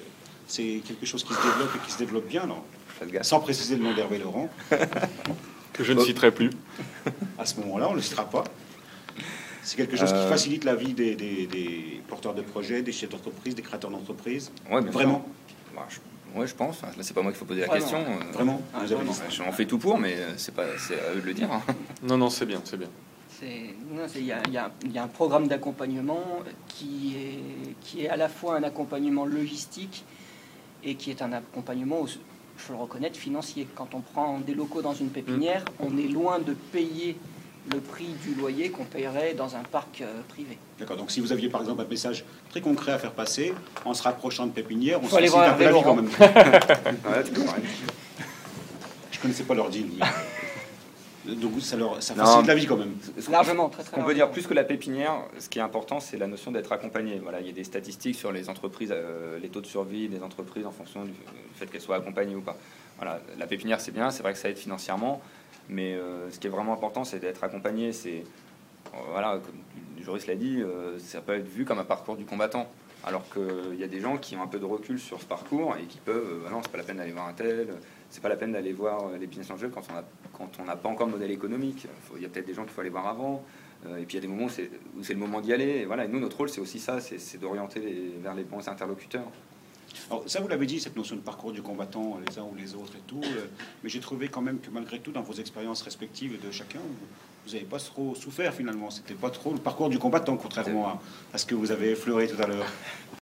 quelque chose qui se développe et qui se développe bien, alors, sans préciser le nom d'Hervé Laurent. Que je ne citerai plus. À ce moment-là, on ne le citera pas. C'est quelque chose Euh, qui facilite la vie des, des- des porteurs de projets, des chefs d'entreprise, des créateurs d'entreprise. Ouais, bien Vraiment, sûr. Bah, je, ouais, je pense. Là, c'est pas moi qu'il faut poser la Vraiment. question. euh, vraiment. Ah, Vous avez vraiment. dit ça. J'en fais tout pour, mais euh, c'est pas, c'est à eux de le dire. hein. Non, non, c'est bien, c'est bien. C'est- non, c'est- Il y, a- il y a- il y a un programme d'accompagnement qui est, qui est à la fois un accompagnement logistique et qui est un accompagnement, il faut le reconnaître, financier. Quand on prend des locaux dans une pépinière, on est loin de payer le prix du loyer qu'on paierait dans un parc euh, privé. D'accord. Donc, si vous aviez par exemple un message très concret à faire passer, en se rapprochant de pépinière, on Faut aller se voir facilite un peu la Hervé vie quand Laurent. même. Ouais, tu peux, ouais. Je connaissais pas leur deal. mais- Donc, ça, leur, ça Non. facilite la vie quand même. Ce qu'on- Largement, très Ce très qu'on peut largement. dire plus que la pépinière, ce qui est important, c'est la notion d'être accompagné. Voilà, il y a des statistiques sur les entreprises, euh, les taux de survie des entreprises en fonction du, du fait qu'elles soient accompagnées ou pas. Voilà, la pépinière, c'est bien, c'est vrai que ça aide financièrement, mais euh, ce qui est vraiment important, c'est d'être accompagné. C'est, euh, voilà, comme Joris l'a dit, euh, ça peut être vu comme un parcours du combattant. Alors qu'il y a des gens qui ont un peu de recul sur ce parcours et qui peuvent, euh, bah non, c'est pas la peine d'aller voir un tel, c'est pas la peine d'aller voir euh, les business angels quand on a, quand on n'a pas encore de modèle économique. Faut- Il y a peut-être des gens qu'il faut aller voir avant. Euh, et puis il y a des moments où c'est, où c'est le moment d'y aller. Et voilà, et nous, notre rôle, c'est aussi ça, c'est, c'est d'orienter les- vers les bons interlocuteurs. Alors, ça, vous l'avez dit, cette notion de parcours du combattant, les uns ou les autres et tout. euh, mais j'ai trouvé quand même que malgré tout, dans vos expériences respectives de chacun, vous n'avez pas trop souffert finalement. C'était pas trop le parcours du combattant, contrairement à, à ce que vous avez effleuré tout à l'heure.